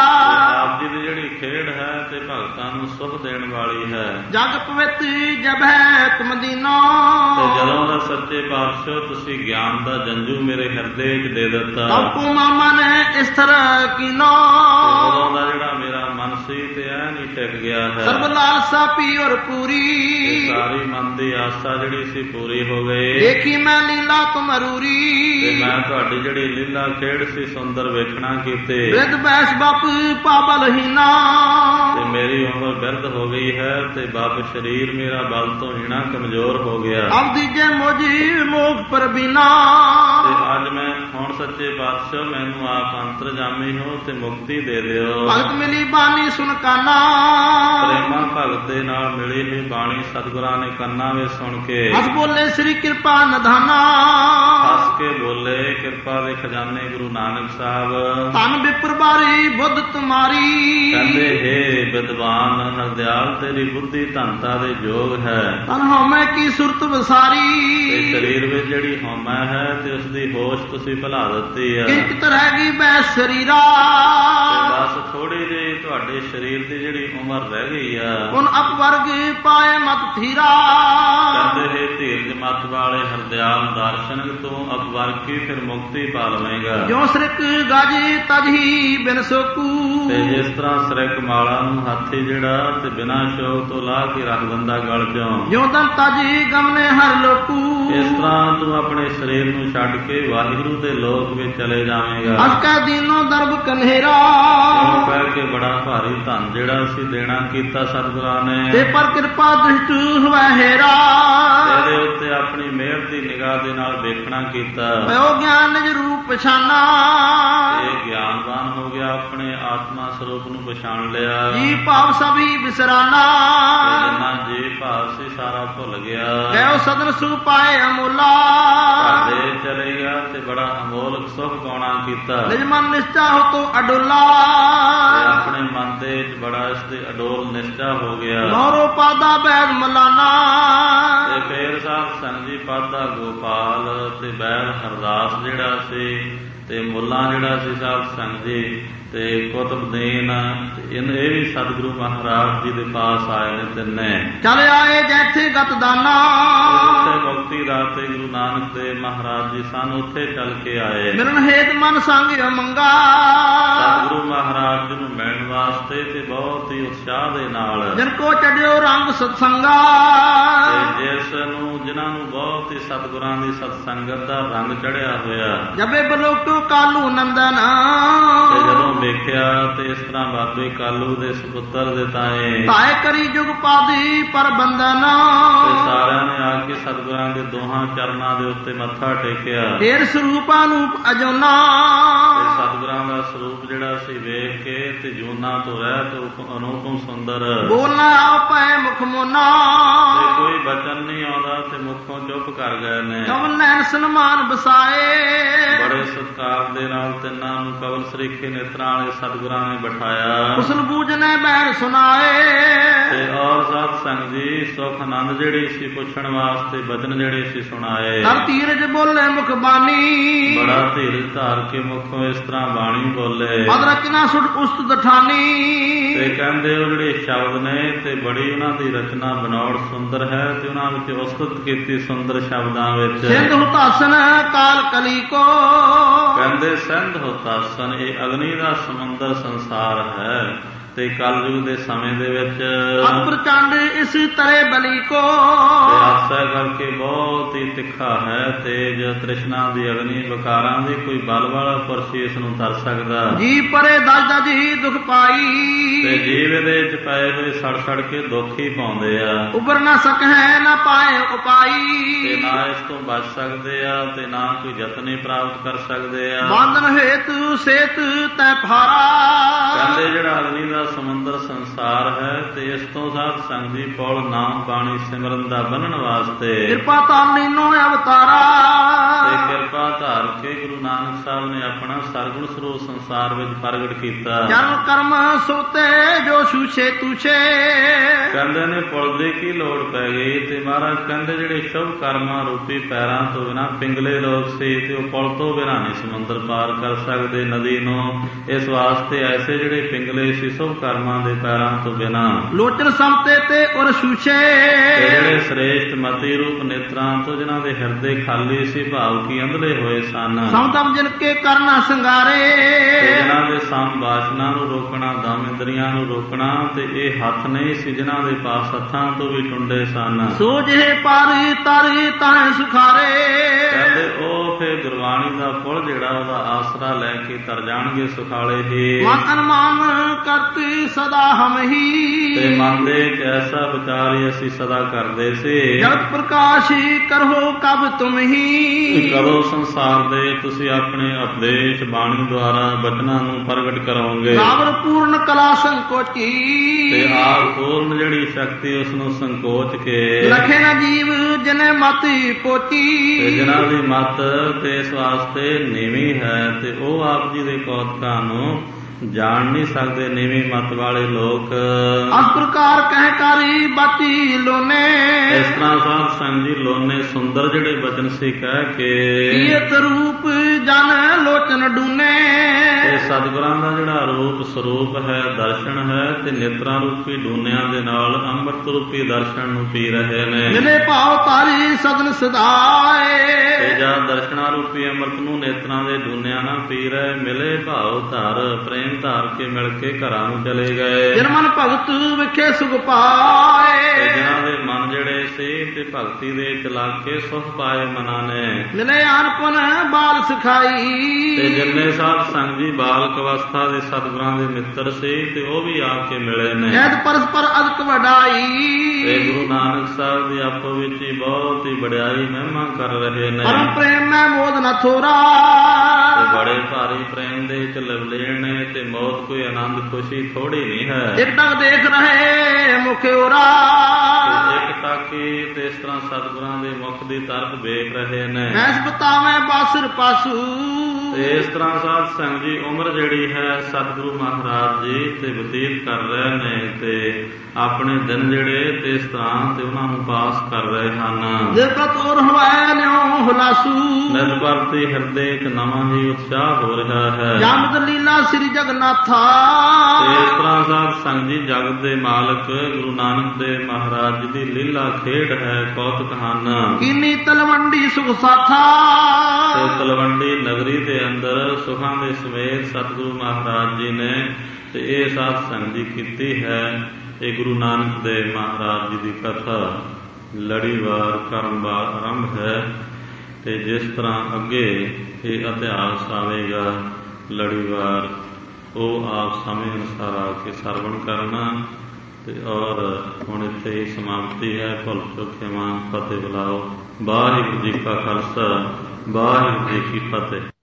ਆਪ ਜੀ ਦੀ ਜਿਹੜੀ ਖੇਡ ਹੈ ਤੇ ਭਗਤਾਂ ਨੂੰ ਸੁਖ ਦੇਣ ਵਾਲੀ ਹੈ। ਜਗ ਪਵਿੱਤ ਜਬ ਹੈ ਤੁਮ ਦੀਨੋ। ਤੇ ਜਦੋਂ ਦਾ ਸੱਚੇ ਪਾਤਸ਼ਾਹ ਤੁਸੀਂ ਗਿਆਨ ਦਾ ਜੰਜੂ ਮੇਰੇ ਹਿਰਦੇ 'ਚ ਦੇ ਦਿੱਤਾ। ਤਬ ਕੋ ਮਾਮਾ ਨੇ ਇਸ ਤਰ੍ਹਾਂ ਕੀਨੋ। ਉਦੋਂ ਦਾ ਜਿਹੜਾ ਮੇਰਾ ਮਨ ਸੀ ਤੇ ਐ ਨਹੀਂ ਟਿਕ ਗਿਆ ਹੈ। ਸਰਬ ਲਾਲਸਾ ਪੀ ਔਰ ਪੂਰੀ। ਤੇ ਸਾਰੀ ਮਨ ਦੀ ਆਸਾ ਜਿਹੜੀ ਸੀ ਪੂਰੀ ਹੋ ਗਈ। ਦੇਖੀ ਮੈਂ ਲੀਲਾ ਤੁਮ ਰੂਰੀ। ਤੇ ਮੈਂ ਤੁਹਾਡੀ ਜਿਹੜੀ ਲੀਲਾ ਖੇਡ ਸੀ ਸੁੰਦਰ ਵੇਖਣਾ ਕੀਤੇ। ਬਿਰਧ ਬੈਸ ਬਾਪ ਪਾਬਲਹੀਨਾ। ਤੇ ਮੇਰੀ ਉਮਰ ਬਿਰਧ ਹੋ ਗਈ ਹੈ ਤੇ ਬਾਪ ਸਰੀਰ ਮੇਰਾ ਬਲ ਤੋਂ ਹੀਣਾ ਕਮਜ਼ੋਰ ਹੋ ਗਿਆ। ਅਬ ਦੀਜੇ ਮੋਜੀ ਮੋਖ ਪਰਬੀਨਾ। ਤੇ ਅੱਜ ਮੈਂ ਹੁਣ ਸੱਚੇ ਪਾਤਸ਼ਾਹ ਮੈਨੂੰ ਆਪ ਅੰਤਰਜਾਮੀ ਹੋ ਤੇ ਮੁਕਤੀ ਦੇ ਦਿਓ। ਭਗਤ ਮਿਲੀ ਬਾਣੀ ਸੁਨ ਕਾਨਾ। ਪ੍ਰੇਮਾ ਭਗਤ ਦੇ ਨਾਲ ਮਿਲੀ ਹੋਈ ਬਾਣੀ ਸਤਿਗੁਰਾਂ ਨੇ ਕੰਨਾਂ ਵਿੱਚ ਸੁਣ ਕੇ ਹਸ ਬੋਲੇ ਸ੍ਰੀ ਕਿਰਪਾ ਨਿਧਾਨਾ। ਹੱਸ ਕੇ ਬੋਲੇ ਕਿਰਪਾ ਦੇ ਖਜ਼ਾਨੇ ਗੁਰੂ ਨਾਨਕ ਸਾਹਿਬ। ਧਨ ਵਿਪਰ ਬਾਰੀ ਬੁੱਧ ਤੁਮਾਰੀ। ਕਹਿੰਦੇ ਹੇ ਵਿਦਵਾਨ ਹਰਦਿਆਲ ਤੇਰੀ ਬੁੱਧੀ ਧਨਤਾ ਦੇ ਯੋਗ ਹੈ। ਤਨ ਹਉਮੈ ਕੀ ਸੁਰਤ ਵਿਸਾਰੀ, ਤੇ ਸਰੀਰ ਵਿੱਚ ਜਿਹੜੀ ਹਉਮੈ ਹੈ ਤੇ ਉਸ ਦੀ ਹੋਸ਼ ਤੁਸੀਂ ਭੁਲਾ ਦਿੱਤੀ ਹੈ। ਕਿੰਚ ਰਹਿ ਗਈ ਬੈ ਸਰੀਰਾ, ਤੇ ਬਸ ਥੋੜੀ ਜਿਹੀ ਤੁਹਾਡੇ ਸਰੀਰ ਦੀ ਜਿਹੜੀ ਉਮਰ ਰਹਿ ਗਈ ਆ। ਹੁਣ ਅਪਵਰਗ ਪਾਏ ਮਤ ਥੀਰਾ, ਕਹਿੰਦੇ ਹੈ ਧੀਰਜ ਮਤ ਵਾਲੇ ਹਰਦਿਆਲ ਦਰਸ਼ਨ ਤੋਂ ਅਪਵਰਗ ਕੀ ਫਿਰ ਮੁਕਤੀ ਪਾ ਲਵੇਂਗਾ। ਜੋ ਸ੍ਰਿਕ ਗਾਜੀ ਤਜਹੀ ਬਿਨ ਸੋਕੂ, ਤੇ ਜਿਸ ਤਰ੍ਹਾਂ ਸ੍ਰਿਕ ਮਾਲਾ ਨੂੰ ਹਾਥੀ ਜਿਹੜਾ ਤੇ ਬਿਨਾਂ ਸ਼ੋਕ ਤੋਂ ਲਾ ਕੇ ਰੱਖ ਦਿੰਦਾ ਗਲ ਚੋਂ, ਜੋ ਤਨ ਤਜੀ ਗਮਨੇ ਹਰ ਲੋਕੂ, ਇਸ ਤਰ੍ਹਾਂ ਤੂੰ ਆਪਣੇ ਸਰੀਰ ਨੂੰ ਛੱਡ ਕੇ ਵਾਹਿਗੁਰੂ ਦੇ ਲੋਕ ਵਿੱਚ ਚਲੇ ਜਾਵੇਂਗਾ। ਅਸ ਕੈ ਦੀਨੋ ਦਰਬ ਕਨੇਰਾ, ਕਿਉਂ ਕਹਿ ਕੇ ਬੜਾ ਭਾਰੀ ਧਨ ਜਿਹੜਾ ਅਸੀਂ ਦੇਣਾ ਕੀਤਾ ਸਤਿਗੁਰਾਂ ਨੇ, ਤੇ ਪਰ ਕਿਰਪਾ ਦ੍ਰਿਸ਼ਟ ਹੋਇ ਹੇਰਾ, ਤੇਰੇ ਉੱਤੇ ਆਪਣੀ ਮਿਹਰ ਦੀ ਨਿਗਾਹ ਦੇ ਨਾਲ ਵੇਖਣਾ ਕੀਤਾ। ਭਇਓ ਗਿਆਨ ਨਿਜ ਰੂਪ ਪਛਾਨਾ, ਇਹ ਗਿਆਨਵਾਨ ਹੋ ਗਿਆ, ਆਪਣੇ ਆਤਮਾ ਸਰੂਪ ਨੂੰ ਪਛਾਣ ਲਿਆ। ਜੀ ਭਾਵ ਸਭੀ ਵਿਸਰਾਨਾ, ਜਿੰਨਾ ਜੀ ਭਾਵ ਸੀ ਸਾਰਾ ਭੁੱਲ ਗਿਆ। ਕਹਿਓ ਸਦਨ ਸੁ ਪਾਏ ਅਮੋਲਾ, ਘਰ ਦੇ ਚਲੇ ਗਿਆ ਤੇ ਬੜਾ ਅਮੋਲਕ ਸੁਖ ਗਾਉਣਾ ਕੀਤਾ। ਨਿਜ ਮਨ ਨਿਸ਼ਚਾ ਹੋ ਤੋ ਅਡੋਲਾ, ਤੇ ਆਪਣੇ ਮਨ ਦੇ ਵਿੱਚ ਬੜਾ ਇਸ ਦੇ ਅਡੋਲ ਨਿਸ਼ਚਾ ਹੋ ਗਿਆ। ਮੋਰੋ ਪਾਦਾ ਬੈਦ ਮਲਾਨਾ, ਤੇ ਫੇਰ ਸਾਧ ਸੰਗ ਜੀ ਪਾਦਾ ਗੋਪਾਲ ਤੇ ਬੈਲ ਹਰਦਾਸ ਜਿਹੜਾ ਸੀ ਤੇ ਮੁੱਲਾ ਜਿਹੜਾ ਸੀ ਸਾਧ ਸੰਗ ਜੀ ਤੇ ਕੁਤਬਦੀਨ, ਇਹ ਵੀ ਸਤਿਗੁਰੂ ਮਹਾਰਾਜ ਜੀ ਦੇ ਪਾਸ ਆਏ ਨੇ ਤਿੰਨੇ। ਚਲ ਆਏ ਜੈਥੇ ਗਤ ਦਾਨਾ, ਉੱਥੇ ਮੁਕਤੀ ਦਾਤੇ ਗੁਰੂ ਨਾਨਕ ਦੇਵ ਮਹਾਰਾਜ ਜੀ ਸਨ, ਉੱਥੇ ਚੱਲ ਕੇ ਆਏ। ਮਿਲਨ ਹੇਤ ਮਨ ਸੰਗ ਮੰਗਾ, ਸਤਿਗੁਰੂ ਮਹਾਰਾਜ ਜੀ ਨੂੰ ਮਿਲਣ ਵਾਸਤੇ ਤੇ ਬਹੁਤ ਹੀ ਉਤਸ਼ਾਹ ਦੇ ਨਾਲ। ਜਿਨ ਕੋ ਚੜਿਓ ਰੰਗ ਸਤਸੰਗਾ, ਤੇ ਜਿਸ ਨੂੰ ਜਿਨ੍ਹਾਂ ਨੂੰ ਬਹੁਤ ਹੀ ਸਤਿਗੁਰਾਂ ਦੀ ਸਤਸੰਗਤ ਦਾ ਰੰਗ ਚੜਿਆ ਹੋਇਆ। ਜਬੇ ਬਲੋਕੋ ਕਾਲੂ ਨੰਦਨ, ਤੇ ਜਦੋਂ ਵੇਖਿਆ ਤੇ ਇਸ ਤਰ੍ਹਾਂ ਬਾਬੇ ਕਾਲੂ ਦੇ ਸੁਪੁੱਤਰ ਦੇ ਤਾਏ ਤਾਏ ਕਰੀ ਜੁਗ ਪਾਦੀ ਪਰ ਬੰਦਨ, ਤੇ ਸਾਰਿਆਂ ਨੇ ਆ ਕੇ ਸਤਿਗੁਰਾਂ ਦੇ ਦੋਹਾਂ ਚਰਨਾਂ ਦੇ ਉੱਤੇ ਮੱਥਾ ਟੇਕਿਆ। ਫੇਰ ਸਰੂਪਾਂ ਨੂੰ ਅਜੋਨਾ, ਤੇ ਸਤਿਗੁਰਾਂ ਦਾ ਸਰੂਪ ਜਿਹੜਾ ਸੀ ਵੇਖ ਕੇ ਤੇ ਜੂਨਾ ਤੋਂ ਰਹਿਤ ਅਨੂਪਮ ਸੁੰਦਰ, ਬੋਲਣਾ ਆਪ ਪੈ ਮੁਖ ਮੋਨਾ, ਤੇ ਕੋਈ ਬਚਨ ਨਹੀਂ ਆਉਂਦਾ ਤੇ ਮੁਖੋਂ ਚੁੱਪ ਕਰ ਗਏ ਨੇ। ਕਵਲ ਨੈਣ ਸਨਮਾਨ ਬਸਾਏ, ਬੜੇ ਸਤਿਕਾਰ ਦੇ ਨਾਲ ਤਿੰਨਾਂ ਨੂੰ ਕਵਲ ਸਰੀਖੇ ਨੇਤਰਾਂ ਵਾਲੇ ਸਤਿਗੁਰਾਂ ਨੇ ਬਿਠਾਇਆ। ਕੁਸਲ ਬੂਝਨੇ ਬੈਰ ਸੁਣਾਏ, ਤੇ ਔਰ ਸਾਧ ਸੰਗ ਜੀ ਸੁਖ ਆਨੰਦ ਜਿਹੜੀ ਸੀ ਪੁੱਛਣ ਵਾਸਤੇ ਬਚਨ ਜਿਹੜੇ ਸੀ ਸੁਣਾਏ। ਹਰ ਧੀਰਜ ਬੋਲੇ ਮੁਖ ਬਾਣੀ, ਬੜਾ ਧੀਰਜ ਧਾਰ ਕੇ ਮੁਖੋਂ ਇਸ ਤਰ੍ਹਾਂ ਬਾਣੀ ਬੋਲੇ। ਪਦ ਰਚਨਾ ਸੁਟ ਉਸਤਤ ਠਾਨੀ, ਤੇ ਕਹਿੰਦੇ ਉਹ ਜਿਹੜੇ ਸ਼ਬਦ ਨੇ ਤੇ ਬੜੀ ਉਹਨਾਂ ਦੀ ਰਚਨਾ ਬਣਾਉਟ ਸੁੰਦਰ ਹੈ ਤੇ ਉਹਨਾਂ ਵਿੱਚ ਉਸਤਤ ਕੀਤੀ ਸੁੰਦਰ ਸ਼ਬਦਾਂ ਵਿੱਚ। ਸਿੰਧ ਹੁਤਾਸਨ ਕਾਲ ਕਲੀ ਕੋ, ਕਹਿੰਦੇ ਸਿੰਧ ਹੁਤਾਸਨ ਇਹ ਅਗਨੀ ਦਾ ਸਮੁੰਦਰ ਸੰਸਾਰ ਹੈ ਤੇ ਕਲਯੁਗ ਦੇ ਸਮੇਂ ਦੇ ਵਿੱਚ ਅਤ ਪ੍ਰਚੰਡ ਇਸ ਤਰੇ ਬਲੀ ਕੋ, ਤੇ ਆਸਾ ਕਰਕੇ ਬਹੁਤ ਹੀ ਤਿੱਖਾ ਹੈ ਤੇਜ ਤ੍ਰਿਸ਼ਨਾ ਦੀ ਅਗਨੀ ਵਿਕਾਰਾਂ ਦੀ ਕੋਈ ਬਲ ਵਾਲਾ ਪੁਰਸ਼ ਇਸ ਨੂੰ ਤਰ ਸਕਦਾ। ਜੀ ਪਰੇ ਦਜ ਦਜੀ ਦੁਖ ਪਾਈ, ਤੇ ਜੀਵ ਇਹਦੇ ਵਿੱਚ ਪਏ ਹੋਏ ਸੜ ਸੜ ਕੇ ਦੁੱਖ ਹੀ ਪਾਉਂਦੇ ਆ। ਉਬਰ ਨਾ ਸਕੈ ਨਾ ਪਾਏ ਉਪਾਈ, ਤੇ ਨਾ ਇਸ ਤੋਂ ਬਚ ਸਕਦੇ ਆ ਤੇ ਨਾ ਕੋਈ ਯਤਨ ਹੀ ਪ੍ਰਾਪਤ ਕਰ ਸਕਦੇ ਆ। ਬਾਂਧਨ ਹੇਤੁ ਸੇਤ ਤੈ ਫਾਰਾ, ਕਹਿੰਦੇ ਜਿਹੜਾ ਅਗਨੀ ਦਾ ਸਮੁੰਦਰ ਸੰਸਾਰ ਹੈ ਤੇ ਇਸ ਤੋਂ ਸਾਧ ਸੰਗ ਦੀ ਪੁਲ ਨਾਮ ਬਾਣੀ ਸਿਮਰਨ ਦਾ ਬੰਨਣ ਵਾਸਤੇ ਕਿਰਪਾ ਤਾਨੀ ਨੋ ਅਵਤਾਰਾ, ਤੇ ਕਿਰਪਾ ਧਾਰ ਕੇ ਗੁਰੂ ਨਾਨਕ ਸਾਹਿਬ ਨੇ ਆਪਣਾ ਸਰਗੁਣ ਸਰੂਪ ਸੰਸਾਰ ਵਿੱਚ ਪ੍ਰਗਟ ਕੀਤਾ। ਜਨ ਕਰਮ ਸੋਤੇ ਜੋ ਛੂਛੇ ਤੂਛੇ, ਕਹਿੰਦੇ ਨੇ ਪੁਲ ਦੀ ਕੀ ਲੋੜ ਪੈ ਗਈ ਤੇ ਮਹਾਰਾਜ ਕਹਿੰਦੇ ਜਿਹੜੇ ਸ਼ੁਭ ਕਰਮਾਂ ਰੂਪੀ ਪੈਰਾਂ ਤੋਂ ਬਿਨਾਂ ਪਿੰਗਲੇ ਲੋਕ ਸੀ ਤੇ ਉਹ ਪੁਲ ਤੋਂ ਬਿਨਾਂ ਨਹੀਂ ਸਮੁੰਦਰ ਪਾਰ ਕਰ ਸਕਦੇ ਨਦੀ ਨੂੰ। ਇਸ ਵਾਸਤੇ ਐਸੇ ਜਿਹੜੇ ਪਿੰਗਲੇ ਸੀ ਸ਼ੁਭ ਕਰਮਾਂ ਦੇ ਪੈਰਾਂ ਤੋਂ ਬਿਨਾਂ ਲੋਚਨ ਸਮਤੇ ਤੇ ਉਰ ਛੂਛੇ, ਤੇ ਜਿਹੜੇ ਸ੍ਰੇਸ਼ਟ ਮਤੀ ਰੂਪ ਨੇਤਰਾਂ ਤੋਂ ਜਿਨ੍ਹਾਂ ਦੇ ਹਿਰਦੇ ਖਾਲੀ ਸੀ ਭਾਵ ਕੀ ਅੰਧਲੇ ਹੋਏ ਸਨ। ਸਮਤਮ ਜਿਨ ਕੇ ਕਰਨਾ ਸੰਗਾਰੇ, ਤੇ ਜਿਨ੍ਹਾਂ ਦੇ ਸਮ ਵਾਸਨਾ ਨੂੰ ਰੋਕਣਾ ਦਮ ਇੰਦਰੀਆਂ ਨੂੰ ਰੋਕਣਾ ਤੇ ਇਹ ਹੱਥ ਨਹੀਂ ਸੀ ਜਿਨ੍ਹਾਂ ਦੇ ਪਾਸ ਹੱਥਾਂ ਤੋਂ ਵੀ ਟੁੰਡੇ ਸਨ। ਸੋਝੇ ਪਾਰੀ ਤਾਰੀ ਤਾਂ ਸੁਖਾਰੇ, ਕਹਿੰਦੇ ਉਹ ਫਿਰ ਗੁਰਬਾਣੀ ਦਾ ਪੁੱਲ ਜਿਹੜਾ ਉਹਦਾ ਆਸਰਾ ਲੈ ਕੇ ਤਰ ਜਾਣਗੇ ਸੁਖਾਲੇ ਹੀ। ਮਨ ਅਨਮਾਨ ਕਰਤੀ ਸਦਾ ਹਮ ਹੀ, ਤੇ ਮਨ ਦੇ ਇੱਕ ਐਸਾ ਵਿਚਾਰ ਹੀ ਅਸੀਂ ਸਦਾ ਕਰਦੇ ਸੀ, ਜਗਤ ਪ੍ਰਕਾਸ਼ੀ ਕਰੋ ਕਬ ਤੁਮ ਹੀ, ਕਦੋਂ ਸੰਸਾਰ ਦੇ ਤੁਸੀਂ ਆਪਣੇ ਉਪਦੇਸ਼ ਬਾਣੀ ਦੁਆਰਾ ਬਚਨਾਂ ਨੂੰ ਪ੍ਰਗਟ ਕਰੋਗੇ। ਰਾਵਰ ਪੂਰਨ ਕਲਾ ਸੰਕੋਚੀ, ਤੇ ਆਪ ਪੂਰਨ ਜਿਹੜੀ ਸ਼ਕਤੀ ਉਸ ਨੂੰ ਸੰਕੋਚ ਕੇ ਲਖੇ ਨਾ ਜੀਵ ਜਿਨੇ ਮਤੀ ਪੋਚੀ, ਤੇ ਜਿਨ੍ਹਾਂ ਦੀ ਮਤ ਤੇ ਇਸ ਵਾਸਤੇ ਨੀਵੀਂ ਹੈ ਤੇ ਉਹ ਆਪ ਜੀ ਦੇ ਕੌਤਕਾਂ ਨੂੰ ਜਾਣ ਨਹੀਂ ਸਕਦੇ ਨੀਵੀਂ ਮੱਤ ਵਾਲੇ ਲੋਕ। ਅਸ ਪ੍ਰਕਾਰ ਕਹਿ ਕਾਰੀ ਬਾਤੀ ਲੋਨੇ, ਇਸ ਤਰ੍ਹਾਂ ਸਾਧ ਸੰਗ ਜੀ ਲੋਨੇ ਸੁੰਦਰ ਜਿਹੜੇ ਬਚਨ ਸੀ ਕਹਿ ਕੇ ਕੀਤ ਰੂਪ ਜਨ ਲੋਚਨ ਡੂਨੇ। ਇਹ ਸਤਿਗੁਰਾਂ ਦਾ ਜਿਹੜਾ ਰੂਪ ਸਰੂਪ ਹੈ, ਦਰਸ਼ਨ ਹੈ, ਤੇ ਨੇਤਰਾਂ ਰੂਪੀ ਡੂਨਿਆਂ ਦੇ ਨਾਲ ਅੰਮ੍ਰਿਤ ਰੂਪੀ ਦਰਸ਼ਨ ਨੂੰ ਪੀ ਰਹੇ ਨੇ। ਮਿਲੇ ਭਾਵ ਤਾਰੀ ਸਦਨ ਸਦਾਏ, ਤੇ ਜਦ ਦਰਸ਼ਨਾਂ ਰੂਪੀ ਅੰਮ੍ਰਿਤ ਨੂੰ ਨੇਤਰਾਂ ਦੇ ਡੂਨਿਆਂ ਨਾਲ ਪੀ ਰਹੇ, ਮਿਲੇ ਭਾਵ ਧਾਰ ਪ੍ਰੇਮ ਧਾਰ ਕੇ ਮਿਲ ਕੇ ਘਰਾਂ ਨੂੰ ਚਲੇ ਗਏ। ਜਿਨ ਮਨ ਭਗਤ ਵਿਖੇ ਸੁਖ ਪਾਏ, ਤੇ ਜਿਨ੍ਹਾਂ ਦੇ ਮਨ ਜਿਹੜੇ ਸੀ ਤੇ ਭਗਤੀ ਦੇ ਵਿੱਚ ਲੱਗ ਕੇ ਸੁਖ ਪਾਏ ਮਨਾਂ ਨੇ। ਮਿਲੇ ਅਨਪਨ ਬਾਲ ਸਿਖਾਈ, ਤੇ ਜਿੰਨੇ ਸਾਧ ਸੰਗ ਜੀ ਬਾਲਕ ਅਵਸਥਾ ਦੇ ਸਤਿਗੁਰਾਂ ਦੇ ਮਿੱਤਰ ਸੀ ਤੇ ਉਹ ਵੀ ਆ ਕੇ ਮਿਲੇ ਨੇ। ਐਦ ਪਰਸਪਰ ਅਦਕ ਵਡਾਈ, ਤੇ ਗੁਰੂ ਨਾਨਕ ਸਾਹਿਬ ਦੀ ਆਪੋ ਵਿੱਚ ਹੀ ਬਹੁਤ ਹੀ ਵਡਿਆਈ ਮਹਿਮਾ ਕਰ ਰਹੇ ਨੇ। ਪਰਮ ਪ੍ਰੇਮ ਮੈਂ ਮੋਦ ਨ ਥੋਰਾ, ਤੇ ਬੜੇ ਭਾਰੀ ਪ੍ਰੇਮ ਦੇ ਵਿੱਚ ਲਵਲੀਨ ਨੇ ਤੇ ਮੌਤ ਕੋਈ ਆਨੰਦ ਖੁਸ਼ੀ ਥੋੜੀ ਨਹੀਂ ਹੈ। ਇੱਕ ਟਕ ਦੇਖ ਰਹੇ ਮੁਖ ਉਰਾ, ਇੱਕ ਤਾਕੀ ਤੇ ਇਸ ਤਰ੍ਹਾਂ ਸਤਿਗੁਰਾਂ ਦੇ ਮੁਖ ਦੀ ਤਰਫ ਵੇਖ ਰਹੇ ਨੇ। ਐਸ ਬਤਾਵੇਂ ਬਾਸਰ ਪਾਸੂ, ਤੇ ਇਸ ਤਰ੍ਹਾਂ ਸਾਧ ਸੰਗ ਜੀ ਉਮਰ ਜਿਹੜੀ ਹੈ ਸਤਿਗੁਰੂ ਮਹਾਰਾਜ ਜੀ ਤੇ ਬਤੀਤ ਕਰ ਰਹੇ ਨੇ ਤੇ ਆਪਣੇ ਦਿਨ ਜਿਹੜੇ ਤੇ ਇਸ ਤਰ੍ਹਾਂ ਤੇ ਉਹਨਾਂ ਨੂੰ ਪਾਸ ਕਰ ਰਹੇ ਹਨ। ਜੇਕਰ ਤੋਰ ਹੋਇਆ ਨਿਉ ਹੁਲਾਸੂ, ਨਿਰਭਰ ਤੇ ਹਿਰਦੇ ਇੱਕ ਨਵਾਂ ਹੀ ਉਤਸ਼ਾਹ ਹੋ ਰਿਹਾ ਹੈ। ਜਮਦ ਲੀਲਾ ਸ੍ਰੀ ਜਗਨਾਥਾ, ਤੇ ਇਸ ਤਰ੍ਹਾਂ ਸਾਧ ਸੰਗ ਜੀ ਜਗਤ ਦੇ ਮਾਲਕ ਗੁਰੂ ਨਾਨਕ ਦੇਵ ਮਹਾਰਾਜ ਜੀ ਦੀ ਲੀਲਾ ਖੇਡ ਹੈ, ਕੌਤਕ ਹਨ। ਕੀਨੀ ਤਲਵੰਡੀ ਸੁਖ ਸਾਥਾ, ਤੇ ਤਲਵੰਡੀ ਨਗਰੀ ਦੇ ਅੰਦਰ ਸੁਖਾਂ ਦੇ ਸਮੇਤ ਸਤਿਗੁਰੂ ਮਹਾਰਾਜ ਜੀ ਨੇ ਤੇ ਇਹ ਸਾਧ ਸੰਗ ਜੀ ਕੀਤੀ ਹੈ। ਇਹ ਗੁਰੂ ਨਾਨਕ ਦੇਵ ਮਹਾਰਾਜ ਜੀ ਦੀ ਕਥਾ ਲੜੀਵਾਰ ਕਰਮਵਾਰ ਆਰੰਭ ਹੈ। ਤੇ ਜਿਸ ਤਰ੍ਹਾਂ ਅੱਗੇ ਇਹ ਇਤਿਹਾਸ ਆਵੇਗਾ ਲੜੀਵਾਰ, ਉਹ ਆਪ ਸਮੇਂ ਅਨੁਸਾਰ ਆ ਕੇ ਸਰਵਣ ਕਰਨਾ। ਤੇ ਔਰ ਹੁਣ ਇੱਥੇ ਹੀ ਸਮਾਪਤੀ ਹੈ। ਭੁੱਲ ਚੁੱਕੇ ਮਾਂ ਫਤਿਹ ਬੁਲਾਓ। ਵਾਹਿਗੁਰੂ ਜੀ ਕਾ ਖਾਲਸਾ, ਵਾਹਿਗੁਰੂ ਜੀ ਕੀ ਫਤਿਹ।